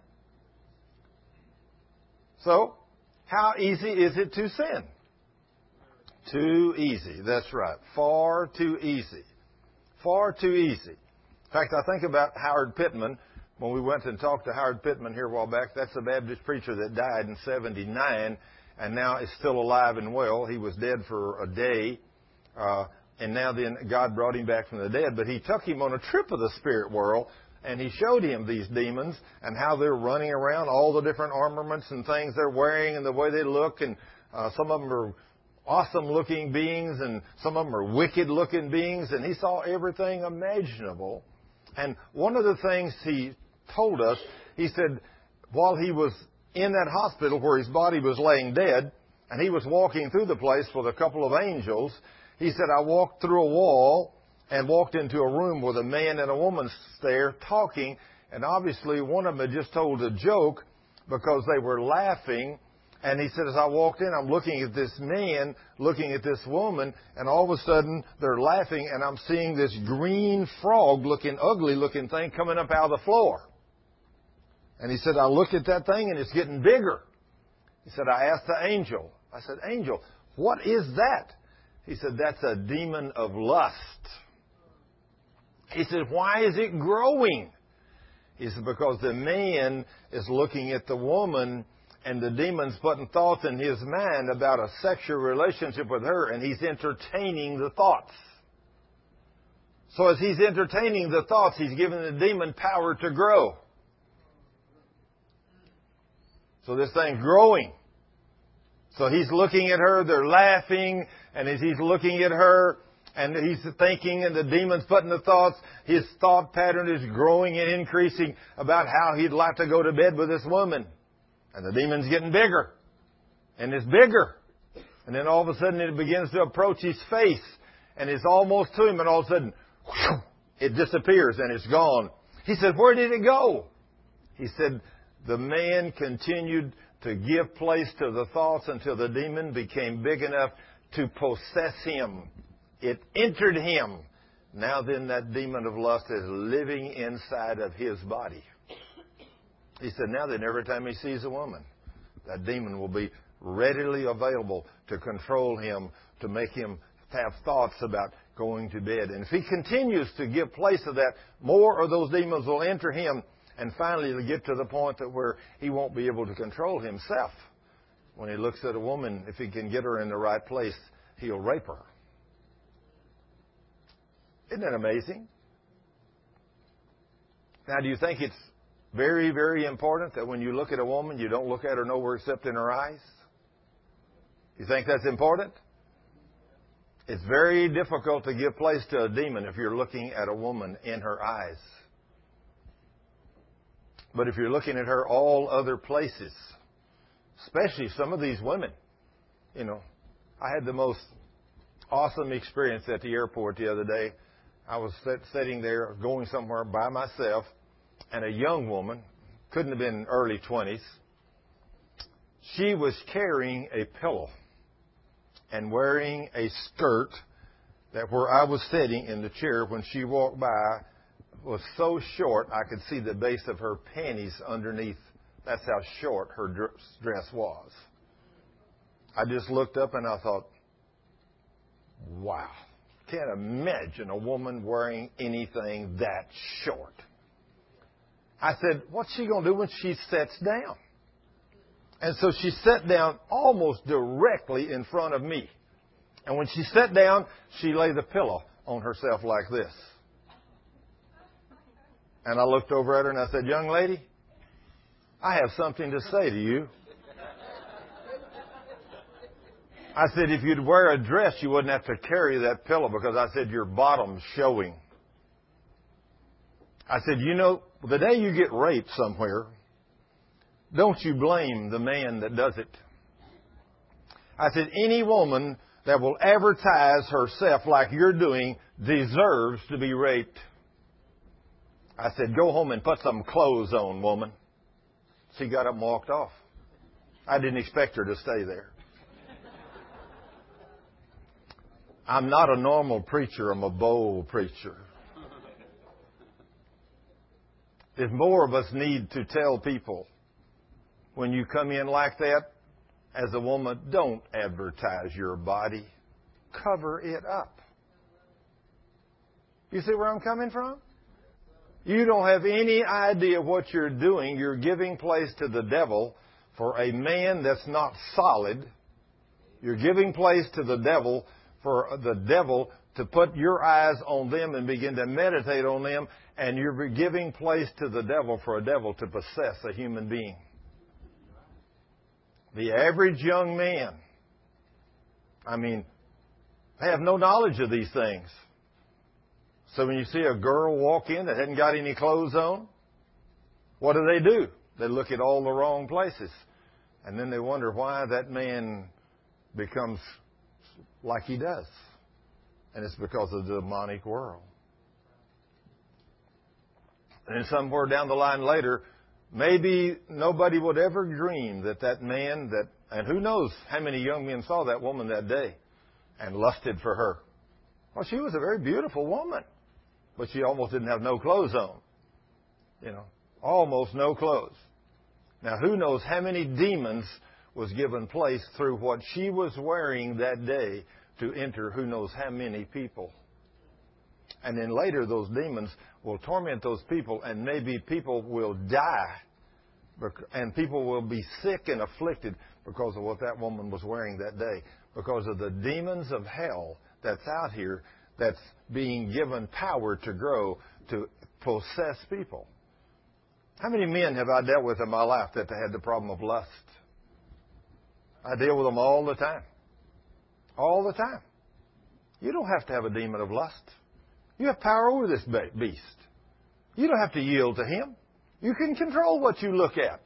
So, how easy is it to sin? Too easy. That's right. Far too easy. Far too easy. In fact, I think about Howard Pittman. When we went and talked to Howard Pittman here a while back, that's a Baptist preacher that died in 1979 and now is still alive and well. He was dead for a day, and now then God brought him back from the dead. But he took him on a trip of the spirit world, and he showed him these demons and how they're running around, all the different armaments and things they're wearing and the way they look. And some of them are awesome-looking beings, and some of them are wicked-looking beings. And he saw everything imaginable. And one of the things he told us, he said, while he was in that hospital where his body was laying dead, and he was walking through the place with a couple of angels, he said, I walked through a wall and walked into a room with a man and a woman there talking, and obviously one of them had just told a joke because they were laughing. And he said, as I walked in, I'm looking at this man, looking at this woman, and all of a sudden they're laughing, and I'm seeing this green frog-looking, ugly-looking thing coming up out of the floor. And he said, I looked at that thing, and it's getting bigger. He said, I asked the angel. I said, angel, what is that? He said, that's a demon of lust. He said, why is it growing? He said, because the man is looking at the woman, and the demon's putting thoughts in his mind about a sexual relationship with her, and he's entertaining the thoughts. So as he's entertaining the thoughts, he's giving the demon power to grow. So this thing's growing. So he's looking at her, they're laughing, and as he's looking at her, and he's thinking, and the demon's putting the thoughts, his thought pattern is growing and increasing about how he'd like to go to bed with this woman. And the demon's getting bigger. And it's bigger. And then all of a sudden it begins to approach his face. And it's almost to him, and all of a sudden, whew, it disappears and it's gone. He said, where did it go? He said, the man continued to give place to the thoughts until the demon became big enough to possess him. It entered him. Now then, that demon of lust is living inside of his body. He said, now then, every time he sees a woman, that demon will be readily available to control him, to make him have thoughts about going to bed. And if he continues to give place to that, more of those demons will enter him, and finally he'll get to the point that where he won't be able to control himself. When he looks at a woman, if he can get her in the right place, he'll rape her. Isn't that amazing? Now, do you think it's very, very important that when you look at a woman, you don't look at her nowhere except in her eyes? You think that's important? It's very difficult to give place to a demon if you're looking at a woman in her eyes. But if you're looking at her all other places, especially some of these women, you know, I had the most awesome experience at the airport the other day. I was sitting there going somewhere by myself, and a young woman, couldn't have been early 20s, she was carrying a pillow and wearing a skirt that where I was sitting in the chair when she walked by was so short I could see the base of her panties underneath. That's how short her dress was. I just looked up and I thought, wow. Can't imagine a woman wearing anything that short. I said, what's she going to do when she sits down? And so she sat down almost directly in front of me. And when she sat down, she laid the pillow on herself like this. And I looked over at her and I said, young lady, I have something to say to you. I said, if you'd wear a dress, you wouldn't have to carry that pillow, because I said, your bottom's showing. I said, you know, the day you get raped somewhere, don't you blame the man that does it. I said, any woman that will advertise herself like you're doing deserves to be raped. I said, go home and put some clothes on, woman. She got up and walked off. I didn't expect her to stay there. I'm not a normal preacher. I'm a bold preacher. If more of us need to tell people, when you come in like that, as a woman, don't advertise your body. Cover it up. You see where I'm coming from? You don't have any idea what you're doing. You're giving place to the devil for a man that's not solid. You're giving place to the devil for the devil to put your eyes on them and begin to meditate on them, and you're giving place to the devil for a devil to possess a human being. The average young man, they have no knowledge of these things. So when you see a girl walk in that hasn't got any clothes on, what do? They look at all the wrong places. And then they wonder why that man becomes like he does. And it's because of the demonic world. And then somewhere down the line later, maybe nobody would ever dream that man and who knows how many young men saw that woman that day and lusted for her. Well, she was a very beautiful woman, but she almost didn't have no clothes on. You know, almost no clothes. Now, who knows how many demons was given place through what she was wearing that day to enter who knows how many people. And then later those demons will torment those people, and maybe people will die And people will be sick and afflicted because of what that woman was wearing that day, because of the demons of hell that's out here that's being given power to grow, to possess people. How many men have I dealt with in my life that they had the problem of lust? I deal with them all the time. All the time. You don't have to have a demon of lust. You have power over this beast. You don't have to yield to him. You can control what you look at.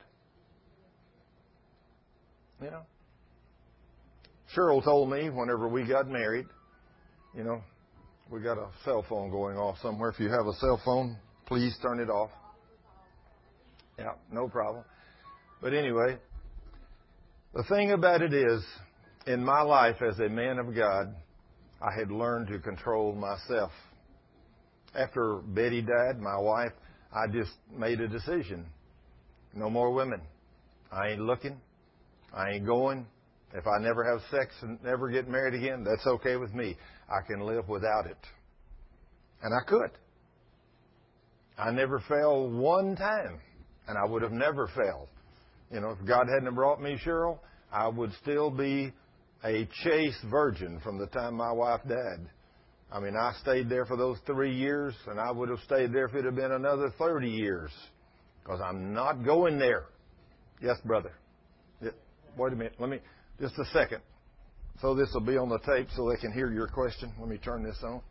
You know. Cheryl told me whenever we got married, you know, we got a cell phone going off somewhere. If you have a cell phone, please turn it off. Yeah, no problem. But anyway, the thing about it is, in my life as a man of God, I had learned to control myself. After Betty died, my wife, I just made a decision. No more women. I ain't looking. I ain't going. If I never have sex and never get married again, that's okay with me. I can live without it. And I could. I never fell one time. And I would have never failed. You know, if God hadn't brought me Cheryl, I would still be a chaste virgin from the time my wife died. I mean, I stayed there for those 3 years, and I would have stayed there if it had been another 30 years. Because I'm not going there. Yes, brother. Yeah. Wait a minute. Just a second. So this will be on the tape so they can hear your question. Let me turn this on.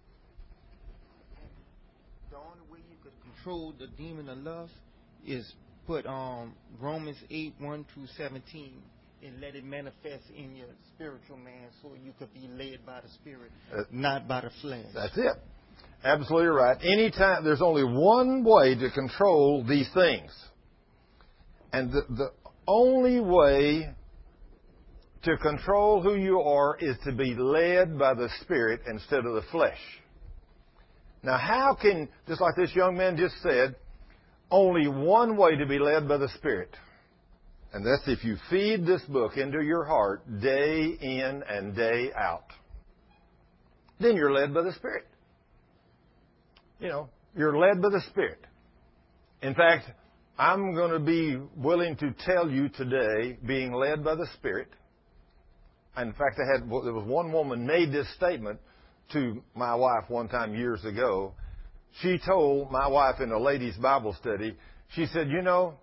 The only way you could control the demon of lust is put Romans 8:1-17 and let it manifest in your spiritual man so you could be led by the Spirit, not by the flesh. That's it. Absolutely right. Anytime, there's only one way to control these things. And the only way to control who you are is to be led by the Spirit instead of the flesh. Now, how can, just like this young man just said, only one way to be led by the Spirit. And that's if you feed this book into your heart day in and day out. Then you're led by the Spirit. You know, you're led by the Spirit. In fact, I'm going to be willing to tell you today, being led by the Spirit. And in fact, there was one woman made this statement to my wife one time years ago. She told my wife in a ladies' Bible study, she said, you know,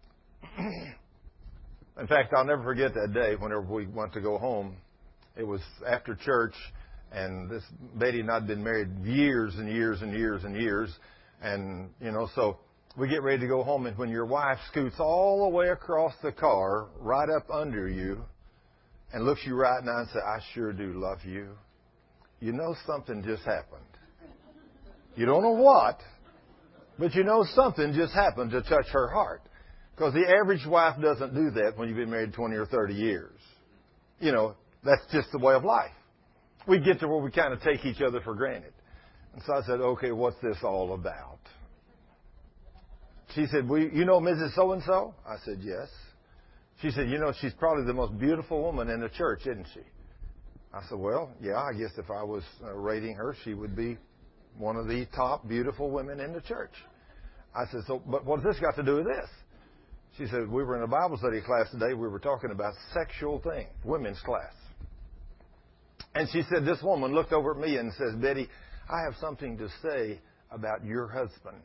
in fact, I'll never forget that day whenever we went to go home. It was after church, and this Betty and I had been married years and years and years and years. And, you know, so we get ready to go home, and when your wife scoots all the way across the car, right up under you, and looks you right now and says, I sure do love you, you know something just happened. You don't know what, but you know something just happened to touch her heart. Because the average wife doesn't do that when you've been married 20 or 30 years. You know, that's just the way of life. We get to where we kind of take each other for granted. And so I said, okay, what's this all about? She said, you know Mrs. So-and-so? I said, yes. She said, you know, she's probably the most beautiful woman in the church, isn't she? I said, well, yeah, I guess if I was rating her, she would be one of the top beautiful women in the church. I said, so, but what has this got to do with this? She said, we were in a Bible study class today. We were talking about sexual things, women's class. And she said, this woman looked over at me and says, Betty, I have something to say about your husband.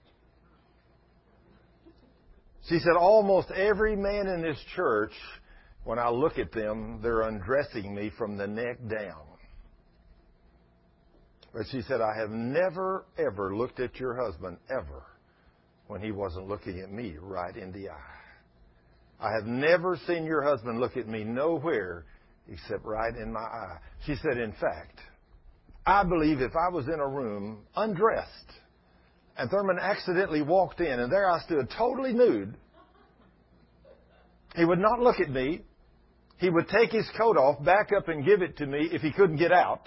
She said, almost every man in this church, when I look at them, they're undressing me from the neck down. But she said, I have never, ever looked at your husband, ever, when he wasn't looking at me right in the eye. I have never seen your husband look at me nowhere except right in my eye. She said, in fact, I believe if I was in a room undressed and Thurman accidentally walked in and there I stood totally nude, he would not look at me. He would take his coat off, back up and give it to me if he couldn't get out.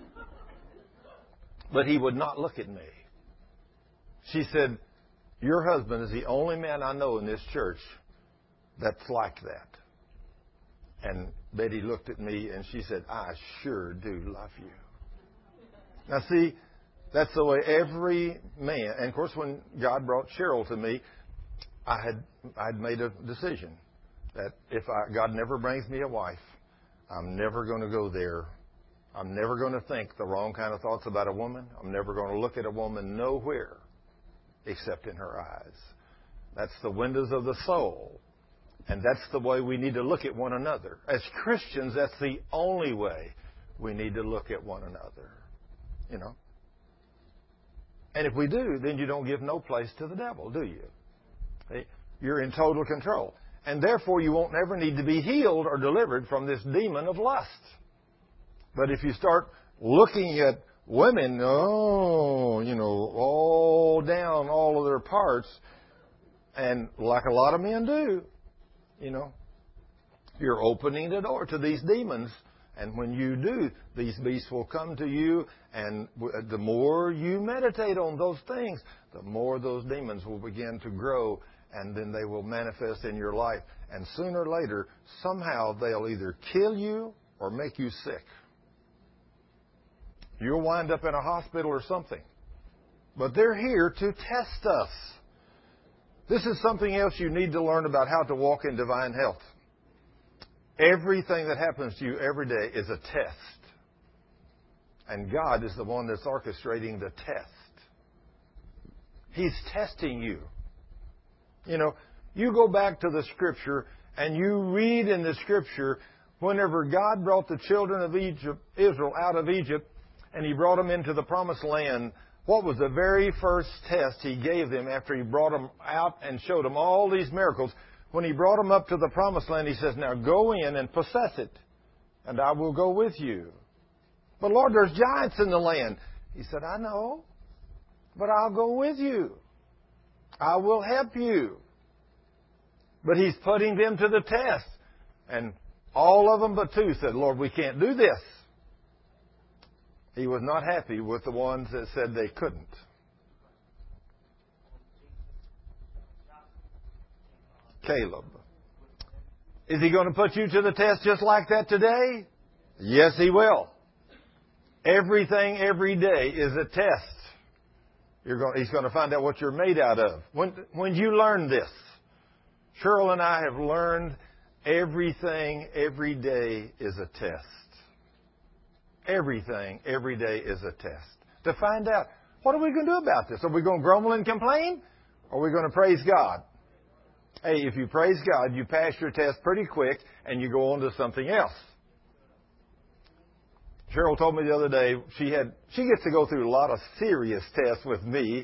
But he would not look at me. She said, your husband is the only man I know in this church that's like that. And Betty looked at me and she said, I sure do love you. Now see, that's the way every man, and of course when God brought Cheryl to me, I had I'd made a decision that if God never brings me a wife, I'm never going to go there. I'm never going to think the wrong kind of thoughts about a woman. I'm never going to look at a woman nowhere except in her eyes. That's the windows of the soul. And that's the way we need to look at one another. As Christians, that's the only way we need to look at one another. You know? And if we do, then you don't give no place to the devil, do you? You're in total control. And therefore, you won't ever need to be healed or delivered from this demon of lust. But if you start looking at women, all down all of their parts, and like a lot of men do, you're opening the door to these demons. And when you do, these beasts will come to you, and the more you meditate on those things, the more those demons will begin to grow, and then they will manifest in your life. And sooner or later, somehow they'll either kill you or make you sick. You'll wind up in a hospital or something. But they're here to test us. This is something else you need to learn about how to walk in divine health. Everything that happens to you every day is a test. And God is the one that's orchestrating the test. He's testing you. You go back to the Scripture and you read in the Scripture whenever God brought the children of Israel out of Egypt and He brought them into the Promised Land, what was the very first test He gave them after He brought them out and showed them all these miracles? When He brought them up to the Promised Land, He says, now go in and possess it, and I will go with you. But Lord, there's giants in the land. He said, I know, but I'll go with you. I will help you. But He's putting them to the test. And all of them but two said, Lord, we can't do this. He was not happy with the ones that said they couldn't. Caleb. Is He going to put you to the test just like that today? Yes, He will. Everything, every day is a test. He's going to find out what you're made out of. When you learn this, Cheryl and I have learned everything, every day is a test. Everything, every day is a test. To find out, what are we going to do about this? Are we going to grumble and complain? Or are we going to praise God? Hey, if you praise God, you pass your test pretty quick and you go on to something else. Cheryl told me the other day she gets to go through a lot of serious tests with me.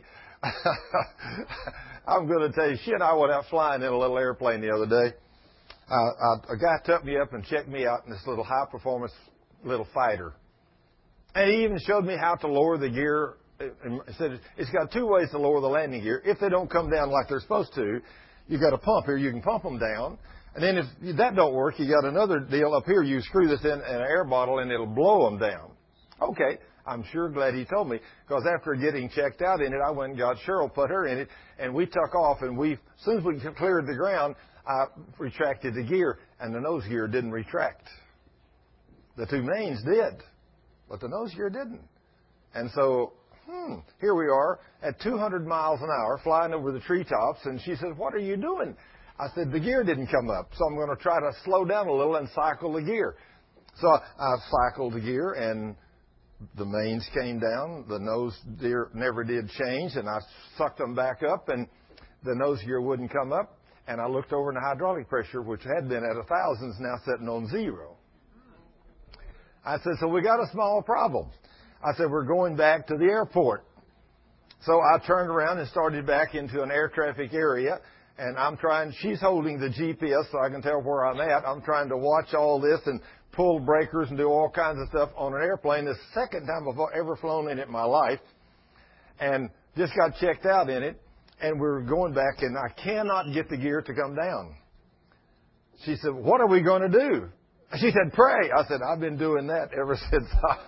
I'm going to tell you, she and I went out flying in a little airplane the other day. A guy took me up and checked me out in this little high-performance little fighter. And he even showed me how to lower the gear. He said it's got two ways to lower the landing gear. If they don't come down like they're supposed to, you've got a pump here. You can pump them down. And then if that don't work, you got another deal up here. You screw this in an air bottle and it'll blow them down. Okay, I'm sure glad he told me, because after getting checked out in it, I went and got Cheryl, put her in it, and we took off. And as soon as we cleared the ground, I retracted the gear, and the nose gear didn't retract. The two mains did, but the nose gear didn't. And so, here we are at 200 miles an hour flying over the treetops, and she says, what are you doing? I said, the gear didn't come up, so I'm going to try to slow down a little and cycle the gear. So I cycled the gear, and the mains came down. The nose gear never did change, and I sucked them back up, and the nose gear wouldn't come up. And I looked over, and the hydraulic pressure, which had been at 1,000, is now sitting on 0. I said, so we got a small problem. I said, we're going back to the airport. So I turned around and started back into an air traffic area. And she's holding the GPS so I can tell where I'm at. I'm trying to watch all this and pull breakers and do all kinds of stuff on an airplane. The second time I've ever flown in it in my life. And just got checked out in it. And we're going back, and I cannot get the gear to come down. She said, what are we going to do? She said, pray. I said, I've been doing that ever since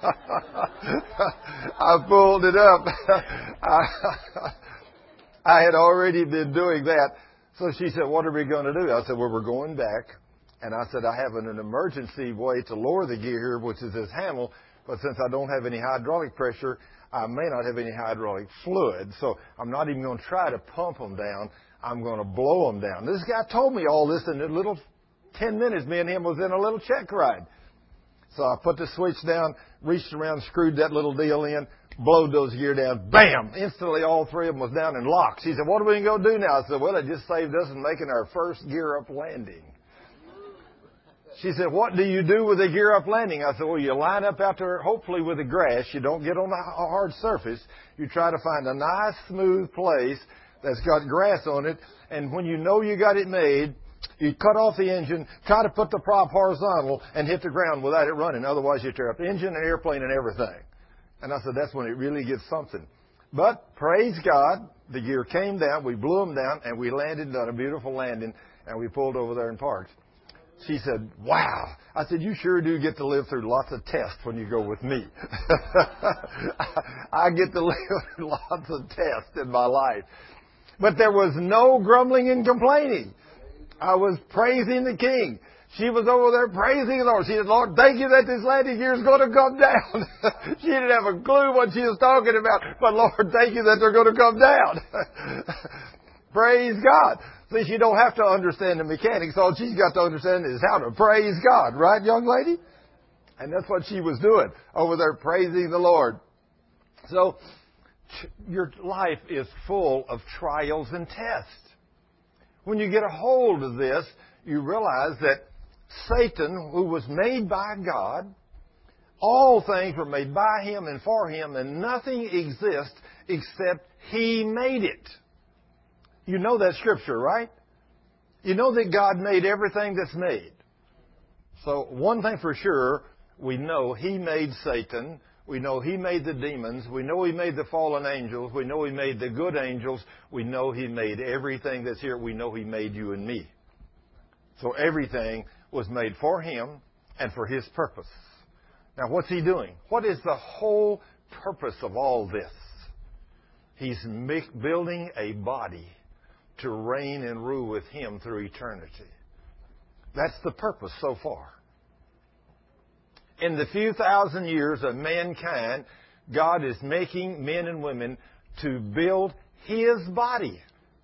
I pulled it up. I had already been doing that. So she said, what are we going to do? I said, well, we're going back. And I said, I have an emergency way to lower the gear here, which is this handle. But since I don't have any hydraulic pressure, I may not have any hydraulic fluid. So I'm not even going to try to pump them down. I'm going to blow them down. This guy told me all this in a little 10 minutes. Me and him was in a little check ride. So I put the switch down, reached around, screwed that little deal in, blowed those gear down. Bam! Instantly all three of them was down in locks. He said, what are we going to go do now? I said, well, it just saved us in making our first gear-up landing. She said, what do you do with a gear-up landing? I said, well, you line up out there, hopefully with the grass. You don't get on a hard surface. You try to find a nice, smooth place that's got grass on it. And when you know you got it made, you cut off the engine, try to put the prop horizontal, and hit the ground without it running. Otherwise, you tear up the engine and airplane and everything. And I said, that's when it really gets something. But praise God, the gear came down, we blew them down, and we landed on a beautiful landing, and we pulled over there and parked. She said, wow. I said, you sure do get to live through lots of tests when you go with me. I get to live through lots of tests in my life. But there was no grumbling and complaining. I was praising the King. She was over there praising the Lord. She said, Lord, thank you that this landing gear is going to come down. She didn't have a clue what she was talking about. But Lord, thank you that they're going to come down. Praise God. See, she don't have to understand the mechanics. All she's got to understand is how to praise God. Right, young lady? And that's what she was doing over there, praising the Lord. So, your life is full of trials and tests. When you get a hold of this, you realize that Satan, who was made by God, all things were made by Him and for Him, and nothing exists except He made it. You know that scripture, right? You know that God made everything that's made. So one thing for sure, we know He made Satan. We know He made the demons. We know He made the fallen angels. We know He made the good angels. We know He made everything that's here. We know He made you and me. So everything was made for Him and for His purpose. Now what's He doing? What is the whole purpose of all this? He's building a body to reign and rule with Him through eternity. That's the purpose so far. In the few thousand years of mankind, God is making men and women to build His body.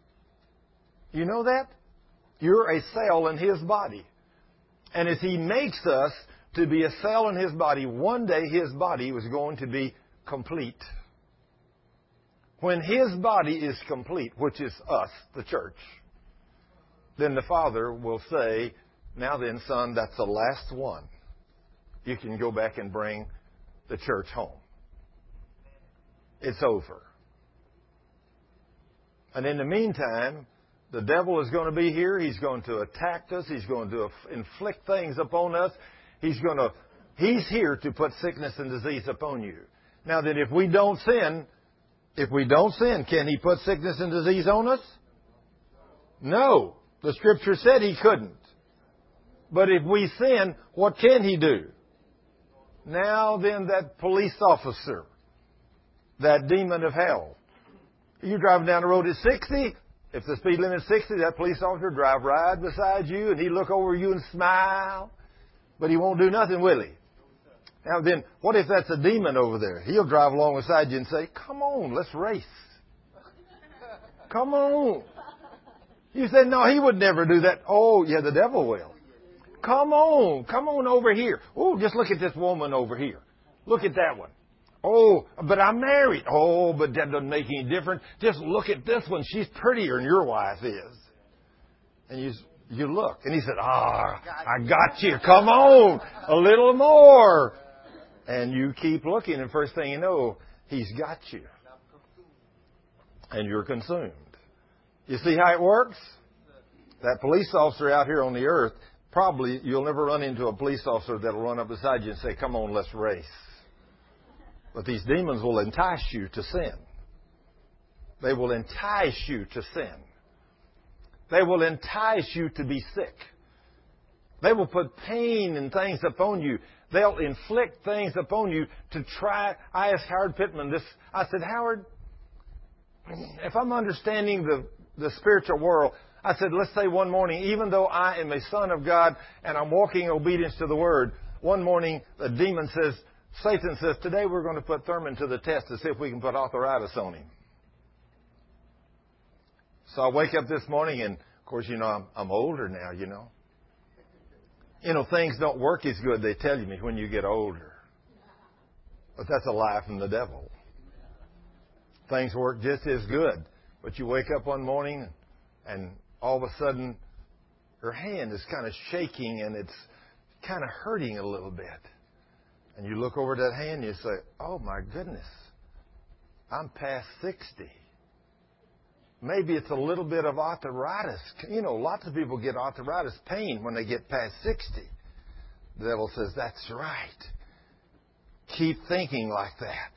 You know that? You're a cell in His body. And as He makes us to be a cell in His body, one day His body was going to be complete. When His body is complete, which is us, the church, then the Father will say, now then, son, that's the last one. You can go back and bring the church home. It's over. And in the meantime, the devil is going to be here. He's going to attack us. He's going to inflict things upon us. He's here to put sickness and disease upon you. Now then, if we don't sin, can He put sickness and disease on us? No. The Scripture said He couldn't. But if we sin, what can He do? Now then, that police officer, that demon of hell, you're driving down the road at 60. If the speed limit is 60, that police officer drive right beside you and he look over you and smile. But he won't do nothing, will he? Now then, what if that's a demon over there? He'll drive along beside you and say, come on, let's race. Come on. You said, no, he would never do that. Oh, yeah, the devil will. Come on over here. Oh, just look at this woman over here. Look at that one. Oh, but I'm married. Oh, but that doesn't make any difference. Just look at this one. She's prettier than your wife is. And you look. And he said, I got you. Come on. A little more. And you keep looking, and first thing you know, he's got you. And you're consumed. You see how it works? That police officer out here on the earth, probably you'll never run into a police officer that'll run up beside you and say, come on, let's race. But these demons will entice you to sin. They will entice you to sin. They will entice you to be sick. They will put pain and things upon you. They'll inflict things upon you to try. I asked Howard Pittman this. I said, Howard, if I'm understanding the spiritual world, I said, let's say one morning, even though I am a son of God and I'm walking in obedience to the Word, one morning the demon says, Satan says, today we're going to put Thurman to the test to see if we can put arthritis on him. So I wake up this morning and, of course, I'm older now, things don't work as good, they tell me, when you get older. But that's a lie from the devil. Things work just as good. But you wake up one morning and all of a sudden your hand is kind of shaking and it's kind of hurting a little bit. And you look over at that hand and you say, oh my goodness, I'm past 60. Maybe it's a little bit of arthritis. Lots of people get arthritis pain when they get past 60. The devil says, that's right. Keep thinking like that.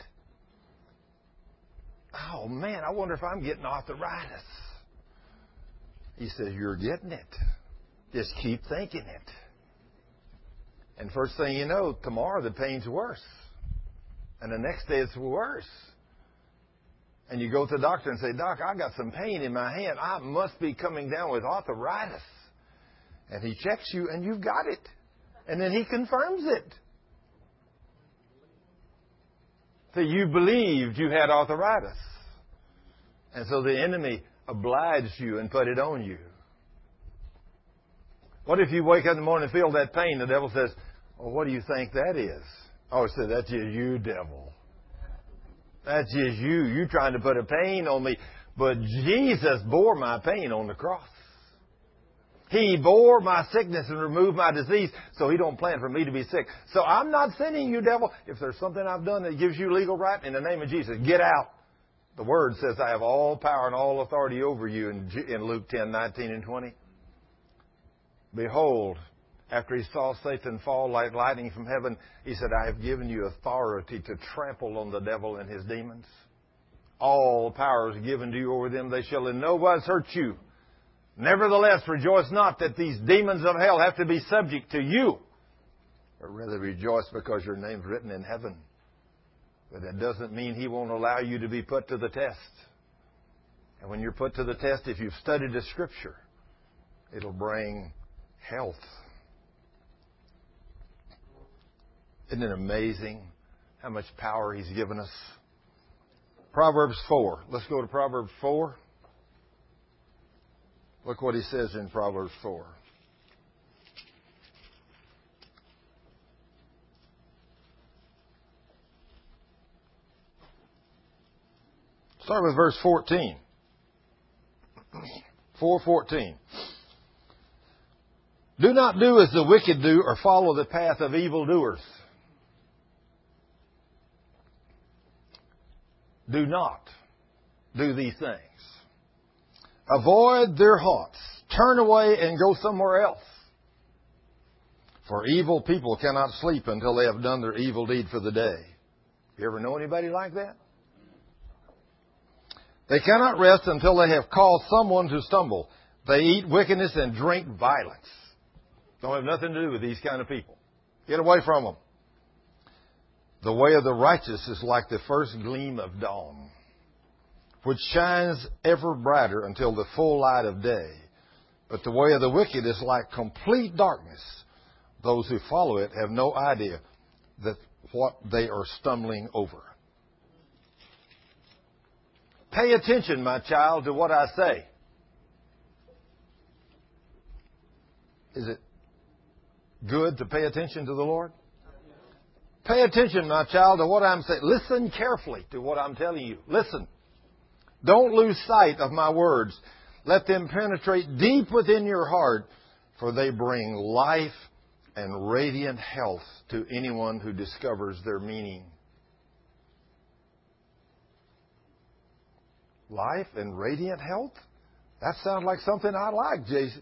Oh, man, I wonder if I'm getting arthritis. He says, you're getting it. Just keep thinking it. And first thing you know, tomorrow the pain's worse. And the next day it's worse. And you go to the doctor and say, Doc, I got some pain in my hand. I must be coming down with arthritis. And he checks you and you've got it. And then he confirms it. So you believed you had arthritis. And so the enemy obliged you and put it on you. What if you wake up in the morning and feel that pain? The devil says, well, what do you think that is? Oh, he said, that's just you, devil. That's just you. You trying to put a pain on me. But Jesus bore my pain on the cross. He bore my sickness and removed my disease, so He don't plan for me to be sick. So I'm not sending you, devil. If there's something I've done that gives you legal right, in the name of Jesus, get out. The Word says I have all power and all authority over you in Luke 10:19 and 20. Behold, after He saw Satan fall like lightning from heaven, He said, I have given you authority to trample on the devil and his demons. All power is given to you over them. They shall in no wise hurt you. Nevertheless, rejoice not that these demons of hell have to be subject to you, but rather rejoice because your name's written in heaven. But that doesn't mean He won't allow you to be put to the test. And when you're put to the test, if you've studied the Scripture, it'll bring health. Isn't it amazing how much power He's given us? Proverbs 4. Let's go to Proverbs 4. Look what he says in Proverbs 4. Start with verse 14. 4:14. Do not do as the wicked do or follow the path of evildoers. Do not do these things. Avoid their haunts. Turn away and go somewhere else. For evil people cannot sleep until they have done their evil deed for the day. You ever know anybody like that? They cannot rest until they have caused someone to stumble. They eat wickedness and drink violence. Don't have nothing to do with these kind of people. Get away from them. The way of the righteous is like the first gleam of dawn, which shines ever brighter until the full light of day. But the way of the wicked is like complete darkness. Those who follow it have no idea that what they are stumbling over. Pay attention, my child, to what I say. Is it good to pay attention to the Lord? Pay attention, my child, to what I'm saying. Listen carefully to what I'm telling you. Listen. Don't lose sight of my words. Let them penetrate deep within your heart, for they bring life and radiant health to anyone who discovers their meaning. Life and radiant health? That sounds like something I like, Jason.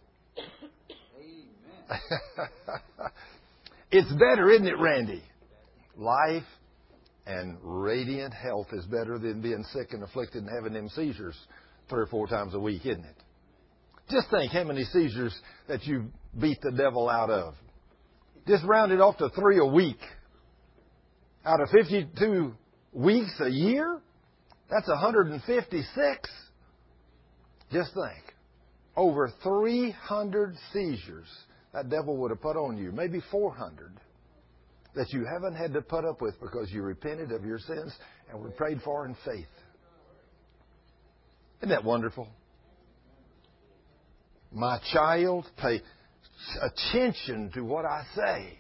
It's better, isn't it, Randy? Life and radiant health is better than being sick and afflicted and having them seizures 3 or 4 times a week, isn't it? Just think how many seizures that you beat the devil out of. Just round it off to 3 a week. Out of 52 weeks a year, that's 156. Just think. Over 300 seizures that devil would have put on you, maybe 400. That you haven't had to put up with because you repented of your sins and were prayed for in faith. Isn't that wonderful? My child, pay attention to what I say.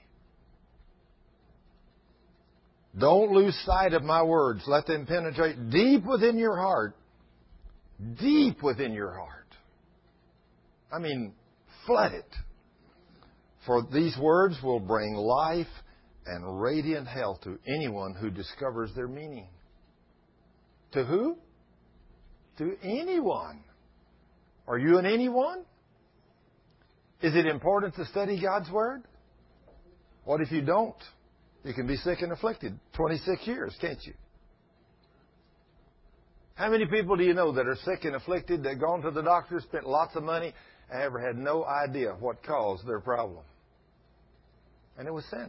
Don't lose sight of my words. Let them penetrate deep within your heart. Deep within your heart. I mean, flood it. For these words will bring life and radiant health to anyone who discovers their meaning. To who? To anyone. Are you an anyone? Is it important to study God's Word? What if you don't? You can be sick and afflicted 26 years, can't you? How many people do you know that are sick and afflicted, that gone to the doctor, spent lots of money, and ever had no idea what caused their problem? And it was sin.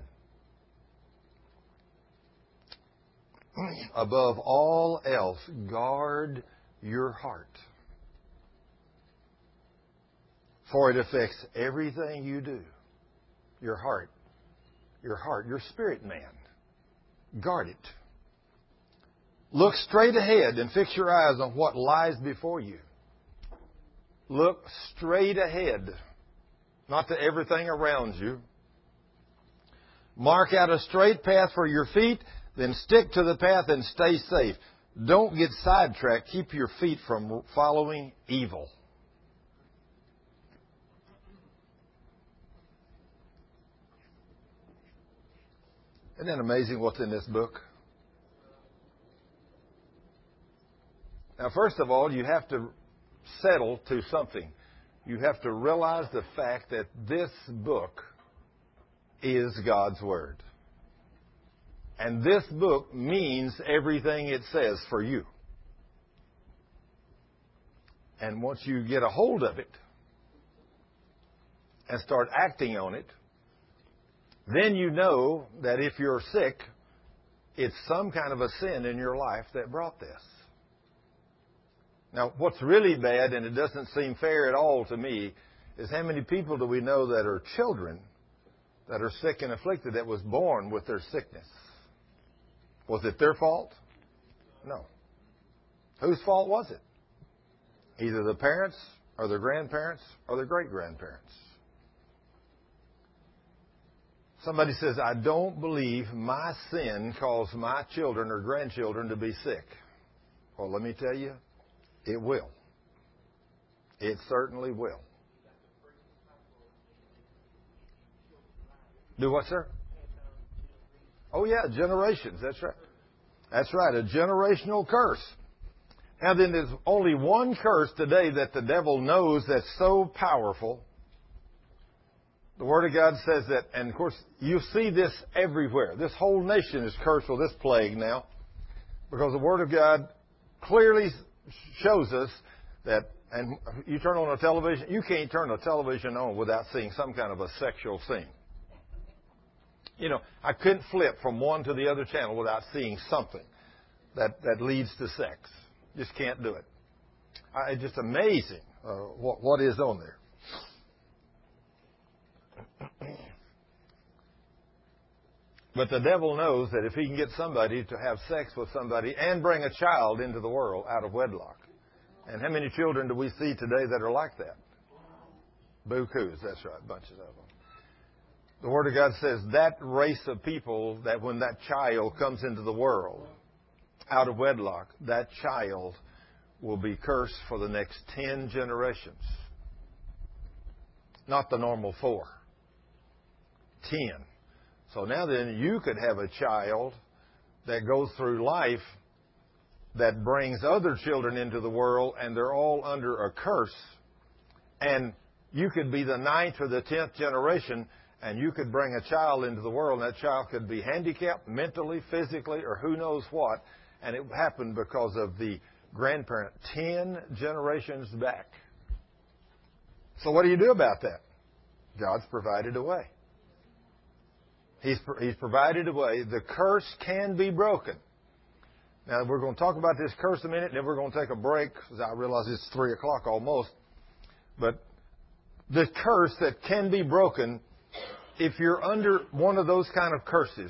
Above all else, guard your heart. For it affects everything you do. Your heart, your spirit man. Guard it. Look straight ahead and fix your eyes on what lies before you. Look straight ahead, not to everything around you. Mark out a straight path for your feet, then stick to the path and stay safe. Don't get sidetracked. Keep your feet from following evil. Isn't it amazing what's in this book? Now, first of all, you have to settle to something. You have to realize the fact that this book is God's Word. And this book means everything it says for you. And once you get a hold of it and start acting on it, then you know that if you're sick, it's some kind of a sin in your life that brought this. Now, what's really bad, and it doesn't seem fair at all to me, is how many people do we know that are children that are sick and afflicted that was born with their sickness? Was it their fault? No. Whose fault was it? Either the parents or the grandparents or the great-grandparents. Somebody says, I don't believe my sin caused my children or grandchildren to be sick. Well, let me tell you, it will. It certainly will. Do what, sir? Oh, yeah, generations. That's right. That's right, a generational curse. Now, then, there's only one curse today that the devil knows that's so powerful. The Word of God says that, and of course, you see this everywhere. This whole nation is cursed with this plague now, because the Word of God clearly shows us that, and you turn on a television, you can't turn a television on without seeing some kind of a sexual scene. You know, I couldn't flip from one to the other channel without seeing something that leads to sex. Just can't do it. It's just amazing what is on there. But the devil knows that if he can get somebody to have sex with somebody and bring a child into the world out of wedlock. And how many children do we see today that are like that? Bukus, that's right, bunches of them. The Word of God says that race of people, that when that child comes into the world out of wedlock, that child will be cursed for the next 10 generations. Not the normal 4. 10. So now then, you could have a child that goes through life that brings other children into the world, and they're all under a curse. And you could be the 9th or the 10th generation, and you could bring a child into the world, and that child could be handicapped mentally, physically, or who knows what. And it happened because of the grandparent 10 generations back. So what do you do about that? God's provided a way. He's provided a way. The curse can be broken. Now, we're going to talk about this curse in a minute, and then we're going to take a break, because I realize it's 3 o'clock almost. But the curse that can be broken, if you're under one of those kind of curses.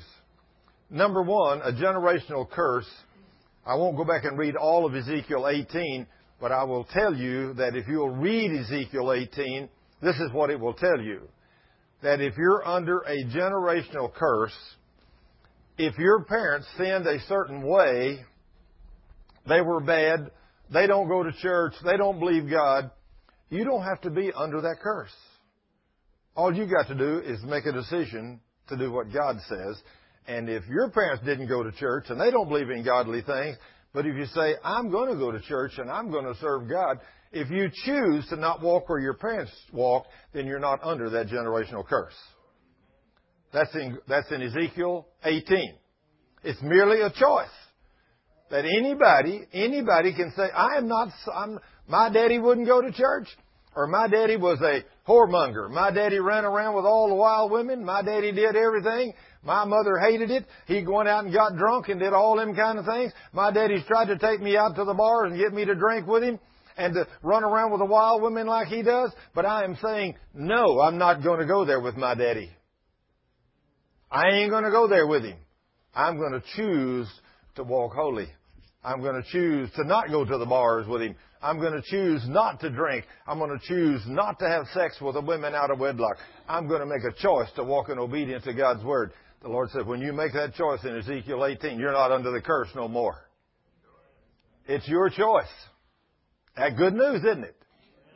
Number one, a generational curse. I won't go back and read all of Ezekiel 18, But I will tell you that if you'll read Ezekiel 18, this is what it will tell you. That if you're under a generational curse, if your parents sinned a certain way, they were bad, they don't go to church, they don't believe God, you don't have to be under that curse. All you got to do is make a decision to do what God says. And if your parents didn't go to church and they don't believe in godly things, but if you say, I'm going to go to church and I'm going to serve God, if you choose to not walk where your parents walk, then you're not under that generational curse. That's in Ezekiel 18. It's merely a choice that anybody can say, my daddy wouldn't go to church, or my daddy was a whoremonger. My daddy ran around with all the wild women. My daddy did everything. My mother hated it. He went out and got drunk and did all them kind of things. My daddy's tried to take me out to the bars and get me to drink with him and to run around with the wild women like he does. But I am saying, no, I'm not going to go there with my daddy. I ain't going to go there with him. I'm going to choose to walk holy. I'm going to choose to not go to the bars with him. I'm going to choose not to drink. I'm going to choose not to have sex with the women out of wedlock. I'm going to make a choice to walk in obedience to God's Word. The Lord said, when you make that choice in Ezekiel 18, you're not under the curse no more. It's your choice. That's good news, isn't it?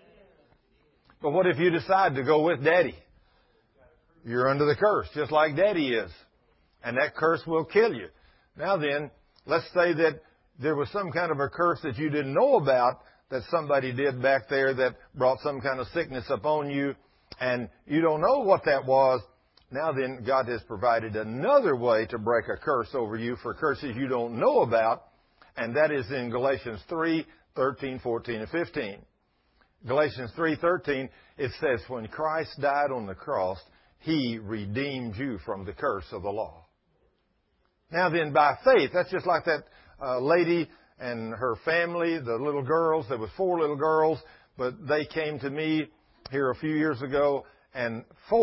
But what if you decide to go with Daddy? You're under the curse, just like Daddy is. And that curse will kill you. Now then, let's say that there was some kind of a curse that you didn't know about that somebody did back there that brought some kind of sickness upon you, and you don't know what that was. Now then, God has provided another way to break a curse over you for curses you don't know about, and that is in Galatians 3:13, 14, and 15. Galatians 3:13, it says, when Christ died on the cross, He redeemed you from the curse of the law. Now then, by faith, that's just like that lady and her family, the little girls. There was 4 little girls, but they came to me here a few years ago, and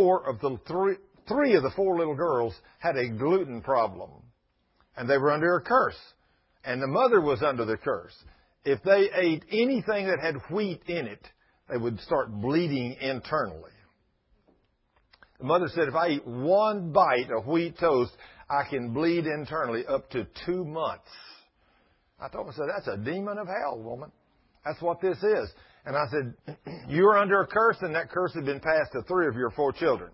3 of the 4 little girls had a gluten problem, and they were under a curse, and the mother was under the curse. If they ate anything that had wheat in it, they would start bleeding internally. The mother said, if I eat one bite of wheat toast, I can bleed internally up to 2 months. I told her, I said, that's a demon of hell, woman. That's what this is. And I said, you're under a curse, and that curse has been passed to 3 of your 4 children.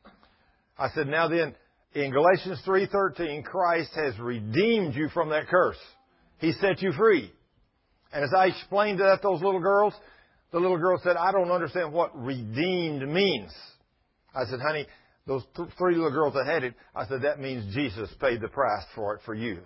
I said, now then, in Galatians 3:13, Christ has redeemed you from that curse. He set you free. And as I explained to those little girls, the little girl said, I don't understand what redeemed means. I said, honey, those 3 little girls that had it, I said, that means Jesus paid the price for it for you.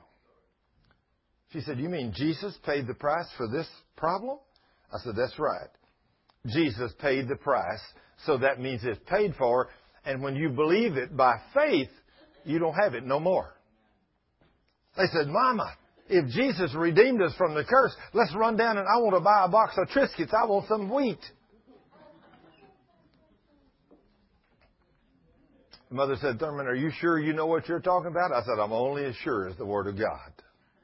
She said, you mean Jesus paid the price for this problem? I said, that's right. Jesus paid the price, so that means it's paid for. And when you believe it by faith, you don't have it no more. They said, Mama, if Jesus redeemed us from the curse, let's run down and I want to buy a box of Triscuits. I want some wheat. The mother said, Thurman, are you sure you know what you're talking about? I said, I'm only as sure as the Word of God.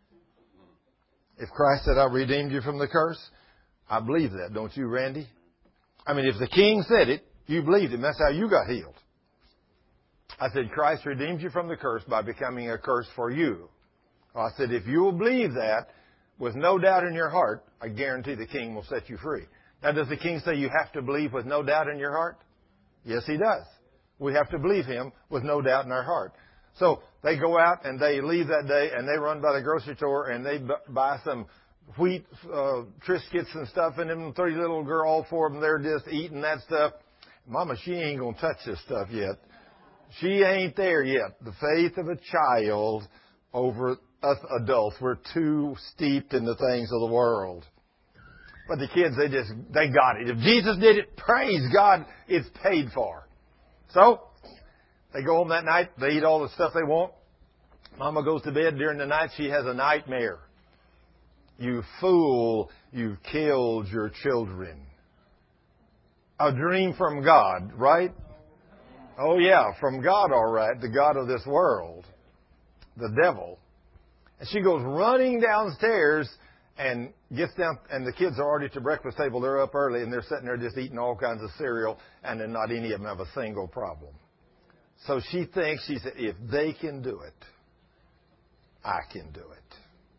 If Christ said, I redeemed you from the curse, I believe that. Don't you, Randy? I mean, if the king said it, you believed him. That's how you got healed. I said, Christ redeemed you from the curse by becoming a curse for you. I said, if you will believe that with no doubt in your heart, I guarantee the king will set you free. Now, does the king say you have to believe with no doubt in your heart? Yes, he does. We have to believe him with no doubt in our heart. So they go out and they leave that day and they run by the grocery store and they buy some wheat Triscuits and stuff, and them 3 little girls, all 4 of them, they're just eating that stuff. Mama, she ain't going to touch this stuff yet. She ain't there yet. The faith of a child over us adults. We're too steeped in the things of the world. But the kids, they got it. If Jesus did it, praise God, it's paid for. So, they go home that night, they eat all the stuff they want. Mama goes to bed during the night, she has a nightmare. You fool, you've killed your children. A dream from God, right? Oh yeah, from God, all right, the God of this world, the devil. And she goes running downstairs, and gets down, and the kids are already at the breakfast table. They're up early, and they're sitting there just eating all kinds of cereal, and then not any of them have a single problem. So she thinks, she said, if they can do it, I can do it.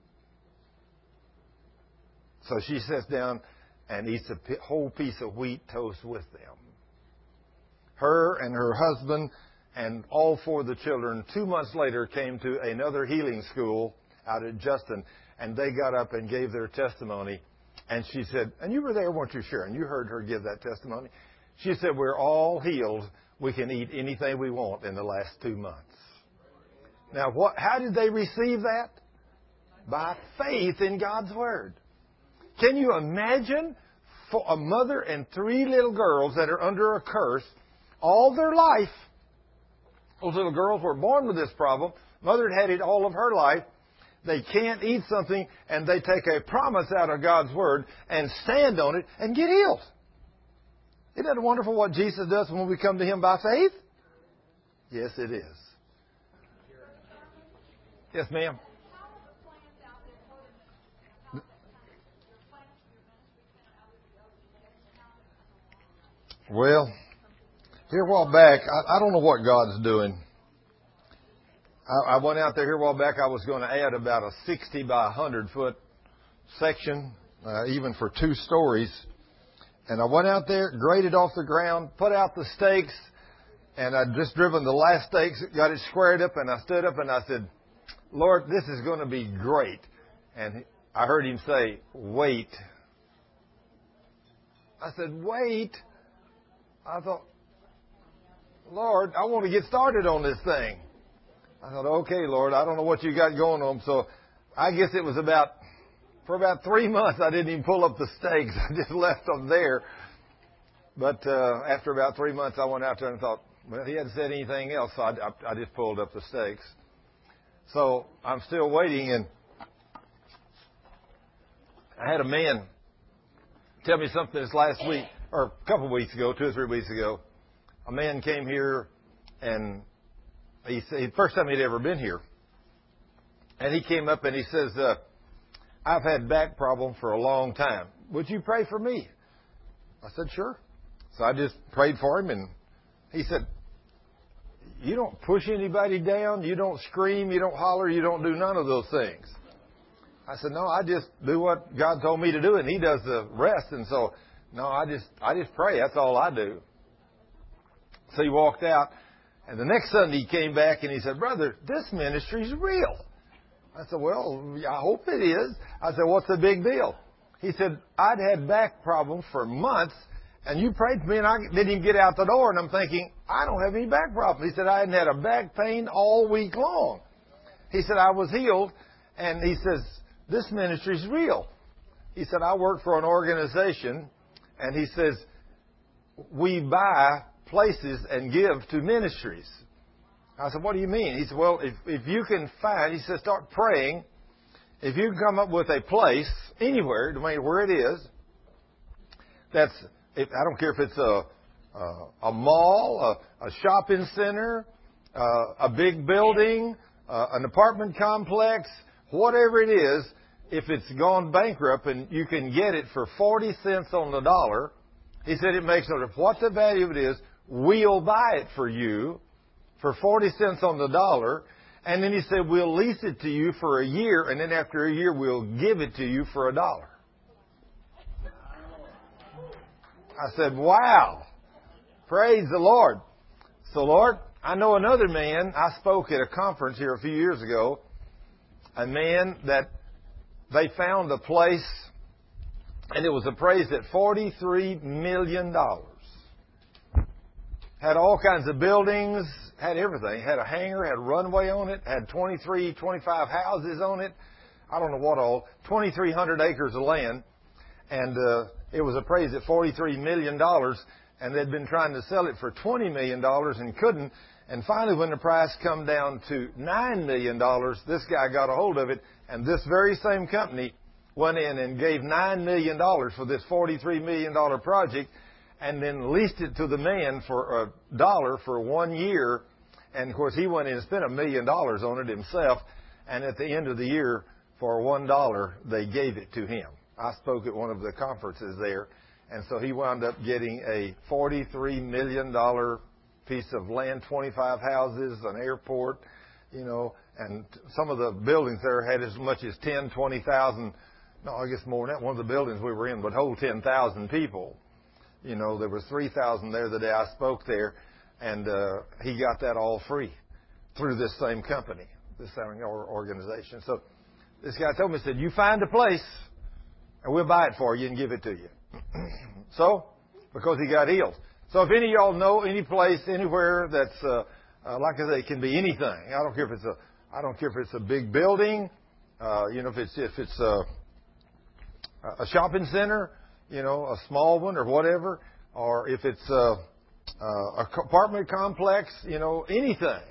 So she sits down and eats a whole piece of wheat toast with them. Her and her husband and all four of the children, 2 months later, came to another healing school out at Justin, and they got up and gave their testimony. And she said, and you were there, weren't you, Sharon? You heard her give that testimony. She said, we're all healed. We can eat anything we want in the last 2 months. Now, how did they receive that? By faith in God's Word. Can you imagine for a mother and 3 little girls that are under a curse all their life? Those little girls were born with this problem. Mother had it all of her life. They can't eat something, and they take a promise out of God's Word and stand on it and get healed. Isn't that wonderful what Jesus does when we come to Him by faith? Yes, it is. Yes, ma'am. Well, here a while back, I don't know what God's doing. I went out there here a while back. I was going to add about a 60 by 100 foot section, even for 2 stories. And I went out there, graded off the ground, put out the stakes, and I'd just driven the last stakes, got it squared up, and I stood up and I said, Lord, this is going to be great. And I heard Him say, wait. I said, wait. I thought, Lord, I want to get started on this thing. I thought, okay, Lord, I don't know what you got going on. So I guess it was for about 3 months, I didn't even pull up the stakes. I just left them there. But after about 3 months, I went out there and thought, well, He hadn't said anything else, so I just pulled up the stakes. So I'm still waiting, and I had a man tell me something this last week, or a couple of weeks ago, 2 or 3 weeks ago. A man came here, and he said, first time he'd ever been here. And he came up and he says, I've had back problem for a long time. Would you pray for me? I said, sure. So I just prayed for him, and he said, you don't push anybody down, you don't scream, you don't holler, you don't do none of those things. I said, no, I just do what God told me to do, and He does the rest. And so, no, I just pray. That's all I do. So he walked out, and the next Sunday he came back and he said, brother, this ministry's real. I said, well, I hope it is. I said, what's the big deal? He said, I'd had back problems for months, and you prayed for me, and I didn't even get out the door, and I'm thinking, I don't have any back problems. He said, I hadn't had a back pain all week long. He said, I was healed, and he says, this ministry's real. He said, I work for an organization, and he says, we buy places and give to ministries. I said, what do you mean? He said, well, if you can find, he said, start praying. If you can come up with a place anywhere, no matter where it is, I don't care if it's a mall, a shopping center, a big building, an apartment complex, whatever it is, if it's gone bankrupt and you can get it for 40 cents on the dollar, he said it makes no difference what the value of it is. We'll buy it for you for 40 cents on the dollar. And then he said, we'll lease it to you for a year. And then after a year, we'll give it to you for $1. I said, wow. Praise the Lord. So, Lord, I know another man. I spoke at a conference here a few years ago. A man that they found a place, and it was appraised at $43 million. Had all kinds of buildings, had everything. Had a hangar, had a runway on it, had 25 houses on it. I don't know what all. 2,300 acres of land. And it was appraised at $43 million. And they'd been trying to sell it for $20 million and couldn't. And finally, when the price come down to $9 million, this guy got a hold of it. And this very same company went in and gave $9 million for this $43 million project, and then leased it to the man for $1 for 1 year. And, of course, he went in and spent $1 million on it himself. And at the end of the year, for $1, they gave it to him. I spoke at one of the conferences there, and so he wound up getting a $43 million piece of land, 25 houses, an airport, and some of the buildings there had as much as 10, 20,000, no, I guess more than that. One of the buildings we were in would hold 10,000 people. There was 3,000 there the day I spoke there, and he got that all free through this same company, this same organization. So this guy told me, he said, you find a place, and we'll buy it for you and give it to you. So, because he got healed. So if any of y'all know any place, anywhere that's, like I say, it can be anything. I don't care if it's a big building, if it's a shopping center, a small one or whatever, or if it's a apartment complex, anything,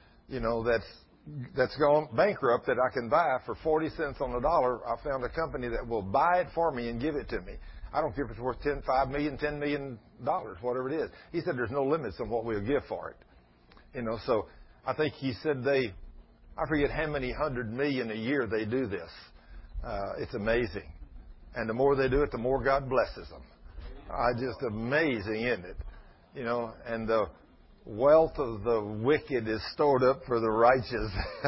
that's gone bankrupt that I can buy for 40 cents on the dollar. I found a company that will buy it for me and give it to me. I don't care if it's worth $5 million, $10 million, whatever it is. He said there's no limits on what we'll give for it. So I think he said I forget how many $100 million a year they do this. It's amazing. And the more they do it, the more God blesses them. Just amazing, isn't it? And the wealth of the wicked is stored up for the righteous.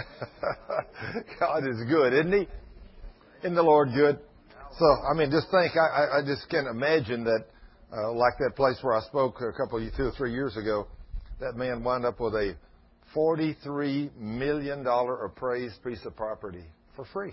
God is good, isn't He? Isn't the Lord good? So, just think, I just can't imagine that, like that place where I spoke 2 or 3 years ago, that man wound up with a $43 million appraised piece of property for free.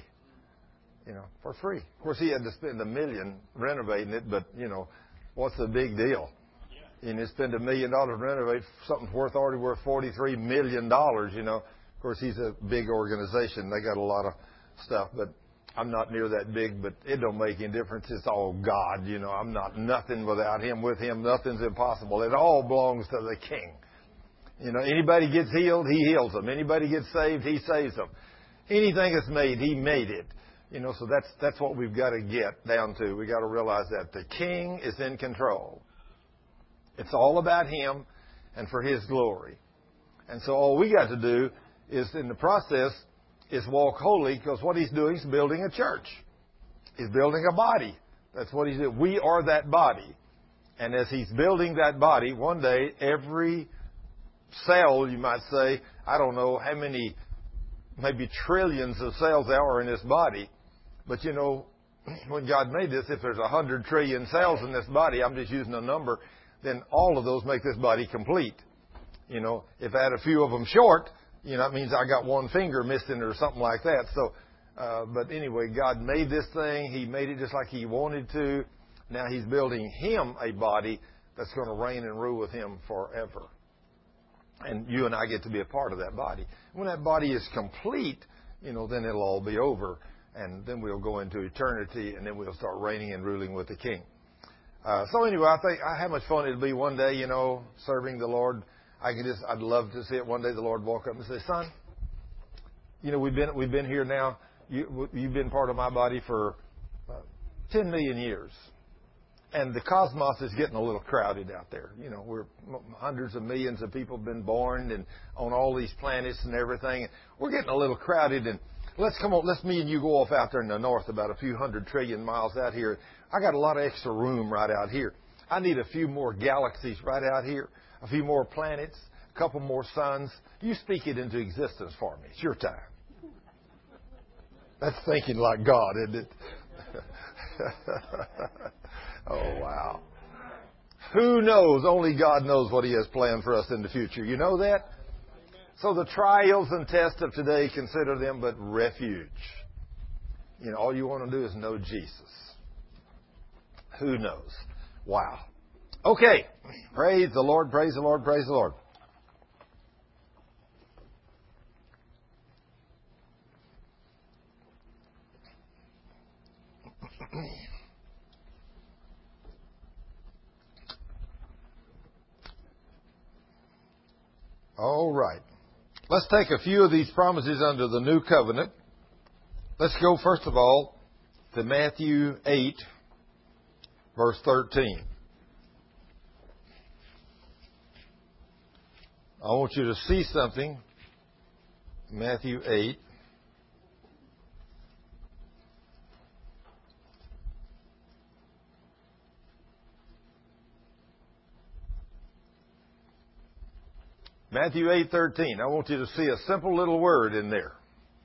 For free. Of course, he had to spend $1 million renovating it, but, what's the big deal? You spend $1 million to renovate something already worth $43 million, Of course, he's a big organization. They got a lot of stuff, but I'm not near that big, but it don't make any difference. It's all God, I'm not nothing without Him. With Him, nothing's impossible. It all belongs to the King. Anybody gets healed, He heals them. Anybody gets saved, He saves them. Anything that's made, He made it. So that's what we've got to get down to. We've got to realize that the King is in control. It's all about Him and for His glory. And so all we got to do is, in the process, is walk holy, because what He's doing is building a church. He's building a body. That's what He's doing. We are that body. And as He's building that body, one day, every cell, you might say, I don't know how many, maybe trillions of cells there are in this body. But when God made this, if there's 100 trillion cells in this body, I'm just using a number, then all of those make this body complete. If I had a few of them short, it means I got one finger missing or something like that. So, but anyway, God made this thing. He made it just like He wanted to. Now He's building Him a body that's going to reign and rule with Him forever. And you and I get to be a part of that body. When that body is complete, then it'll all be over. And then we'll go into eternity, and then we'll start reigning and ruling with the King. So anyway, I think how much fun it'll be one day, serving the Lord. I'd love to see it one day. The Lord walk up and say, "Son, we've been here now. You've been part of my body for 10 million years, and the cosmos is getting a little crowded out there. We're hundreds of millions of people have been born and on all these planets and everything. We're getting a lit's crowded, and let's me and you go off out there in the north about a few 100 trillion miles out here. I got a lot of extra room right out here. I need a few more galaxies right out here, a few more planets, a couple more suns. You speak it into existence for me. It's your time." That's thinking like God, isn't it? Oh, wow. Who knows? Only God knows what He has planned for us in the future. You know that? So the trials and tests of today, consider them but refuge. All you want to do is know Jesus. Who knows? Wow. Okay. Praise the Lord, praise the Lord, praise the Lord. All right. Let's take a few of these promises under the new covenant. Let's go, first of all, to Matthew 8, verse 13. I want you to see something. Matthew 8. Matthew 8:13. I want you to see a simple little word in there.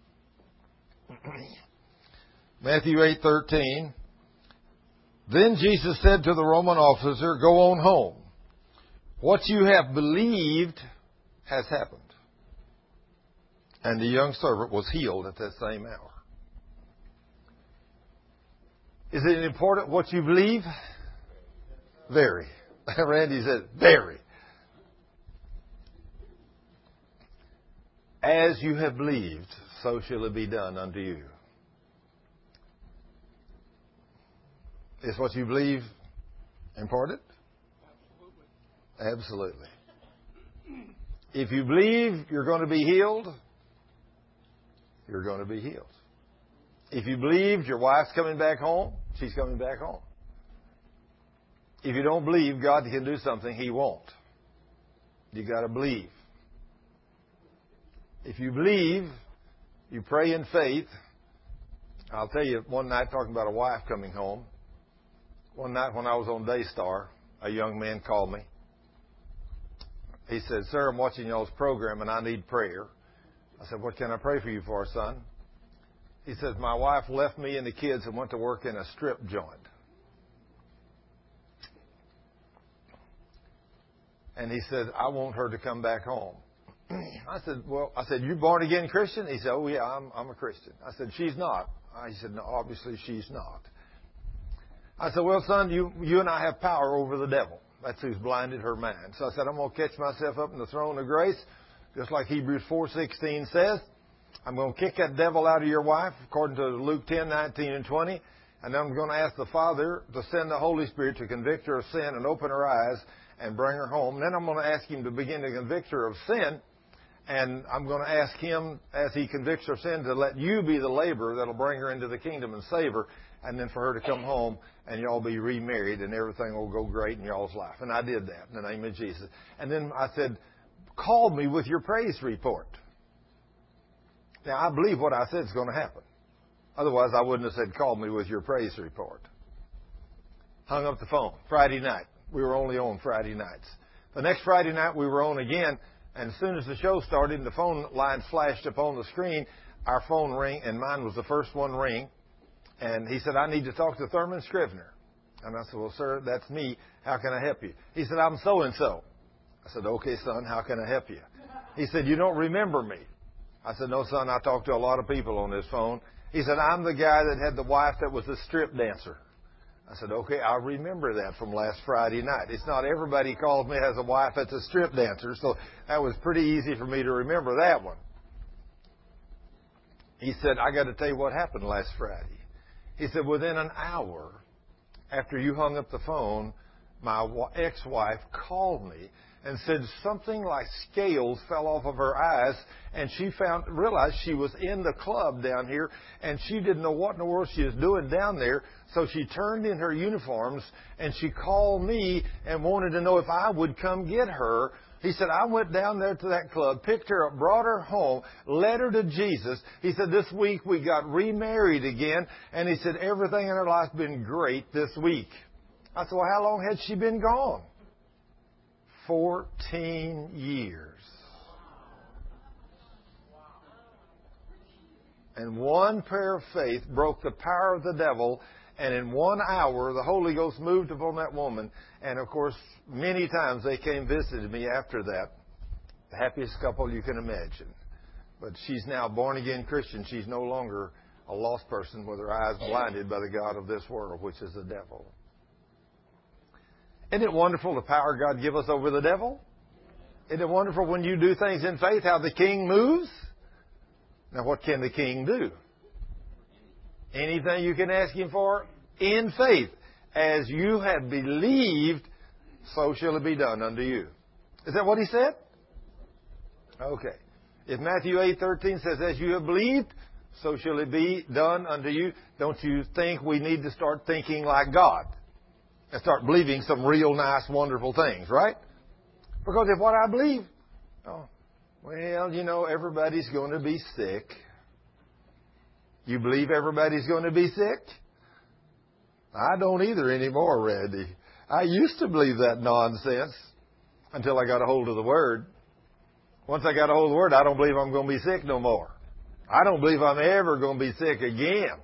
Matthew 8:13. Then Jesus said to the Roman officer, "Go on home. What you have believed has happened." And the young servant was healed at that same hour. Is it important what you believe? Very. Randy said, very. As you have believed, so shall it be done unto you. Is what you believe important? Absolutely. If you believe you're going to be healed, you're going to be healed. If you believe your wife's coming back home, she's coming back home. If you don't believe God can do something, He won't. You got to believe. If you believe, you pray in faith. I'll tell you, one night talking about a wife coming home. One night when I was on Daystar, a young man called me. He said, "Sir, I'm watching y'all's program and I need prayer." I said, "What can I pray for you for, son?" He says, "My wife left me and the kids and went to work in a strip joint." And he said, "I want her to come back home." I said, "You born again Christian?" He said, "Oh yeah, I'm a Christian." I said, "She's not." He said, "No, obviously she's not." I said, "Well, son, you and I have power over the devil. That's who's blinded her mind." So I said, "I'm going to catch myself up in the throne of grace, just like Hebrews 4:16 says. I'm going to kick that devil out of your wife, according to Luke 10:19 and 20. And then I'm going to ask the Father to send the Holy Spirit to convict her of sin and open her eyes and bring her home. Then I'm going to ask Him to begin to convict her of sin. And I'm going to ask Him, as He convicts her of sin, to let you be the laborer that'll bring her into the kingdom and save her. And then for her to come home and y'all be remarried and everything will go great in y'all's life." And I did that in the name of Jesus. And then I said, "Call me with your praise report." Now, I believe what I said is going to happen. Otherwise, I wouldn't have said, "Call me with your praise report." Hung up the phone. Friday night. We were only on Friday nights. The next Friday night, we were on again. And as soon as the show started and the phone line flashed up on the screen, our phone rang, and mine was the first one ring. And he said, "I need to talk to Thurman Scrivener." And I said, "Well, sir, that's me. How can I help you?" He said, "I'm so-and-so." I said, "Okay, son, how can I help you?" He said, "You don't remember me." I said, "No, son, I talked to a lot of people on this phone." He said, "I'm the guy that had the wife that was a strip dancer." I said, "Okay, I remember that from last Friday night. It's not everybody calls me has a wife that's a strip dancer, so that was pretty easy for me to remember that one." He said, "I got to tell you what happened last Friday." He said, "Within an hour after you hung up the phone, my ex-wife called me and said something like scales fell off of her eyes, and she realized she was in the club down here, and she didn't know what in the world she was doing down there, so she turned in her uniforms, and she called me and wanted to know if I would come get her." He said, "I went down there to that club, picked her up, brought her home, led her to Jesus." He said, "This week we got remarried again." And he said, "Everything in her life's been great this week." I said, "Well, how long had she been gone?" 14 years. And one prayer of faith broke the power of the devil. And in 1 hour, the Holy Ghost moved upon that woman. And, of course, many times they came visited me after that. The happiest couple you can imagine. But she's now born-again Christian. She's no longer a lost person with her eyes blinded by the god of this world, which is the devil. Isn't it wonderful the power God give us over the devil? Isn't it wonderful when you do things in faith, how the king moves? Now, what can the king do? Anything you can ask Him for in faith. As you have believed, so shall it be done unto you. Is that what He said? Okay. If Matthew 8:13 says, "As you have believed, so shall it be done unto you," don't you think we need to start thinking like God? And start believing some real nice, wonderful things, right? Because if what I believe, everybody's going to be sick. You believe everybody's going to be sick? I don't either anymore, Randy. I used to believe that nonsense until I got a hold of the Word. Once I got a hold of the Word, I don't believe I'm going to be sick no more. I don't believe I'm ever going to be sick again.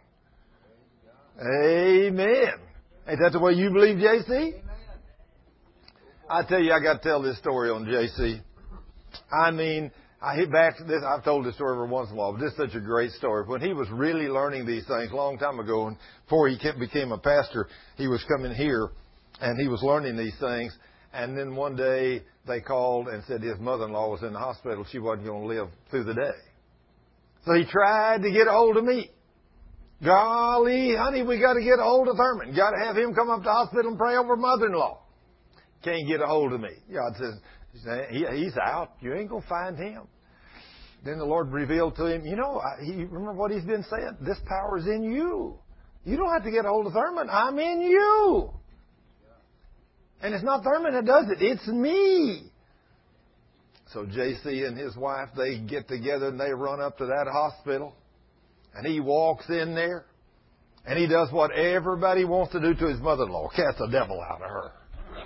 Amen. Ain't that the way you believe, JC? I tell you, I got to tell this story on JC. I mean, I hit back to this. I've told this story every once in a while, but this is such a great story. When he was really learning these things a long time ago, and before he became a pastor, he was coming here, and he was learning these things. And then one day they called and said his mother-in-law was in the hospital. She wasn't going to live through the day. So he tried to get a hold of me. Golly, honey, we got to get a hold of Thurman. Got to have him come up to the hospital and pray over mother-in-law. Can't get a hold of me. God says, he's out. You ain't going to find him. Then the Lord revealed to him, remember what he's been saying? This power is in you. You don't have to get a hold of Thurman. I'm in you. And it's not Thurman that does it. It's me. So JC and his wife, they get together and they run up to that hospital. And he walks in there. And he does what everybody wants to do to his mother-in-law. Cast the devil out of her.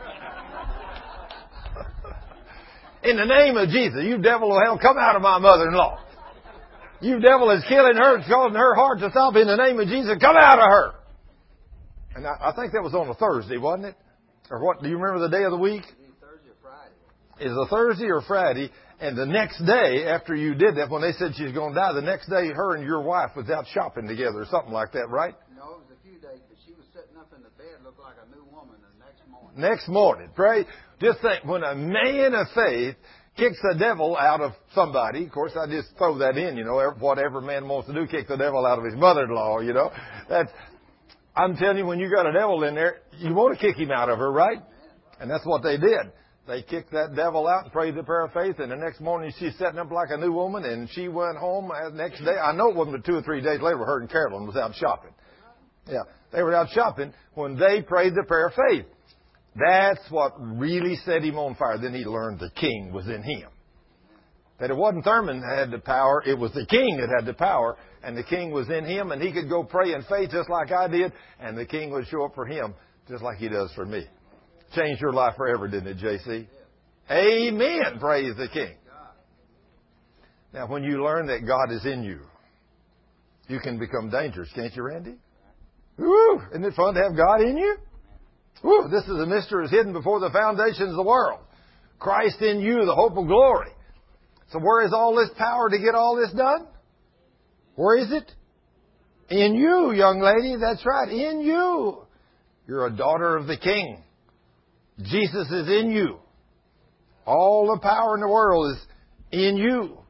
In the name of Jesus, you devil of hell, come out of my mother-in-law. You devil is killing her, causing her heart to stop. In the name of Jesus, come out of her. And I think that was on a Thursday, wasn't it? Or what? Do you remember the day of the week? Thursday or Friday. Is a Thursday or Friday? And the next day, after you did that, when they said she's going to die, the next day, her and your wife was out shopping together or something like that, right? No, it was a few days, but she was sitting up in the bed, looked like a new woman the next morning. Next morning, pray. Just think, when a man of faith kicks the devil out of somebody, of course, I just throw that in, whatever man wants to do, kick the devil out of his mother-in-law, That's, I'm telling you, when you got a devil in there, you want to kick him out of her, right? And that's what they did. They kicked that devil out and prayed the prayer of faith, and the next morning she's setting up like a new woman, and she went home the next day. I know it wasn't but 2 or 3 days later, her and Carolyn was out shopping. Yeah, they were out shopping when they prayed the prayer of faith. That's what really set him on fire. Then he learned the king was in him. That it wasn't Thurman that had the power, it was the king that had the power, and the king was in him, and he could go pray in faith just like I did, and the king would show up for him just like he does for me. Changed your life forever, didn't it, JC? Amen. Praise the King. Now, when you learn that God is in you, you can become dangerous, can't you, Randy? Woo! Isn't it fun to have God in you? Woo! This is a mystery is hidden before the foundations of the world. Christ in you, the hope of glory. So where is all this power to get all this done? Where is it? In you, young lady. That's right. In you. You're a daughter of the King. Jesus is in you. All the power in the world is in you.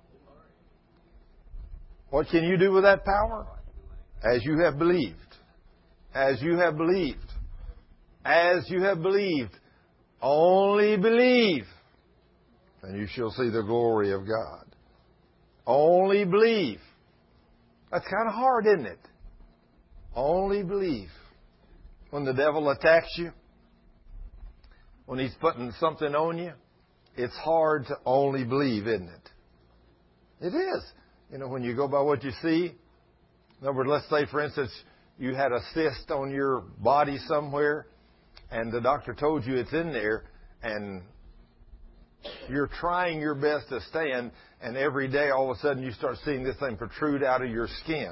What can you do with that power? As you have believed. As you have believed. As you have believed. Only believe. And you shall see the glory of God. Only believe. That's kind of hard, isn't it? Only believe. When the devil attacks you, when he's putting something on you, it's hard to only believe, isn't it? It is. When you go by what you see. In other words, let's say, for instance, you had a cyst on your body somewhere, and the doctor told you it's in there, and you're trying your best to stand, and every day all of a sudden you start seeing this thing protrude out of your skin.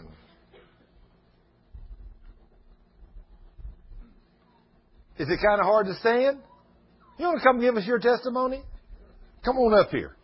Is it kind of hard to stand? You want to come give us your testimony? Come on up here.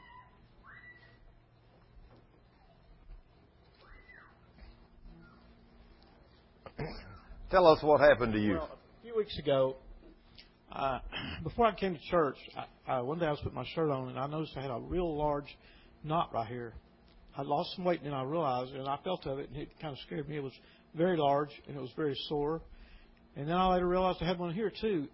Tell us what happened to you. Well, a few weeks ago, before I came to church, one day I was putting my shirt on, and I noticed I had a real large knot right here. I lost some weight, and then I realized, and I felt of it, and it kind of scared me. It was very large, and it was very sore. And then I later realized I had one here, too.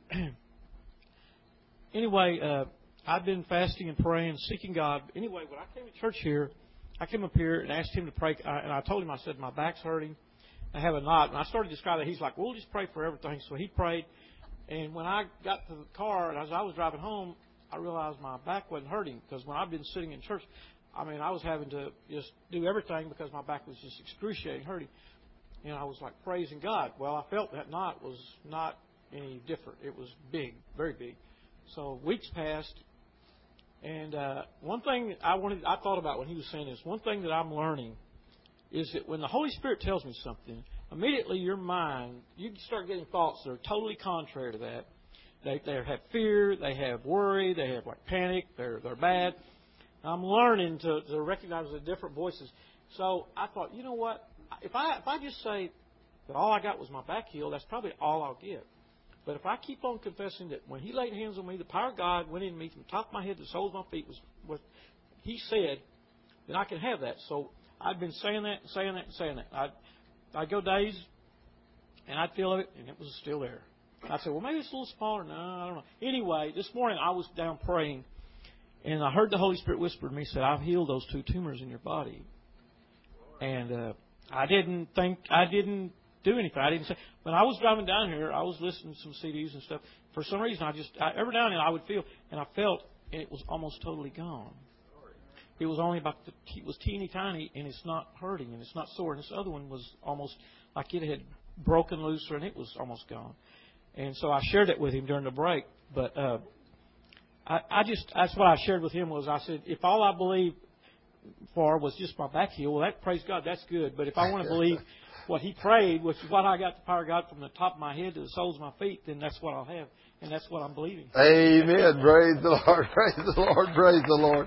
Anyway, I've been fasting and praying, seeking God. Anyway, when I came to church here, I came up here and asked him to pray. And I told him, I said, my back's hurting. I have a knot. And I started describing it. He's like, well, we'll just pray for everything. So he prayed. And when I got to the car, and as I was driving home, I realized my back wasn't hurting. Because when I've been sitting in church, I was having to just do everything because my back was just excruciating hurting. And I was like praising God. Well, I felt that knot was not any different. It was big, very big. So weeks passed, And one thing I thought about when he was saying this, one thing that I'm learning is that when the Holy Spirit tells me something, immediately your mind, you start getting thoughts that are totally contrary to that. They have fear, they have worry, they have like panic, they're bad. I'm learning to recognize the different voices. So I thought, you know what? If I just say that all I got was my back healed, that's probably all I'll get. But if I keep on confessing that when He laid hands on me, the power of God went in me from the top of my head to the soles of my feet was what He said, then I can have that. So I've been saying that. I'd go days, and I'd feel it, and it was still there. I'd say, well, maybe it's a little smaller. No, I don't know. Anyway, this morning I was down praying, and I heard the Holy Spirit whisper to me, said, I've healed those 2 tumors in your body. And I didn't do anything. I didn't say. When I was driving down here, I was listening to some CDs and stuff. For some reason, every now and then I would feel, and I felt, and it was almost totally gone. It was only it was teeny tiny, and it's not hurting, and it's not sore. And this other one was almost like it had broken loose, and it was almost gone. And so I shared it with him during the break. But that's what I shared with him was I said, if all I believe for was just my back heel, well, praise God, that's good. But if I want to believe what he prayed, which is what I got the power of God from the top of my head to the soles of my feet, then that's what I'll have. And that's what I'm believing. Amen. Praise the Lord. Praise the Lord. Praise the Lord.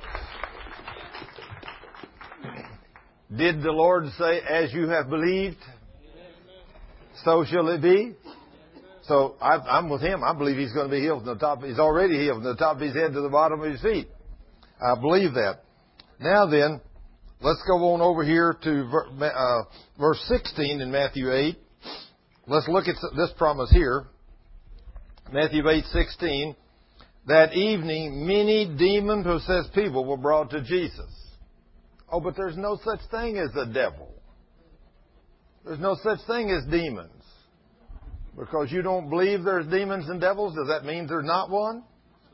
Did the Lord say, as you have believed, so shall it be? So I'm with Him. I believe He's going to be healed from the top. He's already healed from the top of His head to the bottom of His feet. I believe that. Now then, let's go on over here to verse 16 in Matthew 8. Let's look at this promise here. Matthew 8:16. That evening, many demon-possessed people were brought to Jesus. Oh, but there's no such thing as a devil. There's no such thing as demons. Because you don't believe there's demons and devils, does that mean there's not one?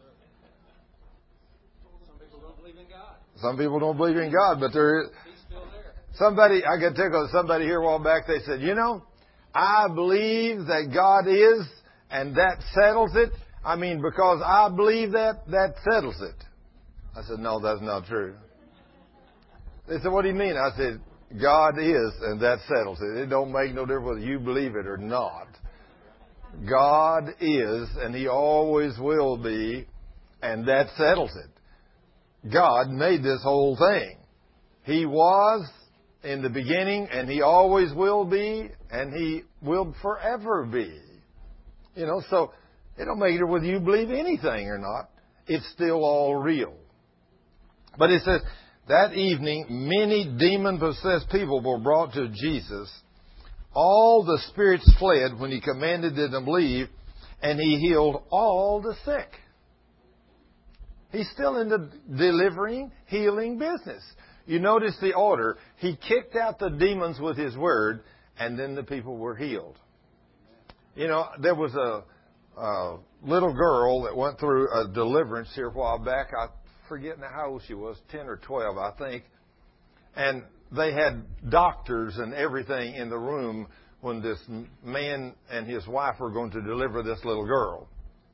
Some people don't believe in God. Some people don't believe in God, but there is. He's still there. I got tickled with somebody here a while back. They said, I believe that God is, and that settles it. I mean, because I believe that settles it. I said, no, that's not true. They said, what do you mean? I said, God is, and that settles it. It don't make no difference whether you believe it or not. God is, and He always will be, and that settles it. God made this whole thing. He was in the beginning, and He always will be, and He will forever be. So it don't make it whether you believe anything or not. It's still all real. But it says, that evening, many demon-possessed people were brought to Jesus. All the spirits fled when He commanded them to leave, and He healed all the sick. He's still in the delivering, healing business. You notice the order. He kicked out the demons with His word, and then the people were healed. There was a little girl that went through a deliverance here a while back. I forget now how old she was, 10 or 12, I think. And they had doctors and everything in the room when this man and his wife were going to deliver this little girl.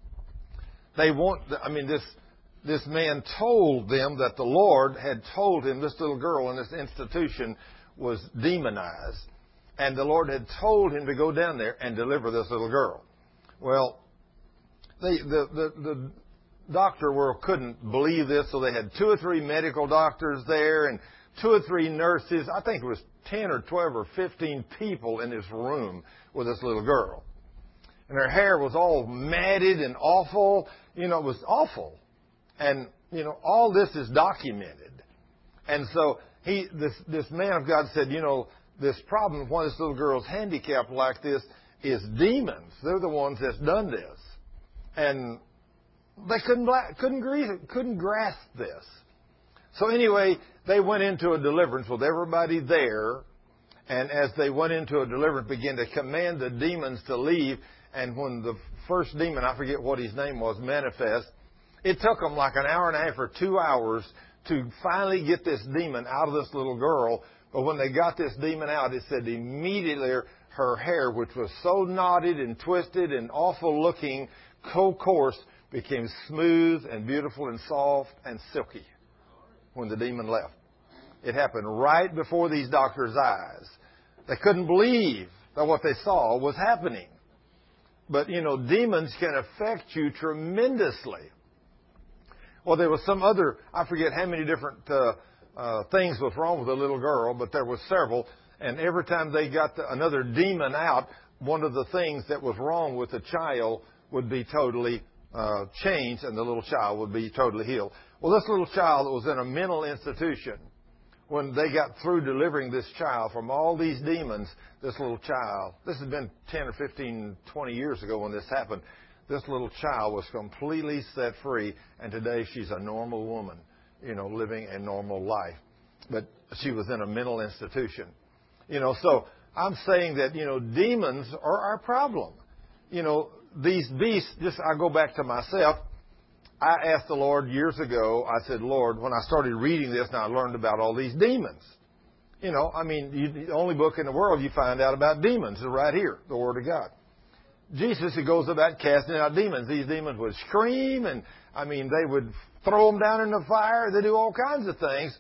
This man told them that the Lord had told him this little girl in this institution was demonized. And the Lord had told him to go down there and deliver this little girl. Well, the doctor world couldn't believe this, so they had 2 or 3 medical doctors there and 2 or 3 nurses. I think it was 10 or 12 or 15 people in this room with this little girl. And her hair was all matted and awful. It was awful. And, all this is documented. And so this man of God said, this problem of why this little girl's handicapped like this is demons. They're the ones that's done this. And they couldn't grasp this. So anyway, they went into a deliverance with everybody there. And as they went into a deliverance, began to command the demons to leave. And when the first demon, I forget what his name was, manifest, it took them like an hour and a half or 2 hours to finally get this demon out of this little girl. But when they got this demon out, it said immediately her hair, which was so knotted and twisted and awful looking, coarse, became smooth and beautiful and soft and silky when the demon left. It happened right before these doctors' eyes. They couldn't believe that what they saw was happening. But, demons can affect you tremendously. Well, there was some other, I forget how many different things was wrong with the little girl, but there was several. And every time they got another demon out, one of the things that was wrong with the child would be totally changed, and the little child would be totally healed. Well, this little child was in a mental institution. When they got through delivering this child from all these demons, this little child, this has been 10 or 15, 20 years ago when this happened, this little child was completely set free, and today she's a normal woman, living a normal life. But she was in a mental institution. So I'm saying that, demons are our problem. These beasts, I go back to myself. I asked the Lord years ago, I said, Lord, when I started reading this and I learned about all these demons. The only book in the world you find out about demons is right here, the Word of God. Jesus, who goes about casting out demons. These demons would scream and, they would throw them down in the fire. They do all kinds of things.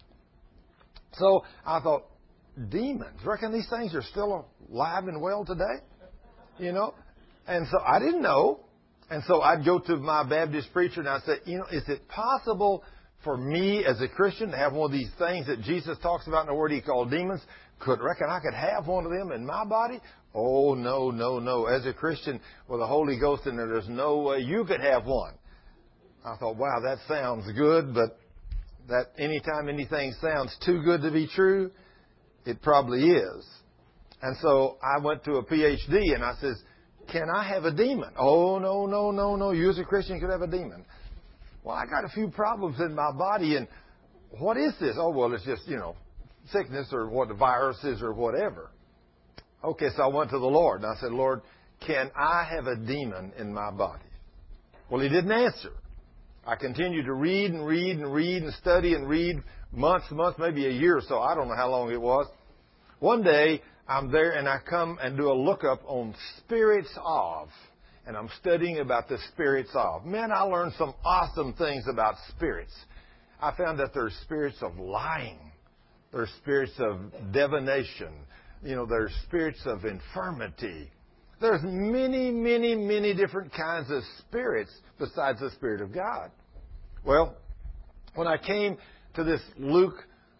So I thought, demons, reckon these things are still alive and well today? And so I didn't know. And so I'd go to my Baptist preacher and I'd say, is it possible for me as a Christian to have one of these things that Jesus talks about in the Word he called demons? Reckon I could have one of them in my body? Oh, no. As a Christian with the Holy Ghost in there, there's no way you could have one. I thought, wow, that sounds good, but that anytime anything sounds too good to be true, it probably is. And so I went to a PhD and I says, can I have a demon? Oh, no. You as a Christian could have a demon. Well, I got a few problems in my body, and what is this? Oh, well, it's just, sickness or what the virus is or whatever. Okay, so I went to the Lord, and I said, Lord, can I have a demon in my body? Well, he didn't answer. I continued to read and study and read months, maybe a year or so. I don't know how long it was. One day, I'm there and I come and do a lookup on spirits of, and I'm studying about the spirits of. Man, I learned some awesome things about spirits. I found that there's spirits of lying. There's spirits of divination. There's spirits of infirmity. There's many different kinds of spirits besides the Spirit of God. Well, when I came to this Luke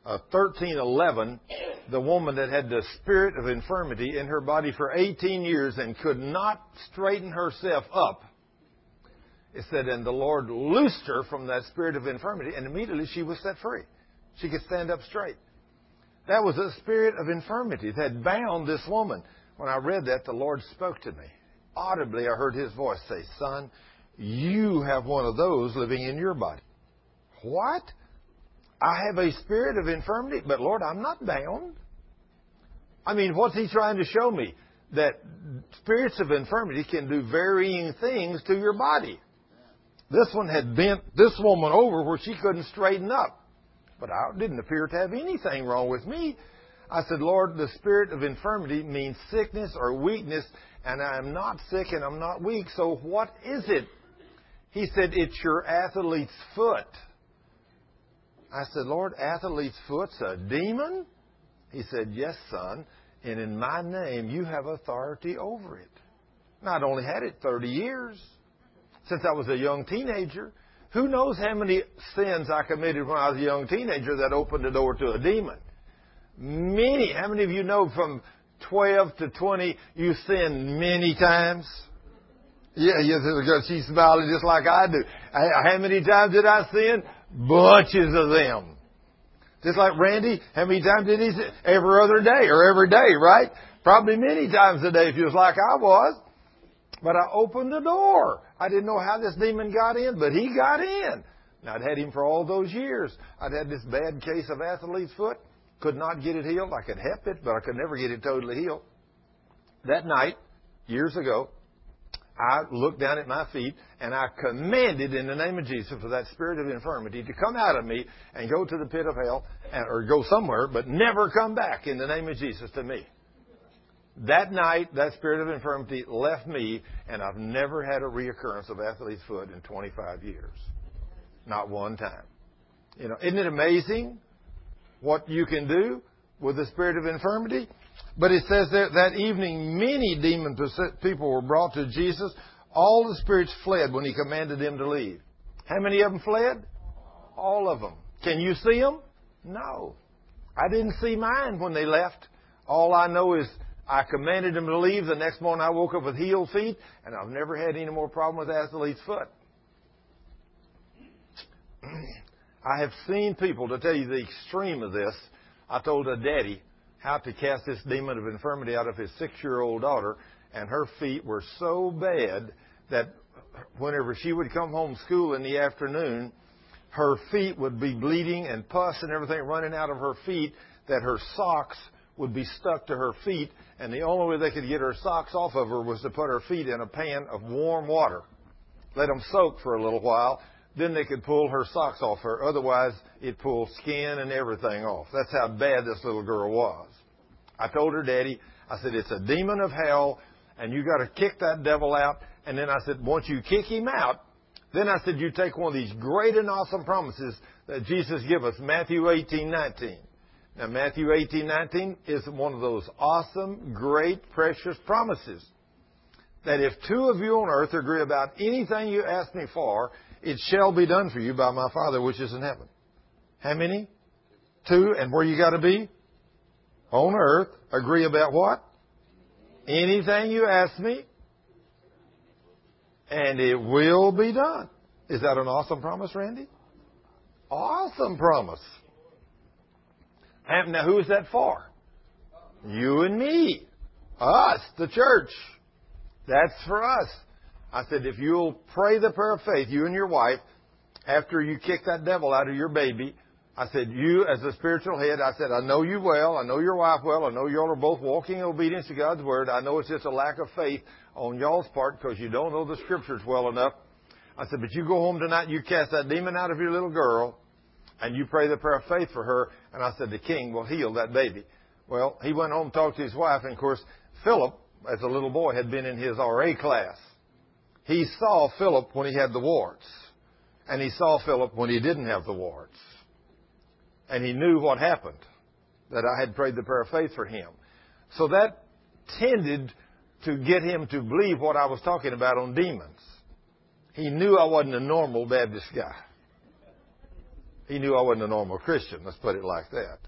13:11, the woman that had the spirit of infirmity in her body for 18 years and could not straighten herself up, it said, and the Lord loosed her from that spirit of infirmity, and immediately she was set free. She could stand up straight. That was a spirit of infirmity that had bound this woman. When I read that, the Lord spoke to me. Audibly, I heard His voice say, son, you have one of those living in your body. What? I have a spirit of infirmity, but Lord, I'm not bound. What's He trying to show me? That spirits of infirmity can do varying things to your body. This one had bent this woman over where she couldn't straighten up. But I didn't appear to have anything wrong with me. I said, Lord, the spirit of infirmity means sickness or weakness, and I am not sick and I'm not weak, so what is it? He said, it's your athlete's foot. I said, Lord, athlete's foot's a demon? He said, yes, son, and in my name you have authority over it. Now, I'd only had it 30 years since I was a young teenager. Who knows how many sins I committed when I was a young teenager that opened the door to a demon? Many. How many of you know from 12 to 20 you sinned many times? Yeah, she's smiling just like I do. How many times did I sin? Bunches of them. Just like Randy, how many times did he sin? Every other day or every day, right? Probably many times a day if he was like I was. But I opened the door. I didn't know how this demon got in, but he got in. Now, I'd had him for all those years. I'd had this bad case of athlete's foot. Could not get it healed. I could help it, but I could never get it totally healed. That night, years ago, I looked down at my feet and I commanded in the name of Jesus for that spirit of infirmity to come out of me and go to the pit of hell or go somewhere, but never come back in the name of Jesus to me. That night, that spirit of infirmity left me, and I've never had a reoccurrence of athlete's foot in 25 years. Not one time. You know, isn't it amazing what you can do with the spirit of infirmity? But it says that evening many demon-possessed people were brought to Jesus. All the spirits fled when he commanded them to leave. How many of them fled? All of them. Can you see them? No. I didn't see mine when they left. All I know is I commanded them to leave. The next morning I woke up with healed feet, and I've never had any more problem with athlete's foot. I have seen people, to tell you the extreme of this, I told a daddy how to cast this demon of infirmity out of his 6-year-old daughter, and her feet were so bad that whenever she would come home from school in the afternoon, her feet would be bleeding and pus and everything running out of her feet, that her socks would be stuck to her feet, and the only way they could get her socks off of her was to put her feet in a pan of warm water, let them soak for a little while, then they could pull her socks off her. Otherwise, it pulled skin and everything off. That's how bad this little girl was. I told her daddy, I said, it's a demon of hell, and you got to kick that devil out. And then I said, once you kick him out, then I said, you take one of these great and awesome promises that Jesus gave us, Matthew 18:19. Now, Matthew 18:19 is one of those awesome, great, precious promises that if two of you on earth agree about anything you ask me for, it shall be done for you by my Father which is in heaven. How many? 2. And where you got to be? On earth. Agree about what? Anything you ask me, and it will be done. Is that an awesome promise, Randy? Awesome promise. And now, who is that for? You and me. Us, the church. That's for us. I said, if you'll pray the prayer of faith, you and your wife, after you kick that devil out of your baby, I said, you as the spiritual head, I said, I know you well. I know your wife well. I know y'all are both walking in obedience to God's Word. I know it's just a lack of faith on y'all's part because you don't know the Scriptures well enough. I said, but you go home tonight, you cast that demon out of your little girl, and you pray the prayer of faith for her. And I said, the King will heal that baby. Well, he went home and talked to his wife. And, of course, Philip, as a little boy, had been in his RA class. He saw Philip when he had the warts. And he saw Philip when he didn't have the warts. And he knew what happened, that I had prayed the prayer of faith for him. So that tended to get him to believe what I was talking about on demons. He knew I wasn't a normal Baptist guy. He knew I wasn't a normal Christian, let's put it like that.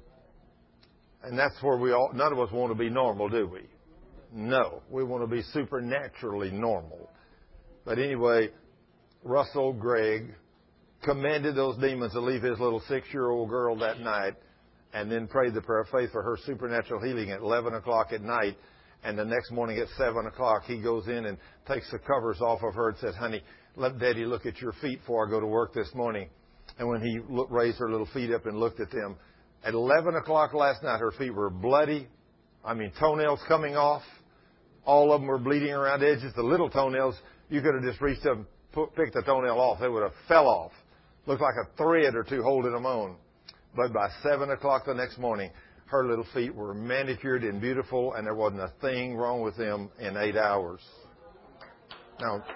And that's where none of us want to be normal, do we? No, we want to be supernaturally normal. But anyway, Russell Gregg commanded those demons to leave his little 6-year-old girl that night and then prayed the prayer of faith for her supernatural healing at 11 o'clock at night. And the next morning at 7 o'clock, he goes in and takes the covers off of her and says, honey, let Daddy look at your feet before I go to work this morning. And when he raised her little feet up and looked at them, at 11 o'clock last night, her feet were bloody. Toenails coming off. All of them were bleeding around the edges. The little toenails, you could have just reached up and picked the toenail off. They would have fell off. Looked like a thread or two holding them on. But by 7 o'clock the next morning, her little feet were manicured and beautiful, and there wasn't a thing wrong with them in 8 hours. Now,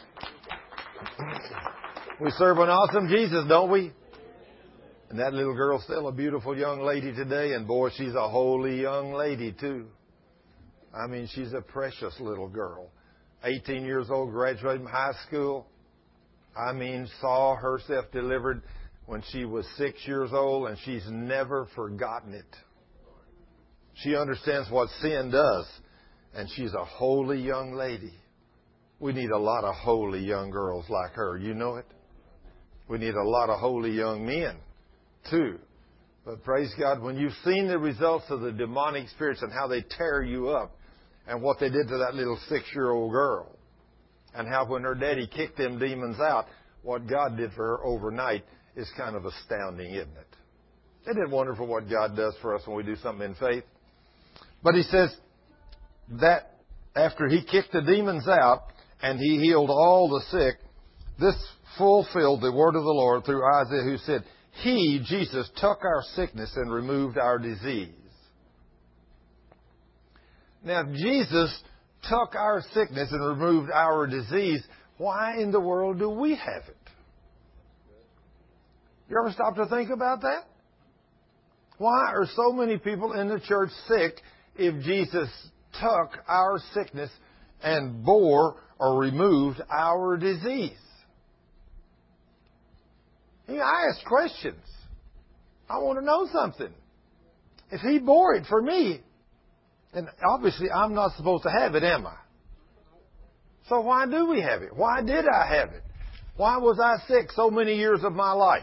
we serve an awesome Jesus, don't we? And that little girl's still a beautiful young lady today, and boy, she's a holy young lady, too. She's a precious little girl. 18 years old, graduated from high school. Saw herself delivered when she was 6 years old, and she's never forgotten it. She understands what sin does, and she's a holy young lady. We need a lot of holy young girls like her. You know it? We need a lot of holy young men, too. But praise God, when you've seen the results of the demonic spirits and how they tear you up, and what they did to that little 6-year-old girl, and how when her daddy kicked them demons out, what God did for her overnight is kind of astounding, isn't it? Isn't it wonderful what God does for us when we do something in faith? But he says that after he kicked the demons out and he healed all the sick, this fulfilled the word of the Lord through Isaiah, who said, He, Jesus, took our sickness and removed our disease. Now, if Jesus took our sickness and removed our disease, why in the world do we have it? You ever stop to think about that? Why are so many people in the church sick if Jesus took our sickness and bore or removed our disease? I ask questions. I want to know something. If He bore it for me, then obviously I'm not supposed to have it, am I? So why do we have it? Why did I have it? Why was I sick so many years of my life?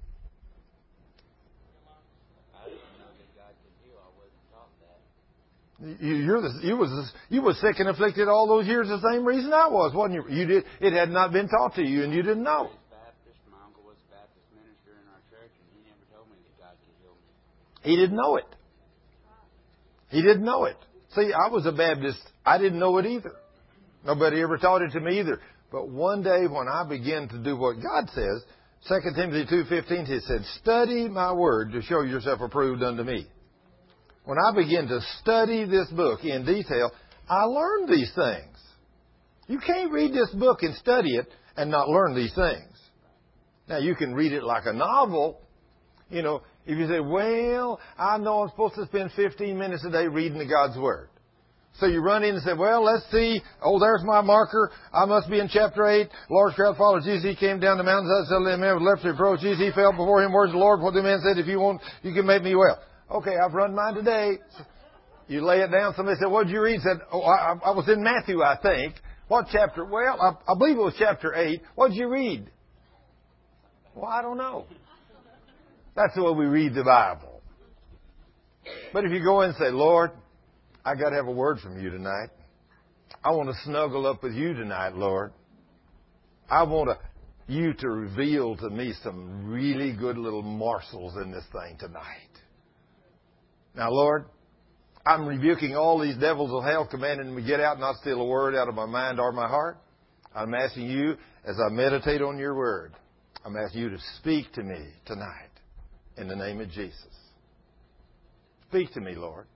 You were sick and afflicted all those years the same reason I was, wasn't you? It had not been taught to you, and you didn't know. My uncle was a Baptist minister in our church, and he never told me that God could heal me. He didn't know it. He didn't know it. See, I was a Baptist. I didn't know it either. Nobody ever taught it to me either. But one day when I began to do what God says, 2 Timothy 2:15, He said, "Study my word to show yourself approved unto me." When I began to study this book in detail, I learned these things. You can't read this book and study it and not learn these things. Now, you can read it like a novel. You know, if you say, well, I know I'm supposed to spend 15 minutes a day reading the God's Word. So you run in and say, well, let's see. Oh, there's my marker. I must be in chapter 8. Large crowd followed Jesus. He came down the mountainside, said to the man with leprosy approached Jesus. He fell before him. Words of the Lord. What the man said, if you want, you can make me well. Okay, I've run mine today. You lay it down. Somebody said, what did you read? Said, oh, I was in Matthew, I think. What chapter? Well, I believe it was chapter 8. What did you read? Well, I don't know. That's the way we read the Bible. But if you go in and say, Lord, I got to have a word from you tonight. I want to snuggle up with you tonight, Lord. I want you to reveal to me some really good little morsels in this thing tonight. Now, Lord, I'm rebuking all these devils of hell, commanding them to get out, not steal a word out of my mind or my heart. I'm asking you, as I meditate on your word, I'm asking you to speak to me tonight in the name of Jesus. Speak to me, Lord.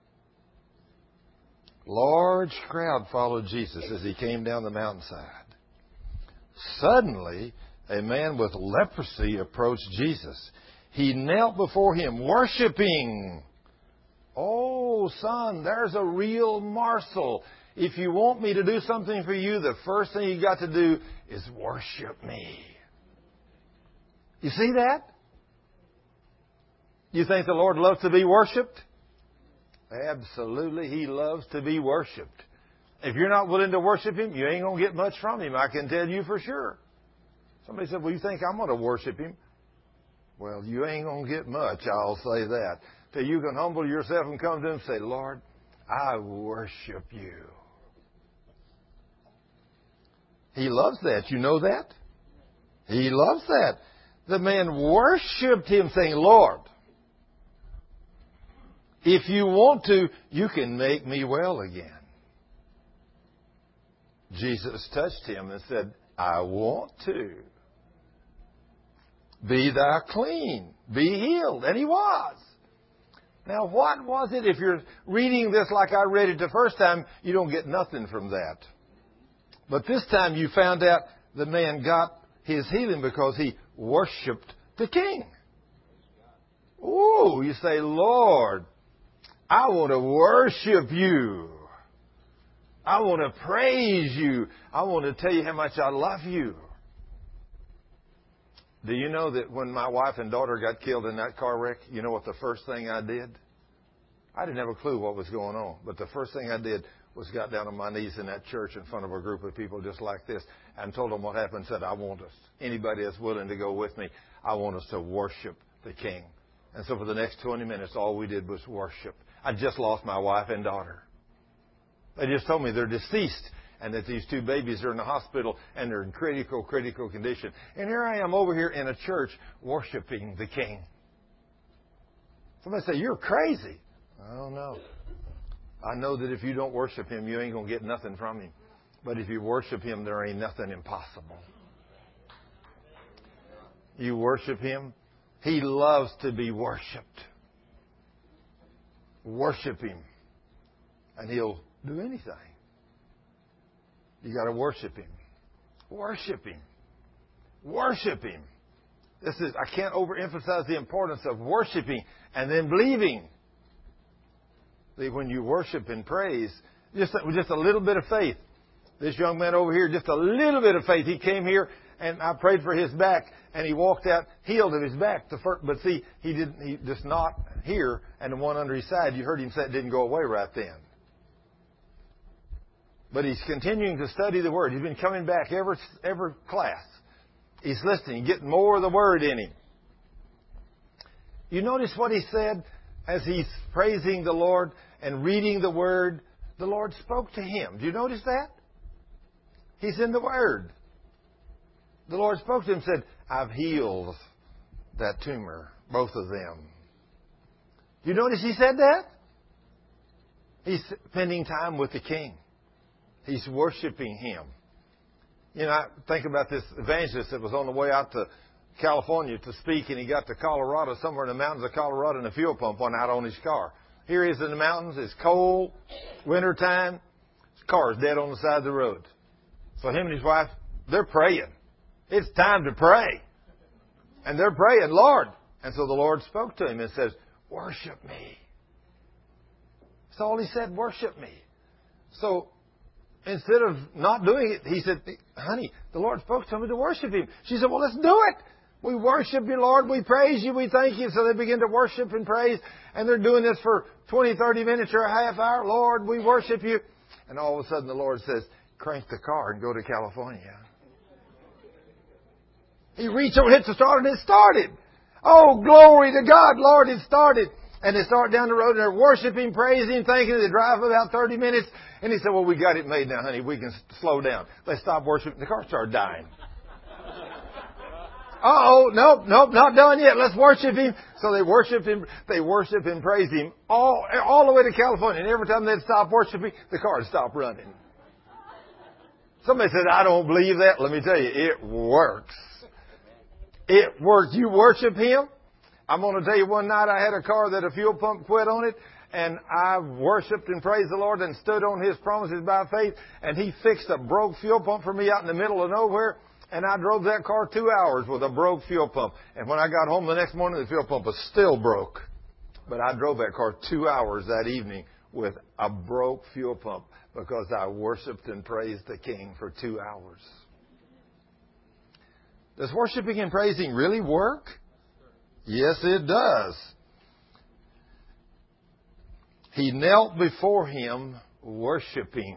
Large crowd followed Jesus as he came down the mountainside. Suddenly, a man with leprosy approached Jesus. He knelt before him, worshiping. Oh, son, there's a real morsel. If you want me to do something for you, the first thing you got to do is worship me. You see that? You think the Lord loves to be worshipped? Absolutely, He loves to be worshipped. If you're not willing to worship Him, you ain't going to get much from Him, I can tell you for sure. Somebody said, well, you think I'm going to worship Him? Well, you ain't going to get much, I'll say that. Till you can humble yourself and come to Him and say, Lord, I worship you. He loves that. You know that? He loves that. The man worshipped Him saying, Lord, if you want to, you can make me well again. Jesus touched him and said, I want to. Be thou clean. Be healed. And he was. Now, what was it? If you're reading this like I read it the first time, you don't get nothing from that. But this time you found out the man got his healing because he worshiped the King. Ooh, you say, Lord, I want to worship you. I want to praise you. I want to tell you how much I love you. Do you know that when my wife and daughter got killed in that car wreck, you know what the first thing I did? I didn't have a clue what was going on. But the first thing I did was got down on my knees in that church in front of a group of people just like this and told them what happened. Said, I want us, anybody that's willing to go with me, I want us to worship the King. And so for the next 20 minutes, all we did was worship. I just lost my wife and daughter. They just told me they're deceased and that these two babies are in the hospital and they're in critical condition. And here I am over here in a church worshiping the King. Somebody say, you're crazy. I don't know. I know that if you don't worship Him, you ain't going to get nothing from Him. But if you worship Him, there ain't nothing impossible. You worship Him. He loves to be worshipped. Worship Him. And He'll do anything. You got to worship Him. Worship Him. Worship Him. I can't overemphasize the importance of worshiping and then believing. See, when you worship and praise, just a little bit of faith. This young man over here, just a little bit of faith. He came here and I prayed for his back, and he walked out healed of his back. But see, he just not here, and the one under his side, you heard him say it didn't go away right then. But he's continuing to study the Word. He's been coming back every class. He's listening, getting more of the Word in him. You notice what he said as he's praising the Lord and reading the Word? The Lord spoke to him. Do you notice that? He's in the Word. The Lord spoke to him and said, I've healed that tumor, both of them. Do you notice he said that? He's spending time with the King. He's worshiping Him. You know, I think about this evangelist that was on the way out to California to speak, and he got to Colorado, somewhere in the mountains of Colorado, and a fuel pump went out on his car. Here he is in the mountains. It's cold, wintertime. His car is dead on the side of the road. So him and his wife, they're praying. It's time to pray. And they're praying, Lord. And so the Lord spoke to him and says, worship me. That's all He said, worship me. So instead of not doing it, he said, honey, the Lord spoke to me to worship Him. She said, well, let's do it. We worship You, Lord. We praise You. We thank You. So they begin to worship and praise. And they're doing this for 20, 30 minutes or a half hour. Lord, we worship You. And all of a sudden the Lord says, crank the car and go to California. He reached over, hit the start, and it started. Oh, glory to God, Lord, it started. And they start down the road, and they're worshiping, praising, thanking. They drive about 30 minutes. And he said, well, we got it made now, honey. We can slow down. Let's stop worshiping. The car started dying. Nope, not done yet. Let's worship Him. So they worship and praise Him all the way to California. And every time they'd stop worshiping, the car would stop running. Somebody said, I don't believe that. Let me tell you, it works. It works. You worship Him. I'm going to tell you, one night I had a car that a fuel pump quit on it, and I worshiped and praised the Lord and stood on His promises by faith, and He fixed a broke fuel pump for me out in the middle of nowhere, and I drove that car 2 hours with a broke fuel pump. And when I got home the next morning, the fuel pump was still broke. But I drove that car 2 hours that evening with a broke fuel pump because I worshiped and praised the King for 2 hours. Does worshiping and praising really work? Yes, it does. He knelt before Him worshiping.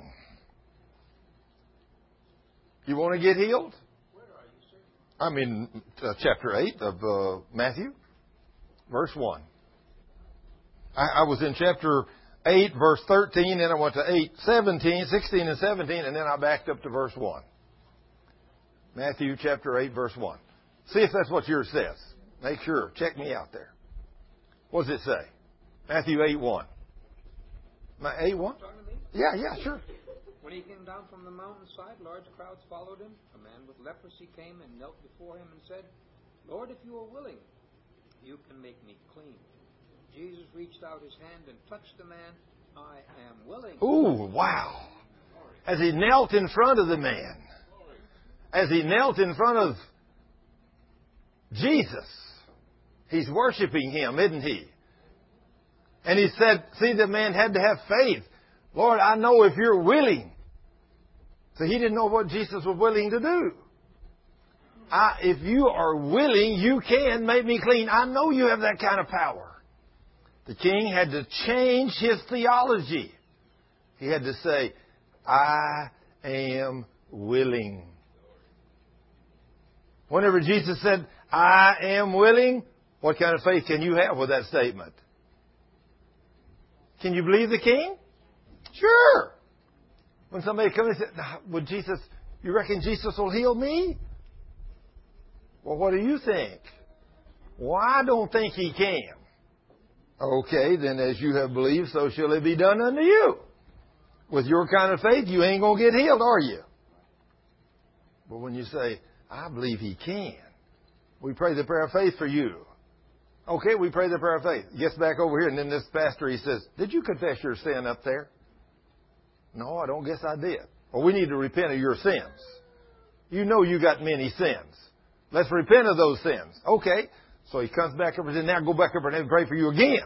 You want to get healed? I'm in chapter 8 of Matthew, verse 1. I was in chapter 8, verse 13, then I went to 8, 17, 16 and 17, and then I backed up to verse 1. Matthew chapter 8, verse 1. See if that's what yours says. Make sure. Check me out there. What does it say? Matthew 8, 1. 8, 1? Yeah, sure. When He came down from the mountainside, large crowds followed Him. A man with leprosy came and knelt before Him and said, Lord, if You are willing, You can make me clean. Jesus reached out His hand and touched the man. I am willing. Ooh, wow. As He knelt in front of the man. As He knelt in front of Jesus. He's worshiping Him, isn't He? And He said, see, the man had to have faith. Lord, I know if You're willing. So he didn't know what Jesus was willing to do. If You are willing, You can make me clean. I know You have that kind of power. The king had to change his theology. He had to say, I am willing. Whenever Jesus said, I am willing, what kind of faith can you have with that statement? Can you believe the king? Sure. When somebody comes and says, you reckon Jesus will heal me? Well, what do you think? Well, I don't think He can. Okay, then as you have believed, so shall it be done unto you. With your kind of faith, you ain't going to get healed, are you? But when you say, I believe He can, we pray the prayer of faith for you. Okay, we pray the prayer of faith. Gets back over here, and then this pastor, he says, did you confess your sin up there? No, I don't guess I did. Well, we need to repent of your sins. You know you got many sins. Let's repent of those sins. Okay. So he comes back up and said, now go back up and pray for you again.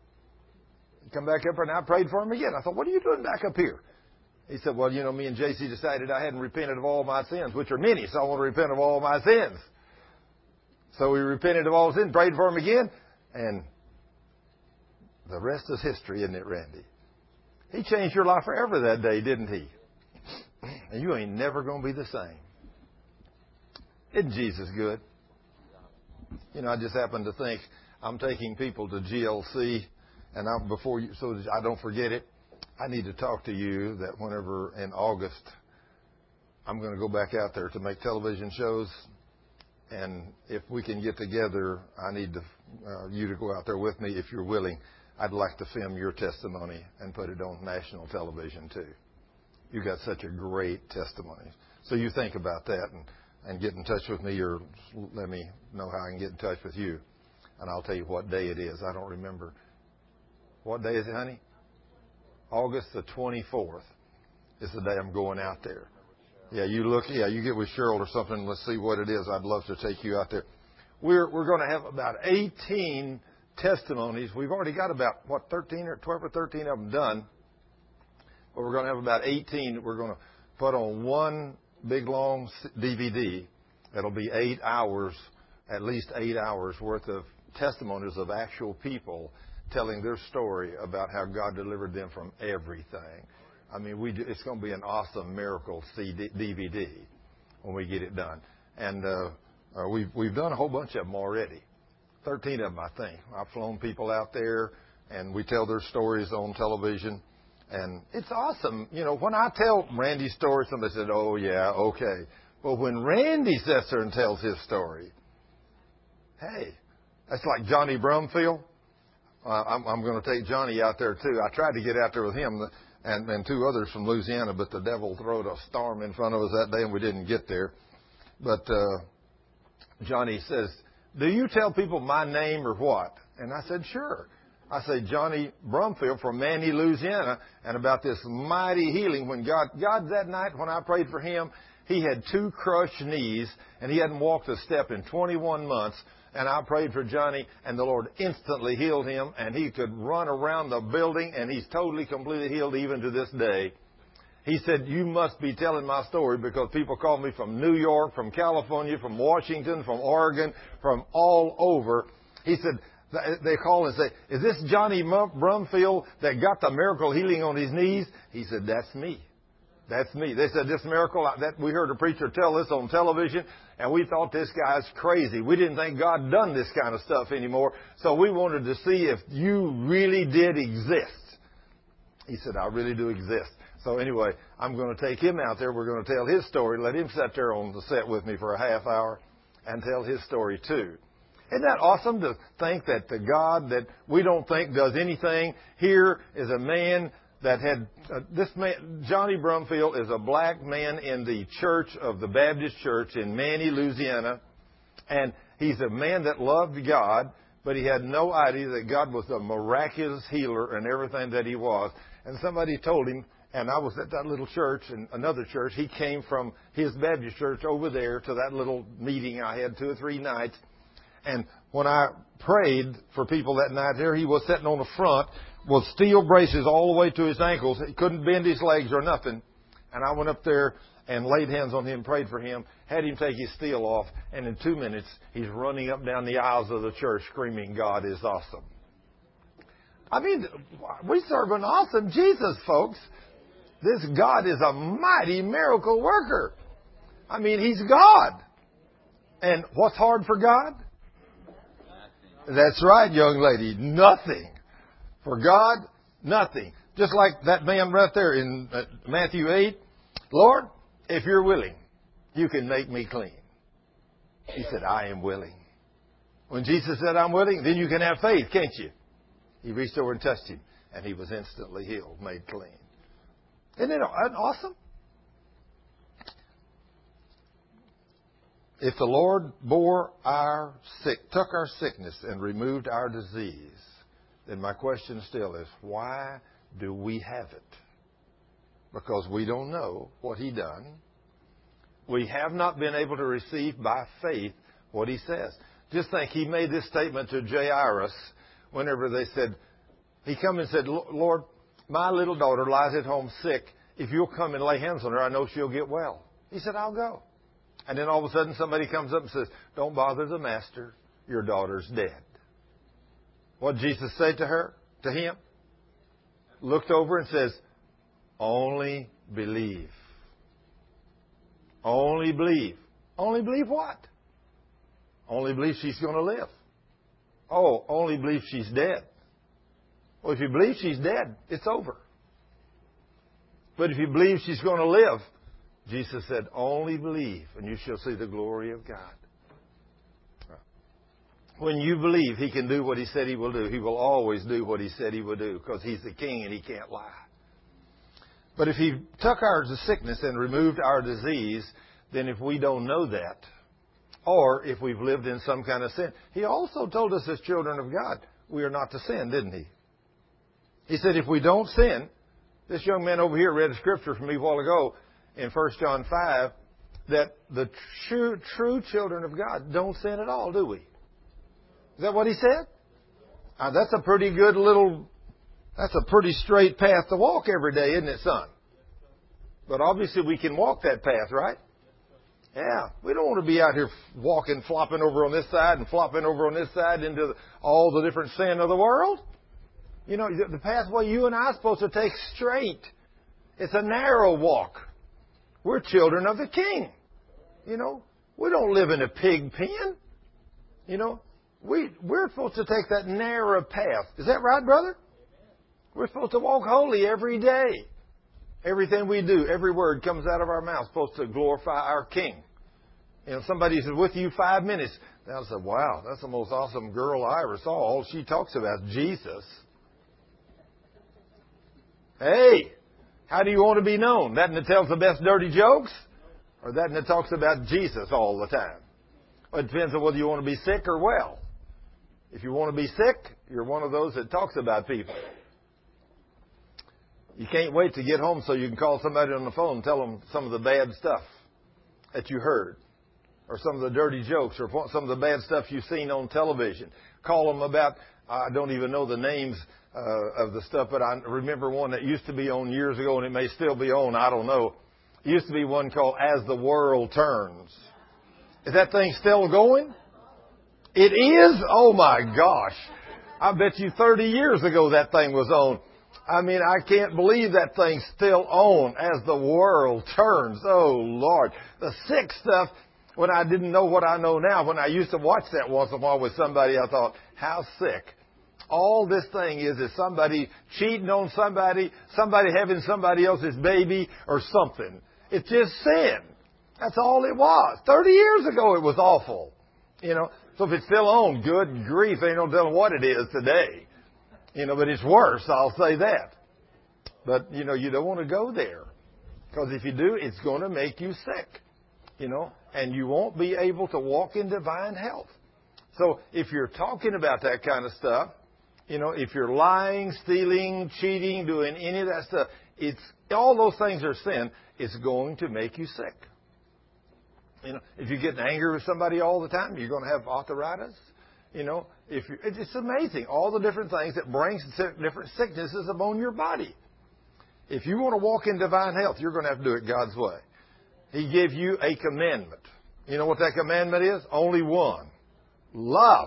He come back up and I prayed for him again. I thought, what are you doing back up here? He said, well, you know, me and JC decided I hadn't repented of all my sins, which are many, so I want to repent of all my sins. So we repented of all sins, prayed for him again, and the rest is history, isn't it, Randy? He changed your life forever that day, didn't he? And you ain't never going to be the same. Isn't Jesus good? You know, I just happened to think I'm taking people to GLC, and so that I don't forget it, I need to talk to you that whenever in August I'm going to go back out there to make television shows, and if we can get together, I need you to go out there with me if you're willing. I'd like to film your testimony and put it on national television too. You got such a great testimony. So you think about that and get in touch with me, or let me know how I can get in touch with you. And I'll tell you what day it is. I don't remember. What day is it, honey? August the 24th is the day I'm going out there. Yeah, you get with Cheryl or something. Let's see what it is. I'd love to take you out there. We're going to have about 18 testimonies. We've already got about, 13 or 12 or 13 of them done. But we're going to have about 18 that we're going to put on one big long DVD. It'll be 8 hours, at least 8 hours worth of testimonies of actual people telling their story about how God delivered them from everything. I mean, it's going to be an awesome miracle DVD when we get it done. And we've done a whole bunch of them already. 13 of them, I think. I've flown people out there, and we tell their stories on television. And it's awesome. You know, when I tell Randy's story, somebody said, oh, yeah, okay. But when Randy sits there and tells his story, hey, that's like Johnny Brumfield. I'm going to take Johnny out there, too. I tried to get out there with him and two others from Louisiana, but the devil threw a storm in front of us that day, and we didn't get there. But Johnny says, do you tell people my name or what? And I said, sure. I said, Johnny Brumfield from Manny, Louisiana, and about this mighty healing when God that night when I prayed for him, he had 2 crushed knees, and he hadn't walked a step in 21 months. And I prayed for Johnny, and the Lord instantly healed him, and he could run around the building, and he's totally, completely healed even to this day. He said, you must be telling my story because people call me from New York, from California, from Washington, from Oregon, from all over. He said, they call and say, is this Johnny Brumfield that got the miracle healing on his knees? He said, that's me. That's me. They said, this miracle, that we heard a preacher tell this on television, and we thought this guy's crazy. We didn't think God done this kind of stuff anymore, so we wanted to see if you really did exist. He said, I really do exist. So anyway, I'm going to take him out there. We're going to tell his story. Let him sit there on the set with me for a half hour and tell his story too. Isn't that awesome to think that the God that we don't think does anything here is a man that had, this man, Johnny Brumfield is a black man in the church of the Baptist Church in Manny, Louisiana. And he's a man that loved God, but he had no idea that God was a miraculous healer and everything that he was. And somebody told him, and I was at that little church, in another church, he came from his Baptist church over there to that little meeting I had 2 or 3 nights. And when I prayed for people that night there, he was sitting on the front with steel braces all the way to his ankles. He couldn't bend his legs or nothing. And I went up there and laid hands on him, prayed for him, had him take his steel off. And in 2 minutes, he's running up down the aisles of the church screaming, God is awesome. I mean, we serve an awesome Jesus, folks. This God is a mighty miracle worker. I mean, He's God. And what's hard for God? That's right, young lady. Nothing. For God, nothing. Just like that man right there in Matthew 8. Lord, if you're willing, you can make me clean. He said, I am willing. When Jesus said, I'm willing, then you can have faith, can't you? He reached over and touched him, and he was instantly healed, made clean. Isn't it awesome? If the Lord took our sickness and removed our disease, then my question still is, why do we have it? because we don't know what He done. We have not been able to receive by faith what He says. Just think, He made this statement to Jairus whenever they said, He come and said, Lord, my little daughter lies at home sick. If you'll come and lay hands on her, I know she'll get well. He said, I'll go. And then all of a sudden somebody comes up and says, don't bother the master. Your daughter's dead. What did Jesus say to her, to him? Looked over and says, only believe. Only believe. Only believe what? Only believe she's going to live. Oh, only believe she's dead. Well, if you believe she's dead, it's over. But if you believe she's going to live, Jesus said, only believe, and you shall see the glory of God. When you believe He can do what He said He will do, He will always do what He said He will do, because He's the King and He can't lie. But if He took our sickness and removed our disease, then if we don't know that, or if we've lived in some kind of sin, He also told us as children of God, we are not to sin, didn't He? He said if we don't sin, this young man over here read a scripture from me a while ago in 1 John 5, that the true children of God don't sin at all, do we? Is that what he said? That's a pretty good that's a pretty straight path to walk every day, isn't it, son? But obviously we can walk that path, right? Yeah. We don't want to be out here walking, flopping over on this side and flopping over on this side into all the different sin of the world. You know, the pathway you and I are supposed to take straight. It's a narrow walk. We're children of the King. You know, we don't live in a pig pen. You know, we're supposed to take that narrow path. Is that right, brother? We're supposed to walk holy every day. Everything we do, every word comes out of our mouth, supposed to glorify our King. You know, somebody is with you 5 minutes. They'll say, wow, that's the most awesome girl I ever saw. All she talks about is Jesus. Hey, how do you want to be known? That that tells the best dirty jokes? Or that that talks about Jesus all the time? Well, it depends on whether you want to be sick or well. If you want to be sick, you're one of those that talks about people. You can't wait to get home so you can call somebody on the phone and tell them some of the bad stuff that you heard, or some of the dirty jokes, or some of the bad stuff you've seen on television. Call them about, I don't even know the names of the stuff, but I remember one that used to be on years ago, and it may still be on, I don't know. It used to be one called As the World Turns. Is that thing still going? It is? Oh my gosh. I bet you 30 years ago that thing was on. I mean, I can't believe that thing's still on, As the World Turns. Oh, Lord. The sick stuff, when I didn't know what I know now, when I used to watch that once in a while with somebody, I thought, how sick. All this thing is somebody cheating on somebody having somebody else's baby or something. It's just sin. That's all it was. 30 years ago it was awful. You know, so if it's still on, good grief, ain't no telling what it is today. You know, but it's worse, I'll say that. But, you know, you don't want to go there. Because if you do, it's going to make you sick. You know, and you won't be able to walk in divine health. So if you're talking about that kind of stuff, you know, if you're lying, stealing, cheating, doing any of that stuff, all those things are sin. It's going to make you sick. You know, if you get angry with somebody all the time, you're going to have arthritis. You know, it's amazing. All the different things that brings different sicknesses upon your body. If you want to walk in divine health, you're going to have to do it God's way. He gave you a commandment. You know what that commandment is? Only one. Love.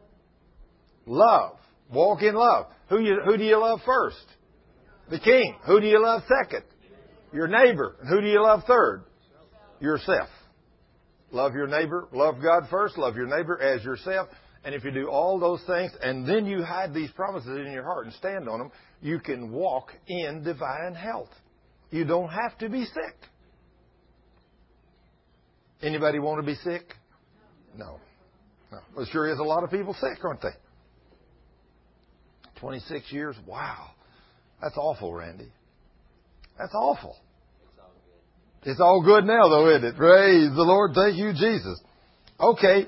Love. Walk in love. Who do you love first? The King. Who do you love second? Your neighbor. And who do you love third? Yourself. Love your neighbor. Love God first. Love your neighbor as yourself. And if you do all those things, and then you hide these promises in your heart and stand on them, you can walk in divine health. You don't have to be sick. Anybody want to be sick? No. Well, sure is a lot of people sick, aren't they? 26 years? Wow. That's awful, Randy. That's awful. It's all good now, though, isn't it? Praise the Lord. Thank you, Jesus. Okay.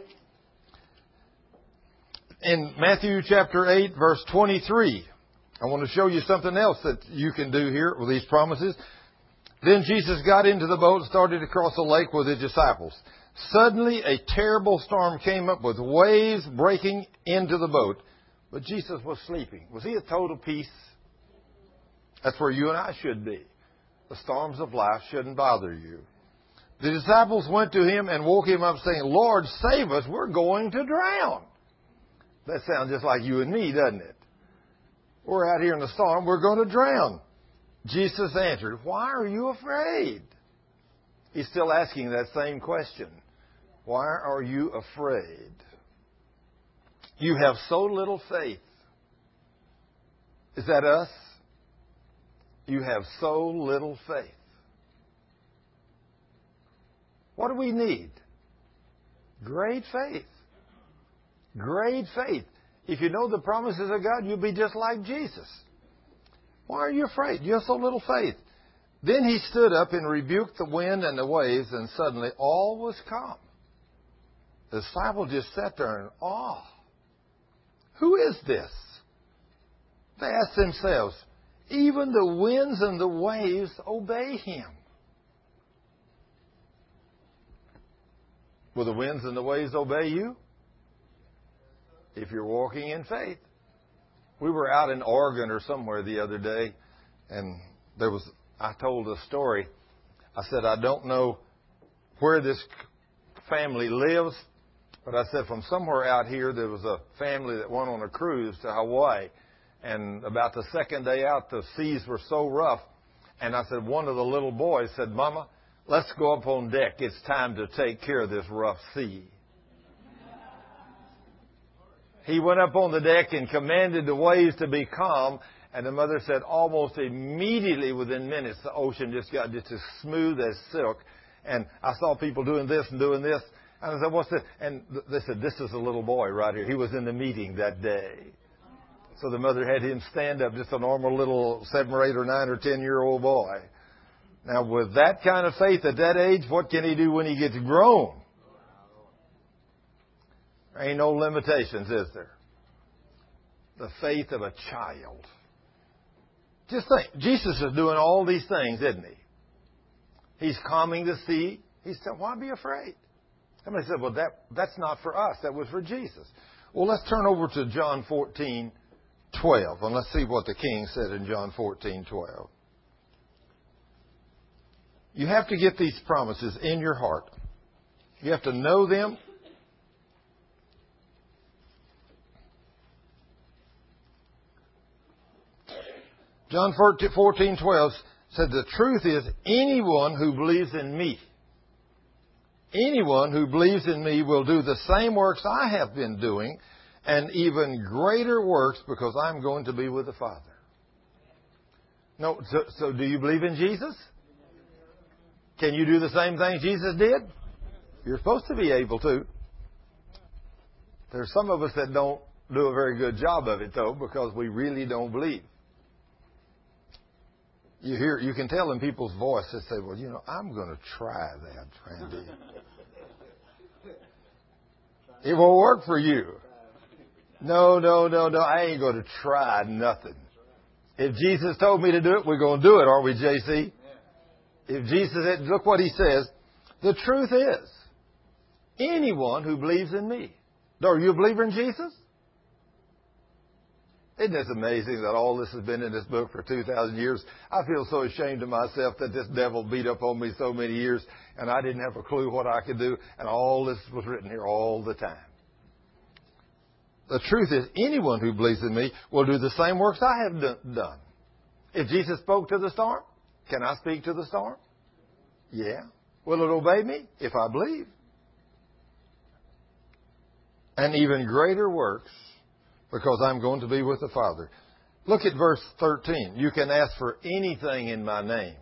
In Matthew chapter 8, verse 23, I want to show you something else that you can do here with these promises. Then Jesus got into the boat and started to cross the lake with his disciples. Suddenly, a terrible storm came up with waves breaking into the boat. But Jesus was sleeping. Was he at total peace? That's where you and I should be. The storms of life shouldn't bother you. The disciples went to him and woke him up saying, Lord, save us. We're going to drown. That sounds just like you and me, doesn't it? We're out here in the storm. We're going to drown. Jesus answered, why are you afraid? He's still asking that same question. Why are you afraid? You have so little faith. Is that us? You have so little faith. What do we need? Great faith. Great faith. If you know the promises of God, you'll be just like Jesus. Why are you afraid? You have so little faith. Then he stood up and rebuked the wind and the waves, and suddenly all was calm. The disciples just sat there in awe. Who is this? They asked themselves, even the winds and the waves obey him. Will the winds and the waves obey you? If you're walking in faith. We were out in Oregon or somewhere the other day, and I told a story. I said, I don't know where this family lives, but I said from somewhere out here there was a family that went on a cruise to Hawaii. And about the second day out, the seas were so rough. And I said, one of the little boys said, Mama, let's go up on deck. It's time to take care of this rough sea. He went up on the deck and commanded the waves to be calm. And the mother said almost immediately, within minutes, the ocean just got just as smooth as silk. And I saw people doing this and doing this. And I said, what's this? And they said, this is a little boy right here. He was in the meeting that day. So the mother had him stand up, just a normal little 7 or 8 or 9 or 10-year-old boy. Now, with that kind of faith at that age, what can he do when he gets grown? There ain't no limitations, is there? The faith of a child. Just think, Jesus is doing all these things, isn't he? He's calming the sea. He said, why be afraid? Somebody said, well, that's not for us. That was for Jesus. Well, let's turn over to John 14:12, and let's see what the king said in John 14:12. You have to get these promises in your heart. You have to know them. John 14:12 said, the truth is, anyone who believes in me, anyone who believes in me will do the same works I have been doing, and even greater works, because I'm going to be with the Father. No, so do you believe in Jesus? Can you do the same thing Jesus did? You're supposed to be able to. There's some of us that don't do a very good job of it, though, because we really don't believe. You can tell in people's voice, they say, well, I'm going to try that, Randy. It won't work for you. No, I ain't going to try nothing. If Jesus told me to do it, we're going to do it, aren't we, JC? If Jesus said, look what he says. The truth is, anyone who believes in me. Are you a believer in Jesus? Isn't this amazing that all this has been in this book for 2,000 years? I feel so ashamed of myself that this devil beat up on me so many years, and I didn't have a clue what I could do, and all this was written here all the time. The truth is, anyone who believes in me will do the same works I have done. If Jesus spoke to the storm, can I speak to the storm? Yeah. Will it obey me? If I believe. And even greater works, because I'm going to be with the Father. Look at verse 13. You can ask for anything in my name.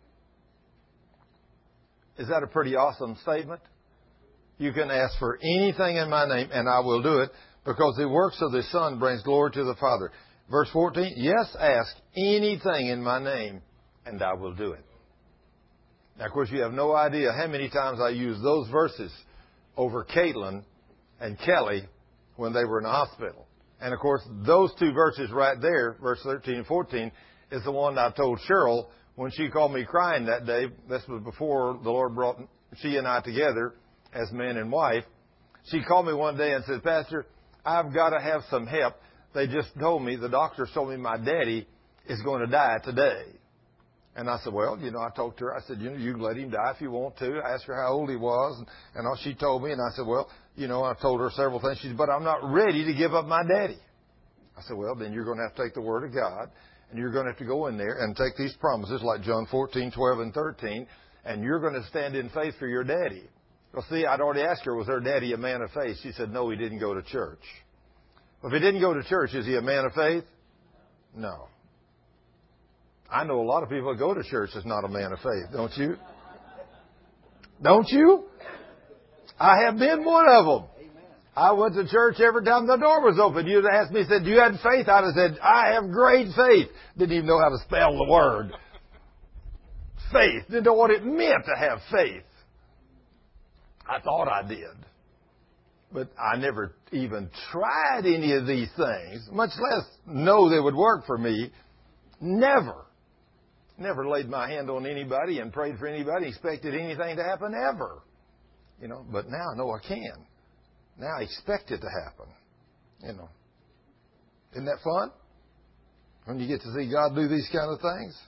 Is that a pretty awesome statement? You can ask for anything in my name, and I will do it, because the works of the Son brings glory to the Father. Verse 14, yes, ask anything in my name, and I will do it. Now, of course, you have no idea how many times I used those verses over Caitlin and Kelly when they were in the hospital. And, of course, those two verses right there, verse 13 and 14, is the one I told Cheryl when she called me crying that day, this was before the Lord brought she and I together as man and wife. She called me one day and said, Pastor, I've got to have some help. They just told me, the doctors told me my daddy is going to die today. And I said, well, I talked to her. I said, you can let him die if you want to. I asked her how old he was, and all she told me. And I said, well, I told her several things. She said, but I'm not ready to give up my daddy. I said, well, then you're going to have to take the Word of God, and you're going to have to go in there and take these promises like John 14, 12, and 13, and you're going to stand in faith for your daddy. Well, see, I'd already asked her, was her daddy a man of faith? She said, no, he didn't go to church. Well, if he didn't go to church, is he a man of faith? No. I know a lot of people that go to church that's not a man of faith, don't you? Don't you? I have been one of them. I went to church every time the door was open. You'd ask me, said, do you have faith? I'd have said, I have great faith. Didn't even know how to spell the word. Faith. Didn't know what it meant to have faith. I thought I did. But I never even tried any of these things, much less know they would work for me. Never. Never laid my hand on anybody and prayed for anybody, expected anything to happen ever. But now I know I can. Now I expect it to happen. Isn't that fun? When you get to see God do these kind of things?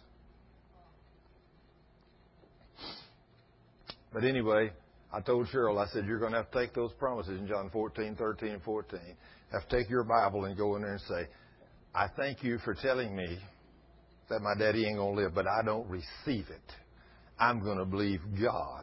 But anyway, I told Cheryl, I said, you're going to have to take those promises in John 14, 13, and 14. Have to take your Bible and go in there and say, I thank you for telling me that my daddy ain't going to live, but I don't receive it. I'm going to believe God.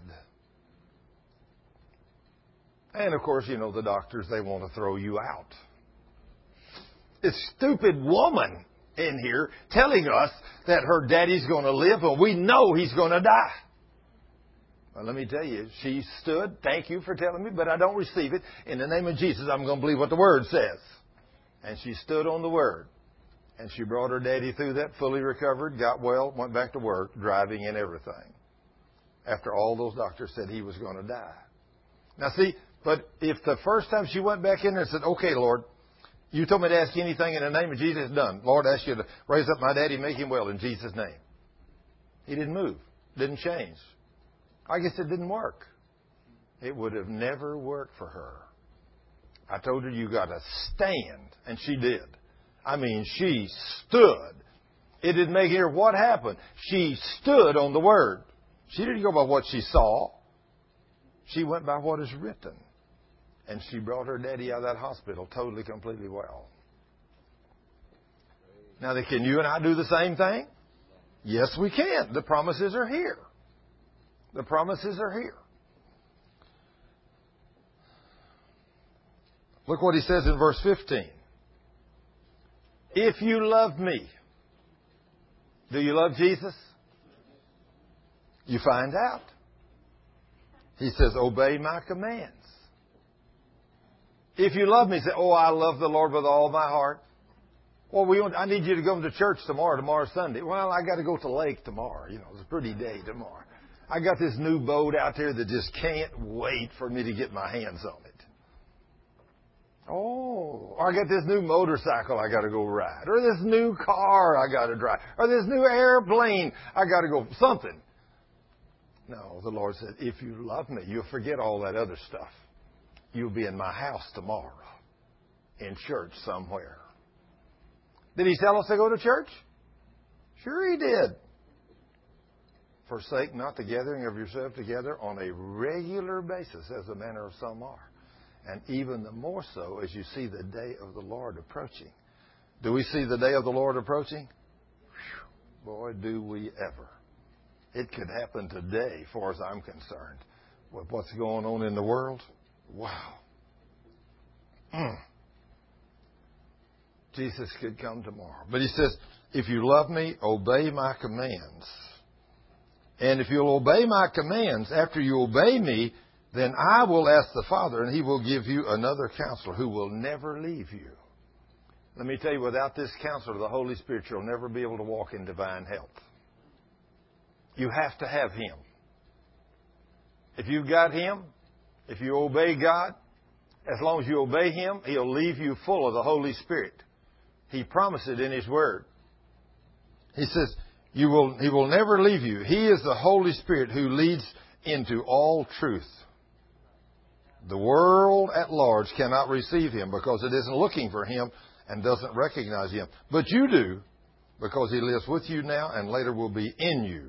And, of course, the doctors, they want to throw you out. This stupid woman in here telling us that her daddy's going to live, and we know he's going to die. Well, let me tell you, she stood, thank you for telling me, but I don't receive it. In the name of Jesus, I'm going to believe what the Word says. And she stood on the Word. And she brought her daddy through that, fully recovered, got well, went back to work, driving and everything. After all those doctors said he was going to die. Now see, but if the first time she went back in there and said, okay, Lord, you told me to ask anything in the name of Jesus, done. Lord, I ask you to raise up my daddy, make him well in Jesus' name. He didn't move, didn't change. I guess it didn't work. It would have never worked for her. I told her you got to stand, and she did. I mean, she stood. It didn't make her what happened. She stood on the Word. She didn't go by what she saw. She went by what is written. And she brought her daddy out of that hospital totally, completely well. Now, can you and I do the same thing? Yes, we can. The promises are here. The promises are here. Look what he says in verse 15. If you love me, do you love Jesus? You find out. He says, obey my commands. If you love me, say, oh, I love the Lord with all my heart. Well, I need you to go to church tomorrow. Tomorrow's Sunday. Well, I got to go to the lake tomorrow. It's a pretty day tomorrow. I got this new boat out there that just can't wait for me to get my hands on it. Oh, or I got this new motorcycle I got to go ride, or this new car I got to drive, or this new airplane I got to go, something. No, the Lord said, if you love me, you'll forget all that other stuff. You'll be in my house tomorrow, in church somewhere. Did he tell us to go to church? Sure he did. Forsake not the gathering of yourself together on a regular basis, as the manner of some are. And even the more so as you see the day of the Lord approaching. Do we see the day of the Lord approaching? Whew, boy, do we ever. It could happen today, as far as I'm concerned, with what's going on in the world. Wow. Jesus could come tomorrow. But he says, if you love me, obey my commands. And if you'll obey my commands, after you obey me, then I will ask the Father, and He will give you another counselor who will never leave you. Let me tell you, without this counselor, the Holy Spirit, you'll never be able to walk in divine health. You have to have Him. If you've got Him, if you obey God, as long as you obey Him, He'll leave you full of the Holy Spirit. He promised it in His Word. He says, He will never leave you. He is the Holy Spirit who leads into all truth. The world at large cannot receive Him because it isn't looking for Him and doesn't recognize Him. But you do, because He lives with you now and later will be in you.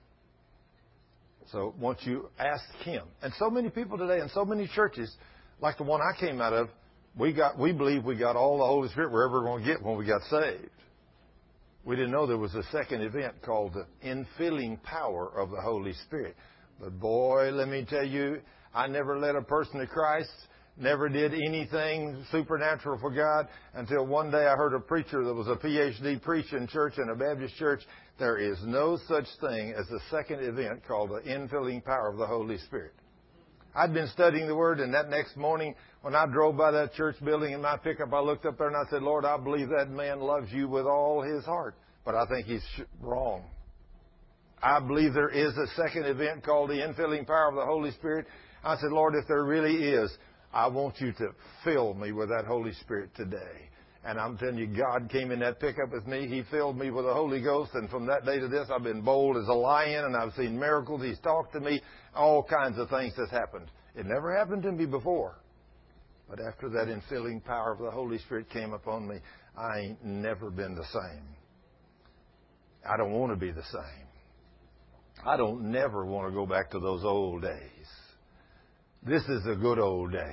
So once you ask Him. And so many people today in so many churches, like the one I came out of, we believe we got all the Holy Spirit we're ever going to get when we got saved. We didn't know there was a second event called the infilling power of the Holy Spirit. But boy, let me tell you, I never led a person to Christ, never did anything supernatural for God until one day I heard a preacher that was a PhD preaching church in a Baptist church. There is no such thing as a second event called the infilling power of the Holy Spirit. I'd been studying the Word, and that next morning when I drove by that church building in my pickup, I looked up there and I said, Lord, I believe that man loves you with all his heart. But I think he's wrong. I believe there is a second event called the infilling power of the Holy Spirit. I said, Lord, if there really is, I want you to fill me with that Holy Spirit today. And I'm telling you, God came in that pickup with me. He filled me with the Holy Ghost. And from that day to this, I've been bold as a lion, and I've seen miracles. He's talked to me. All kinds of things has happened. It never happened to me before. But after that infilling power of the Holy Spirit came upon me, I ain't never been the same. I don't want to be the same. I don't never want to go back to those old days. This is the good old days.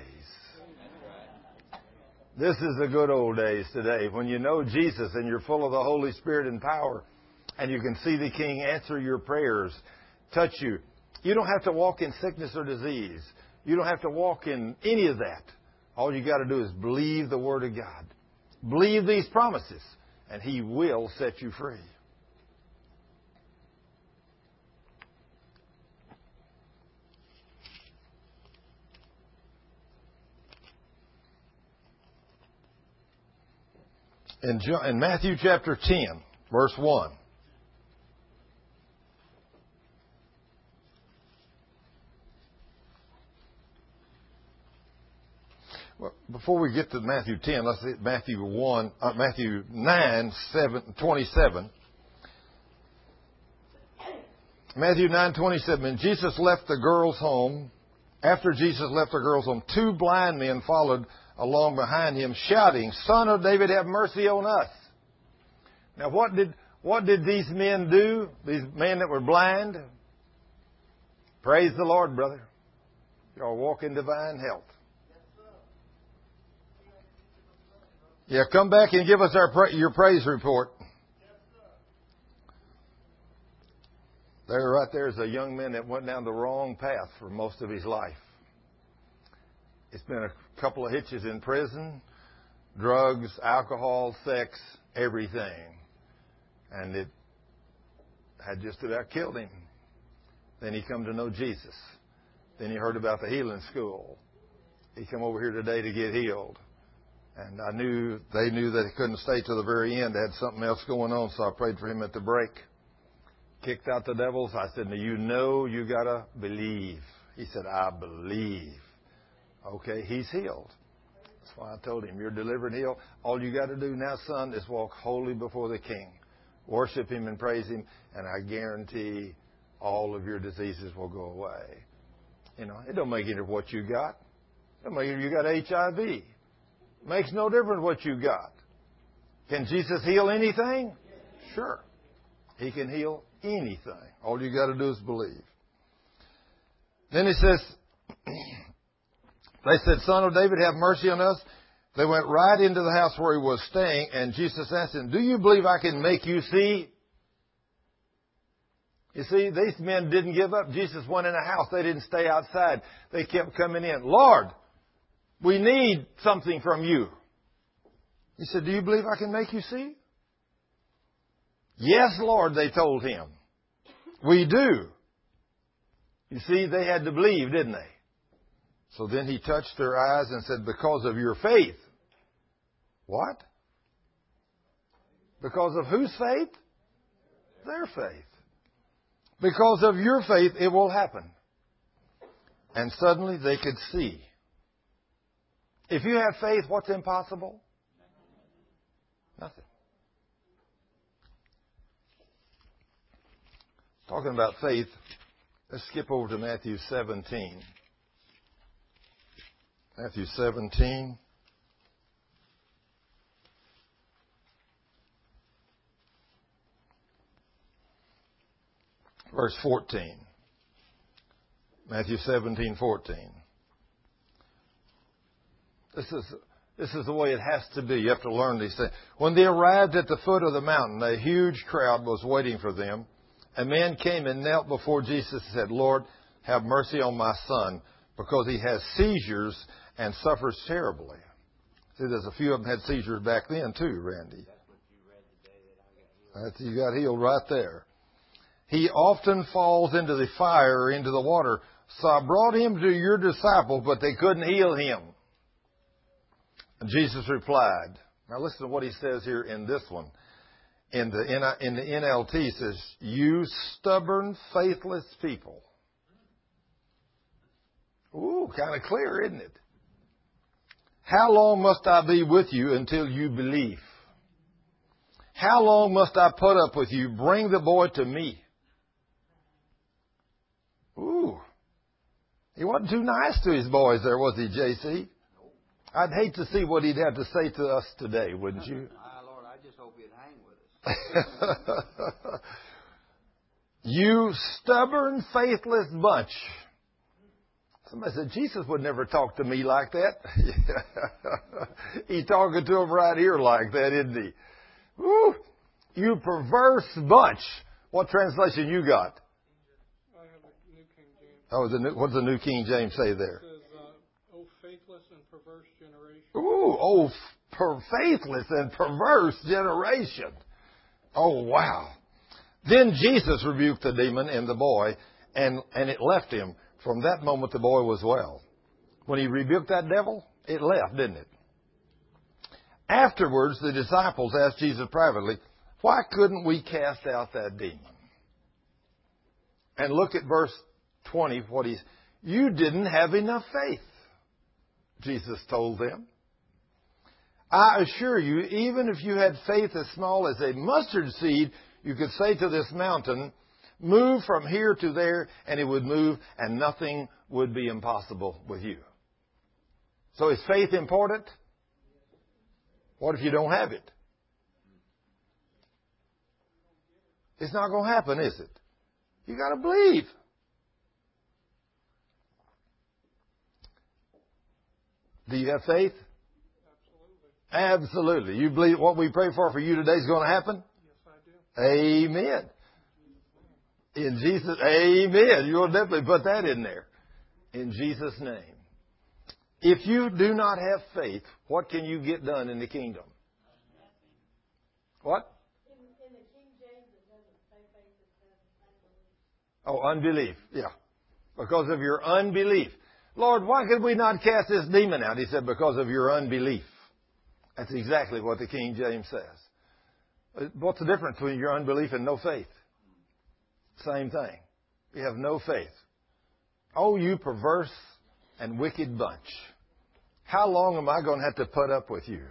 This is the good old days today. When you know Jesus and you're full of the Holy Spirit and power, and you can see the King answer your prayers, touch you. You don't have to walk in sickness or disease. You don't have to walk in any of that. All you got to do is believe the Word of God. Believe these promises, and He will set you free. In Matthew chapter 10, verse 1. Well, before we get to Matthew 10, let's see Matthew 9, 27. Matthew 9:27. And Jesus left the girl's home. After Jesus left the girl's home, two blind men followed along behind him, shouting, Son of David, have mercy on us. Now, what did these men do? These men that were blind? Praise the Lord, brother. Y'all walk in divine health. Yeah, come back and give us your praise report. Right there is a young man that went down the wrong path for most of his life. It's been a couple of hitches in prison, drugs, alcohol, sex, everything. And it had just about killed him. Then he come to know Jesus. Then he heard about the healing school. He come over here today to get healed. And they knew that he couldn't stay to the very end. They had something else going on, so I prayed for him at the break. Kicked out the devils. I said, now you got to believe. He said, I believe. Okay, he's healed. That's why I told him, you're delivered and healed. All you got to do now, son, is walk holy before the King. Worship Him and praise Him, and I guarantee all of your diseases will go away. It don't make any difference what you got. It don't make any difference you got HIV. Makes no difference what you got. Can Jesus heal anything? Sure. He can heal anything. All you got to do is believe. Then He says, they said, Son of David, have mercy on us. They went right into the house where He was staying, and Jesus asked him, do you believe I can make you see? You see, these men didn't give up. Jesus went in a house. They didn't stay outside. They kept coming in. Lord, we need something from you. He said, do you believe I can make you see? Yes, Lord, they told Him. We do. You see, they had to believe, didn't they? So then He touched their eyes and said, because of your faith. What? Because of whose faith? Their faith. Because of your faith, it will happen. And suddenly they could see. If you have faith, what's impossible? Nothing. Talking about faith, let's skip over to Matthew 17. Matthew 17. Verse 14. Matthew 17:14. This is the way it has to be. You have to learn these things. When they arrived at the foot of the mountain, a huge crowd was waiting for them. A man came and knelt before Jesus and said, "Lord, have mercy on my son, because he has seizures and suffers terribly." See, there's a few of them had seizures back then too, Randy. That's what you read the day that I got healed. You got healed right there. He often falls into the fire or into the water. So I brought him to your disciples, but they couldn't heal him. And Jesus replied. Now listen to what he says here in this one. In the NLT, it says, "You stubborn, faithless people." Ooh, kind of clear, isn't it? "How long must I be with you until you believe? How long must I put up with you? Bring the boy to me." Ooh. He wasn't too nice to his boys there, was he, JC? I'd hate to see what he'd have to say to us today, wouldn't you? Lord, I just hope he'd hang with us. You stubborn, faithless bunch. Somebody said, Jesus would never talk to me like that. He's talking to him right here like that, isn't he? Woo! You perverse bunch. What translation you got? I have a New King James. What does the New King James say there? It says, "O faithless and perverse generation." Ooh, faithless and perverse generation. Oh, wow. Then Jesus rebuked the demon in the boy, and it left him. From that moment, the boy was well. When he rebuked that devil, it left, didn't it? Afterwards, the disciples asked Jesus privately, "Why couldn't we cast out that demon?" And look at verse 20, "You didn't have enough faith," Jesus told them. "I assure you, even if you had faith as small as a mustard seed, you could say to this mountain, 'Move from here to there,' and it would move, and nothing would be impossible with you." So is faith important? What if you don't have it? It's not going to happen, is it? You got to believe. Do you have faith? Absolutely. You believe what we pray for you today is going to happen? Yes, I do. Amen. In Jesus, amen. You'll definitely put that in there. In Jesus' name. If you do not have faith, what can you get done in the kingdom? What? In the King James, it doesn't say faith, it says unbelief. Oh, unbelief. Yeah. Because of your unbelief. "Lord, why could we not cast this demon out?" He said, "Because of your unbelief." That's exactly what the King James says. What's the difference between your unbelief and no faith? Same thing. You have no faith. "Oh, you perverse and wicked bunch. How long am I going to have to put up with you?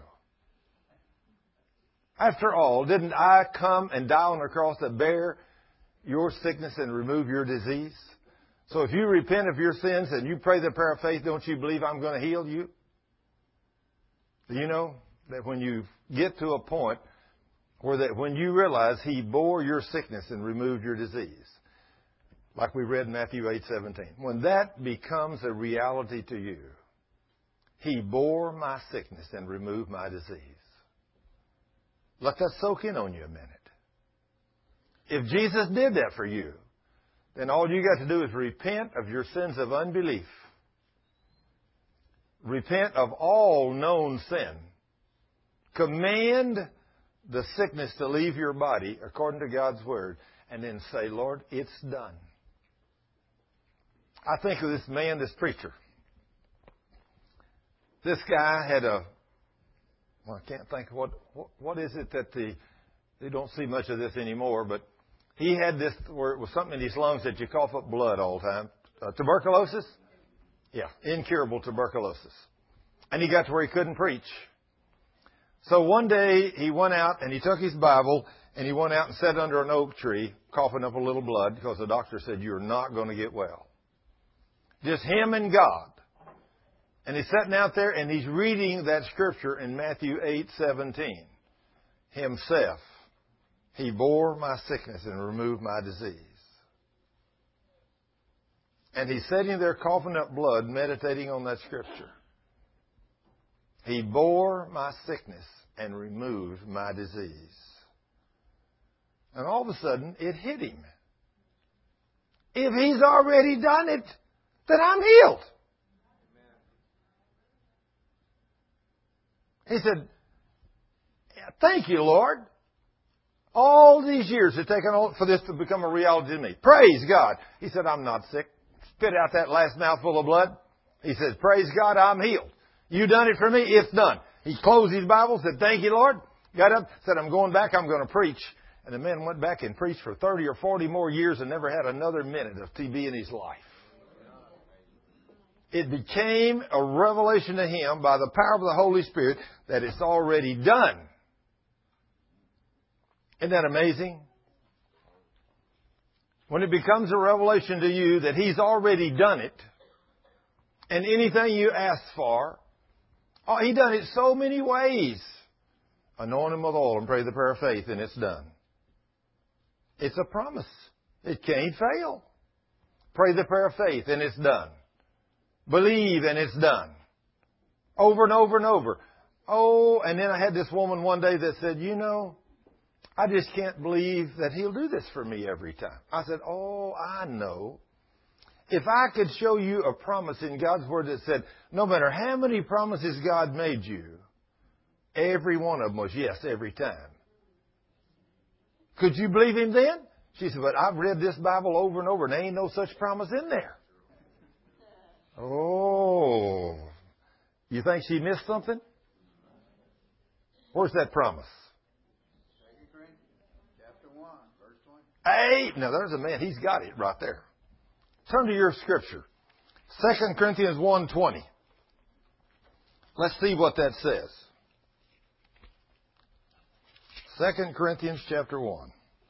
After all, didn't I come and die on the cross to bear your sickness and remove your disease? So if you repent of your sins and you pray the prayer of faith, don't you believe I'm going to heal you?" Do you know that when you get to a point where when you realize He bore your sickness and removed your disease, like we read in Matthew 8:17, when that becomes a reality to you, He bore my sickness and removed my disease. Let that soak in on you a minute. If Jesus did that for you, then all you got to do is repent of your sins of unbelief. Repent of all known sin. Command the sickness to leave your body according to God's Word, and then say, "Lord, it's done." I think of this man, this preacher. This guy had I can't think of what is it that they don't see much of this anymore, but he had this, where it was something in his lungs that you cough up blood all the time. Tuberculosis? Yeah, incurable tuberculosis. And he got to where he couldn't preach. So one day he went out and he took his Bible And he went out and sat under an oak tree, coughing up a little blood, because the doctor said, you're not going to get well. Just him and God. And he's sitting out there and he's reading that scripture in Matthew 8:17. Himself, he bore my sickness and removed my disease. And he's sitting there coughing up blood, meditating on that scripture. He bore my sickness and removed my disease. And all of a sudden, it hit him. If he's already done it, then I'm healed. He said, thank you, Lord. All these years it's taken for this to become a reality to me. Praise God. He said, I'm not sick. Spit out that last mouthful of blood. He says, praise God, I'm healed. You done it for me, it's done. He closed his Bible, said, thank you, Lord. Got up, said, I'm going back, I'm going to preach. And the man went back and preached for 30 or 40 more years and never had another minute of TB in his life. It became a revelation to him by the power of the Holy Spirit that it's already done. Isn't that amazing? When it becomes a revelation to you that He's already done it, and anything you ask for, He done it so many ways. Anoint him with oil and pray the prayer of faith, and it's done. It's a promise. It can't fail. Pray the prayer of faith, and it's done. Believe, and it's done. Over and over and over. Oh, and then I had this woman one day that said, you know, I just can't believe that He'll do this for me every time. I said, oh, I know. If I could show you a promise in God's Word that said, no matter how many promises God made you, every one of them was yes every time. Could you believe Him then? She said, but I've read this Bible over and over and there ain't no such promise in there. Oh, you think she missed something? Where's that promise? 2 Corinthians chapter 1, verse 20. Now there's a man. He's got it right there. Turn to your scripture. 2 Corinthians 1:20. Let's see what that says. 2 Corinthians chapter 1.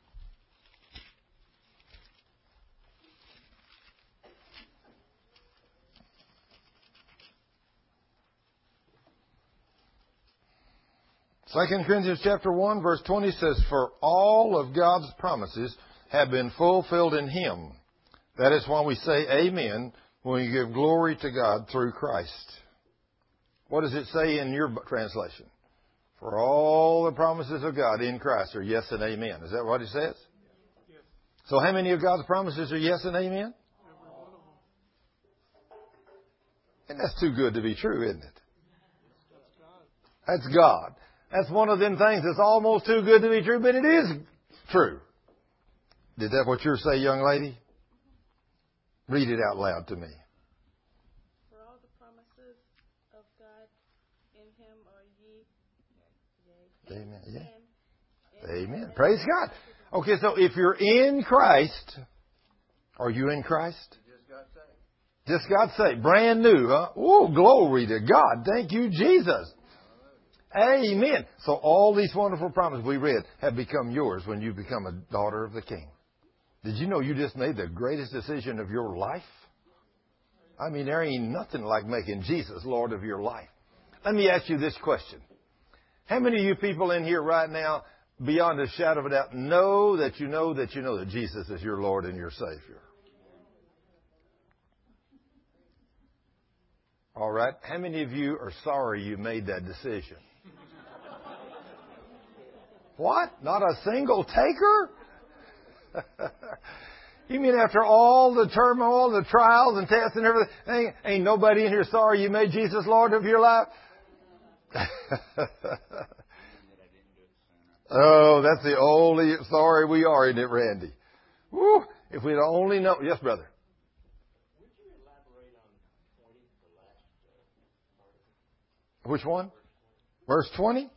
Second Corinthians chapter 1 verse 20 says, for all of God's promises have been fulfilled in Him. That is why we say amen when we give glory to God through Christ. What does it say in your translation? For all the promises of God in Christ are yes and amen. Is that what it says? Yes. So how many of God's promises are yes and amen? And that's too good to be true, isn't it? That's God. That's one of them things that's almost too good to be true, but it is true. Did that what you're saying, young lady? Read it out loud to me. For all the promises of God in Him are ye. Amen. Yeah. Amen. Praise God. Okay, so if you're in Christ, are you in Christ? Just got saved. Brand new, huh? Oh, glory to God. Thank you, Jesus. Amen. So all these wonderful promises we read have become yours when you become a daughter of the King. Did you know you just made the greatest decision of your life? I mean, there ain't nothing like making Jesus Lord of your life. Let me ask you this question. How many of you people in here right now, beyond a shadow of a doubt, know that Jesus is your Lord and your Savior? All right. How many of you are sorry you made that decision? What? Not a single taker? You mean after all the turmoil, the trials and tests and everything, ain't nobody in here sorry you made Jesus Lord of your life? Oh, that's the only sorry we are, isn't it, Randy? Woo, if we'd only know. Yes, brother. Would you elaborate on 20, the last Which one? Verse 20?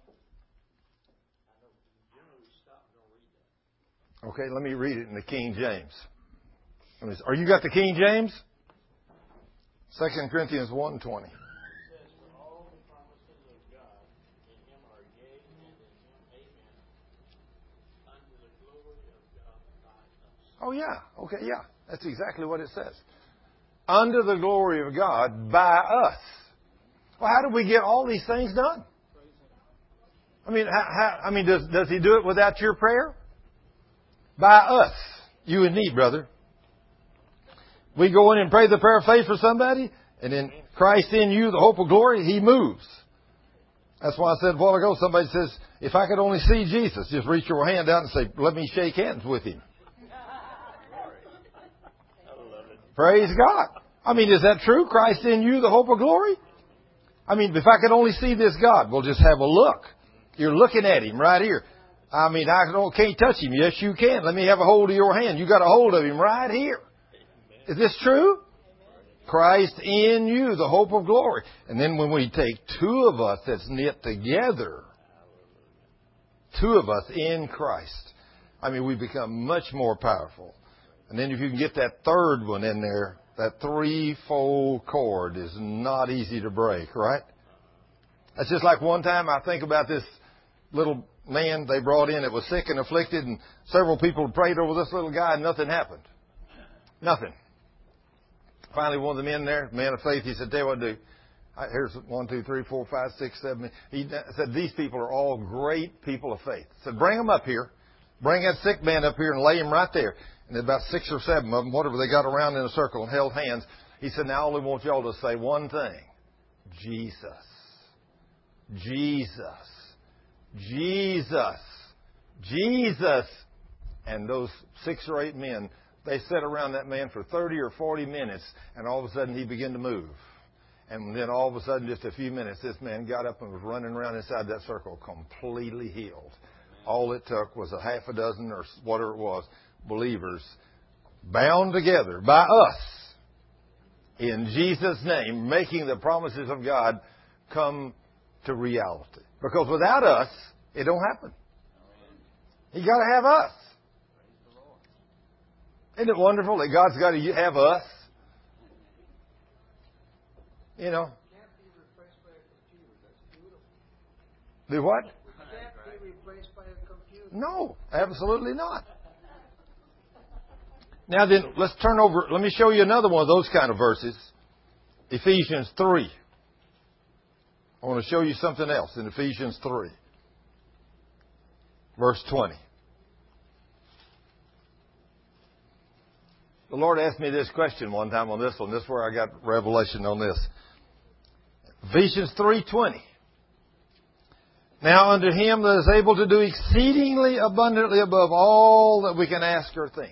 Okay, let me read it in the King James. Are you got the King James? 2 Corinthians 1:20. Oh, yeah. Okay, yeah. That's exactly what it says. Under the glory of God by us. Well, how do we get all these things done? I mean, does He do it without your prayer? By us. You and me, brother. We go in and pray the prayer of faith for somebody, and then Christ in you, the hope of glory, He moves. That's why I said a while ago, somebody says, if I could only see Jesus, just reach your hand out and say, let me shake hands with Him. Praise God. I mean, is that true? Christ in you, the hope of glory? I mean, if I could only see this God, well, just have a look. You're looking at Him right here. I mean, I can't touch Him. Yes, you can. Let me have a hold of your hand. You got a hold of Him right here. Is this true? Christ in you, the hope of glory. And then when we take two of us that's knit together, two of us in Christ, I mean, we become much more powerful. And then if you can get that third one in there, that threefold cord is not easy to break, right? That's just like one time I think about this little man they brought in that was sick and afflicted, and several people prayed over this little guy and nothing happened. Nothing. Finally, one of the men there, man of faith, he said, tell you what to do. Here's 1, 2, 3, 4, 5, 6, 7. He said, these people are all great people of faith. He said, bring them up here. Bring that sick man up here and lay him right there. And about 6 or 7 of them, whatever, they got around in a circle and held hands. He said, now I only want y'all to say one thing. Jesus. Jesus. Jesus. Jesus. And those 6 or 8 men, they sat around that man for 30 or 40 minutes, and all of a sudden he began to move. And then all of a sudden, just a few minutes, this man got up and was running around inside that circle, completely healed. All it took was a half a dozen or whatever it was, believers bound together by us in Jesus' name, making the promises of God come to reality. Because without us, it don't happen. You got to have us. Isn't it wonderful that God's got to have us? You know. Do what? Can't be replaced by a computer. No, absolutely not. Now then, let's turn over. Let me show you another one of those kind of verses. Ephesians 3. I want to show you something else in Ephesians 3. Verse 20. The Lord asked me this question one time on this one. This is where I got revelation on this. Ephesians 3:20. Now unto Him that is able to do exceedingly abundantly above all that we can ask or think,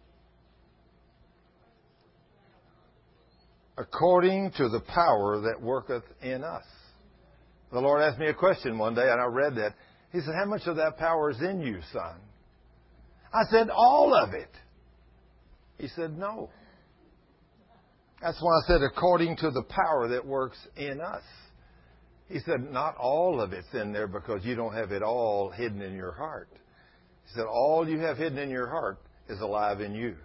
according to the power that worketh in us. The Lord asked me a question one day, and I read that. He said, how much of that power is in you, son? I said, all of it. He said, no. That's why I said, according to the power that works in us. He said, not all of it's in there because you don't have it all hidden in your heart. He said, all you have hidden in your heart is alive in you.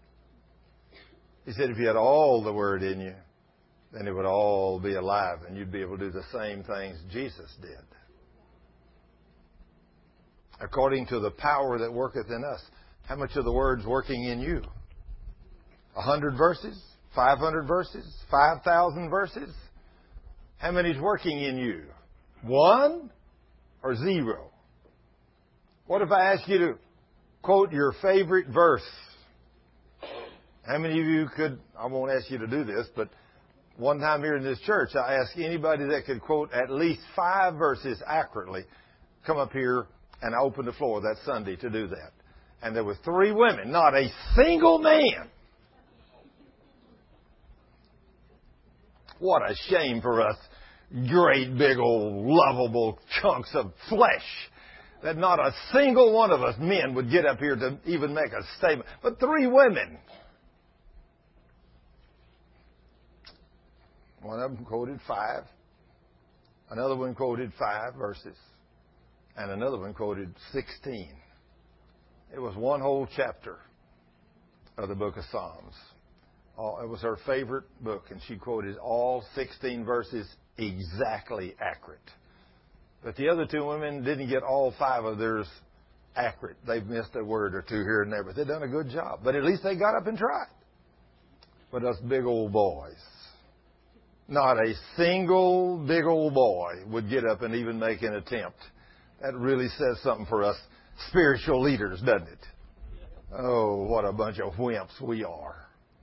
He said, if you had all the Word in you, then it would all be alive and you'd be able to do the same things Jesus did. According to the power that worketh in us. How much of the Word's working in you? 100 verses? 500 verses? 5,000 verses? How many's working in you? 1 or 0? What if I ask you to quote your favorite verse? How many of you could, I won't ask you to do this, but one time here in this church, I asked anybody that could quote at least 5 verses accurately, come up here, and I opened the floor that Sunday to do that. And there were 3 women, not a single man. What a shame for us great big old lovable chunks of flesh that not a single one of us men would get up here to even make a statement. But 3 women. One of them quoted 5. Another one quoted 5 verses. And another one quoted 16. It was one whole chapter of the book of Psalms. It was her favorite book, and she quoted all 16 verses exactly accurate. But the other 2 women didn't get all 5 of theirs accurate. They've missed a word or two here and there, but they've done a good job. But at least they got up and tried. But us big old boys, not a single big old boy would get up and even make an attempt. That really says something for us spiritual leaders, doesn't it? Oh, what a bunch of wimps we are.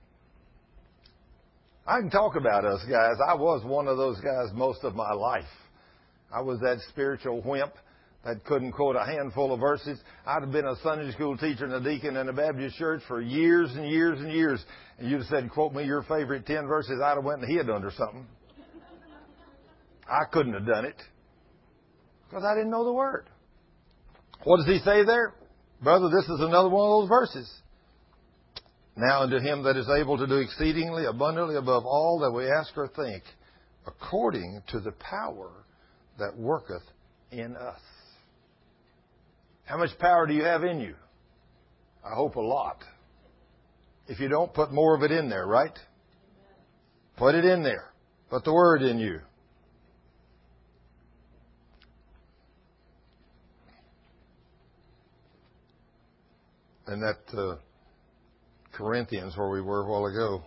I can talk about us guys. I was one of those guys most of my life. I was that spiritual wimp that couldn't quote a handful of verses. I'd have been a Sunday school teacher and a deacon in a Baptist church for years and years and years. And you'd have said, quote me your favorite 10 verses. I'd have went and hid under something. I couldn't have done it because I didn't know the word. What does he say there? Brother, this is another one of those verses. Now unto him that is able to do exceedingly abundantly above all that we ask or think, according to the power that worketh in us. How much power do you have in you? I hope a lot. If you don't, put more of it in there, right? Put it in there. Put the word in you. And that Corinthians where we were a while ago.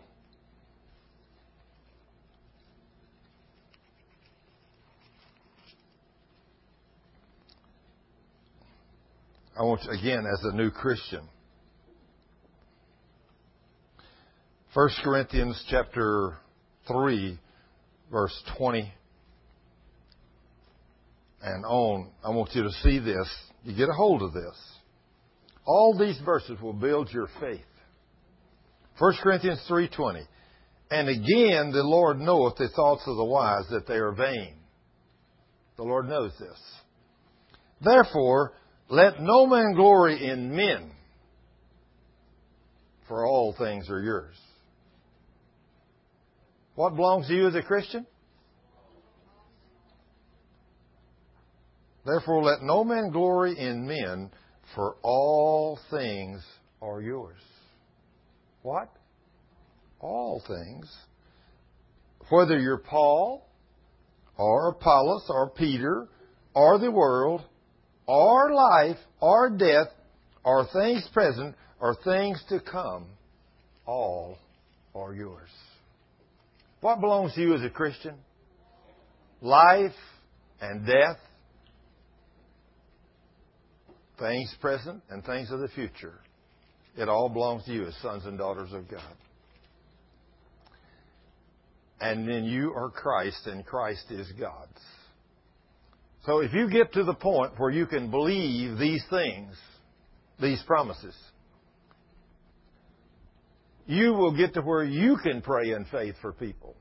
I want you, again, as a new Christian. 1 Corinthians chapter 3, verse 20 and on. I want you to see this. You get a hold of this. All these verses will build your faith. 1 Corinthians 3:20. And again, the Lord knoweth the thoughts of the wise, that they are vain. The Lord knows this. Therefore, let no man glory in men, for all things are yours. What belongs to you as a Christian? Therefore, let no man glory in men, for all things are yours. What? All things. Whether you're Paul, or Apollos, or Peter, or the world, or life, or death, or things present, or things to come, all are yours. What belongs to you as a Christian? Life and death, things present and things of the future. It all belongs to you as sons and daughters of God. And then you are Christ, and Christ is God's. So if you get to the point where you can believe these things, these promises, you will get to where you can pray in faith for people.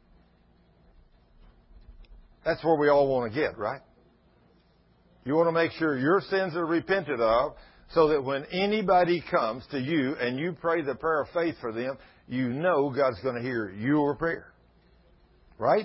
That's where we all want to get, right? You want to make sure your sins are repented of, so that when anybody comes to you and you pray the prayer of faith for them, you know God's going to hear your prayer. Right?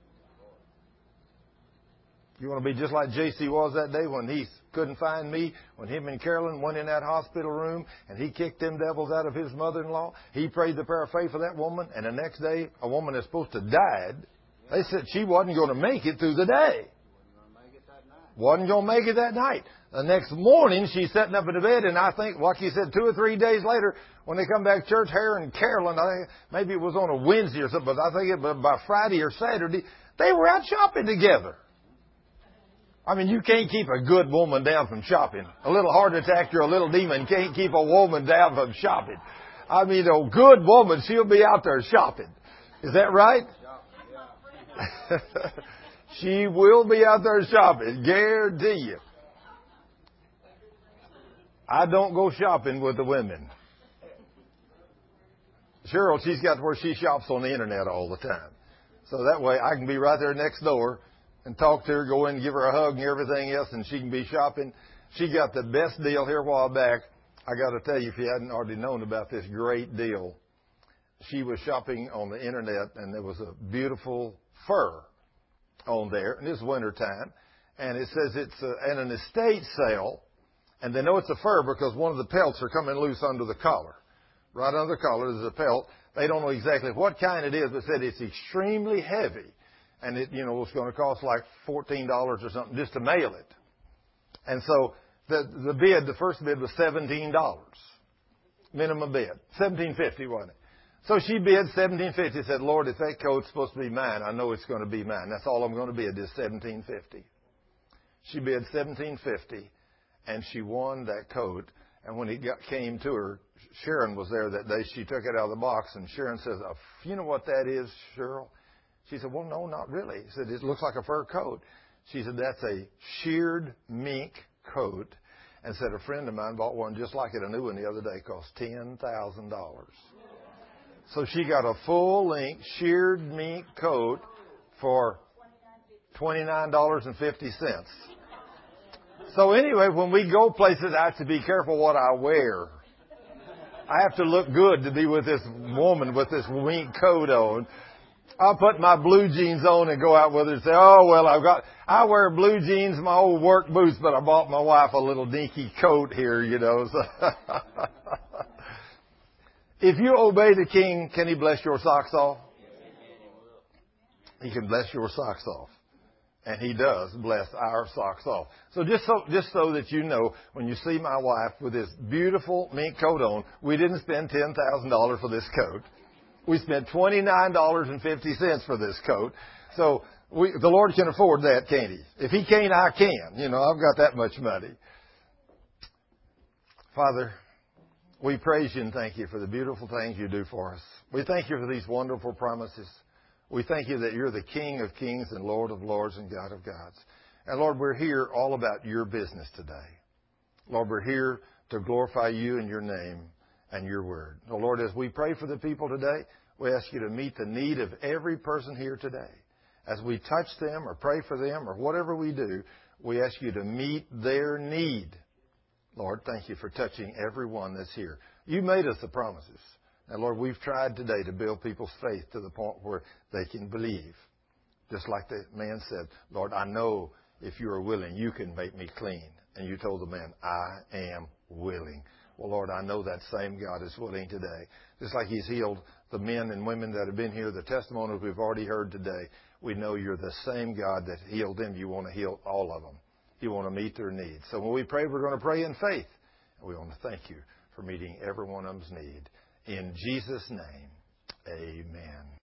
You want to be just like J.C. was that day when he couldn't find me, when him and Carolyn went in that hospital room and he kicked them devils out of his mother-in-law. He prayed the prayer of faith for that woman, and the next day, a woman that's supposed to have died, they said she wasn't going to make it through the day. Wasn't going to make it that night. The next morning, she's sitting up in the bed, and I think, like you said, 2 or 3 days later, when they come back to church, Harry and Carolyn, I think maybe it was on a Wednesday or something, but I think it was by Friday or Saturday, they were out shopping together. I mean, you can't keep a good woman down from shopping. A little heart attack or a little demon can't keep a woman down from shopping. I mean, a good woman, she'll be out there shopping. Is that right? She will be out there shopping, guarantee you. I don't go shopping with the women. Cheryl, she's got where she shops on the internet all the time. So that way I can be right there next door and talk to her, go in and give her a hug and everything else, and she can be shopping. She got the best deal here a while back. I got to tell you, if you hadn't already known about this great deal, she was shopping on the internet, and there was a beautiful fur on there, and it's winter time, and it says it's at an estate sale, and they know it's a fur because one of the pelts are coming loose under the collar. Right under the collar is a pelt. They don't know exactly what kind it is, but said it's extremely heavy, and it, it's going to cost like $14 or something just to mail it. And so The first bid was $17. Minimum bid. $17.50, wasn't it? So she bid $17.50. Said, Lord, if that coat's supposed to be mine, I know it's going to be mine. That's all I'm going to bid is $17.50. She bid $17.50, and she won that coat. And when came to her, Sharon was there that day. She took it out of the box, and Sharon says, you know what that is, Cheryl? She said, well, no, not really. He said, it looks like a fur coat. She said, that's a sheared mink coat. And said, a friend of mine bought one just like it, a new one the other day, cost $10,000. So she got a full-length sheared mink coat for $29.50. So anyway, when we go places, I have to be careful what I wear. I have to look good to be with this woman with this mink coat on. I'll put my blue jeans on and go out with her and say, oh, well, I wear blue jeans, my old work boots, but I bought my wife a little dinky coat here, you know. So if you obey the king, can he bless your socks off? He can bless your socks off. And he does bless our socks off. So just so that you know, when you see my wife with this beautiful mink coat on, we didn't spend $10,000 for this coat. We spent $29.50 for this coat. So the Lord can afford that, can't he? If he can't, I can. You know, I've got that much money. Father, we praise you and thank you for the beautiful things you do for us. We thank you for these wonderful promises. We thank you that you're the King of kings and Lord of lords and God of gods. And Lord, we're here all about your business today. Lord, we're here to glorify you and your name and your word. Oh, Lord, as we pray for the people today, we ask you to meet the need of every person here today. As we touch them or pray for them or whatever we do, we ask you to meet their need. Lord, thank you for touching everyone that's here. You made us the promises. And Lord, we've tried today to build people's faith to the point where they can believe. Just like the man said, Lord, I know if you are willing, you can make me clean. And you told the man, I am willing. Well, Lord, I know that same God is willing today. Just like he's healed the men and women that have been here, the testimonies we've already heard today, we know you're the same God that healed them. You want to heal all of them. You want to meet their needs. So when we pray, we're going to pray in faith. And we want to thank you for meeting every one of them's need. In Jesus' name, amen.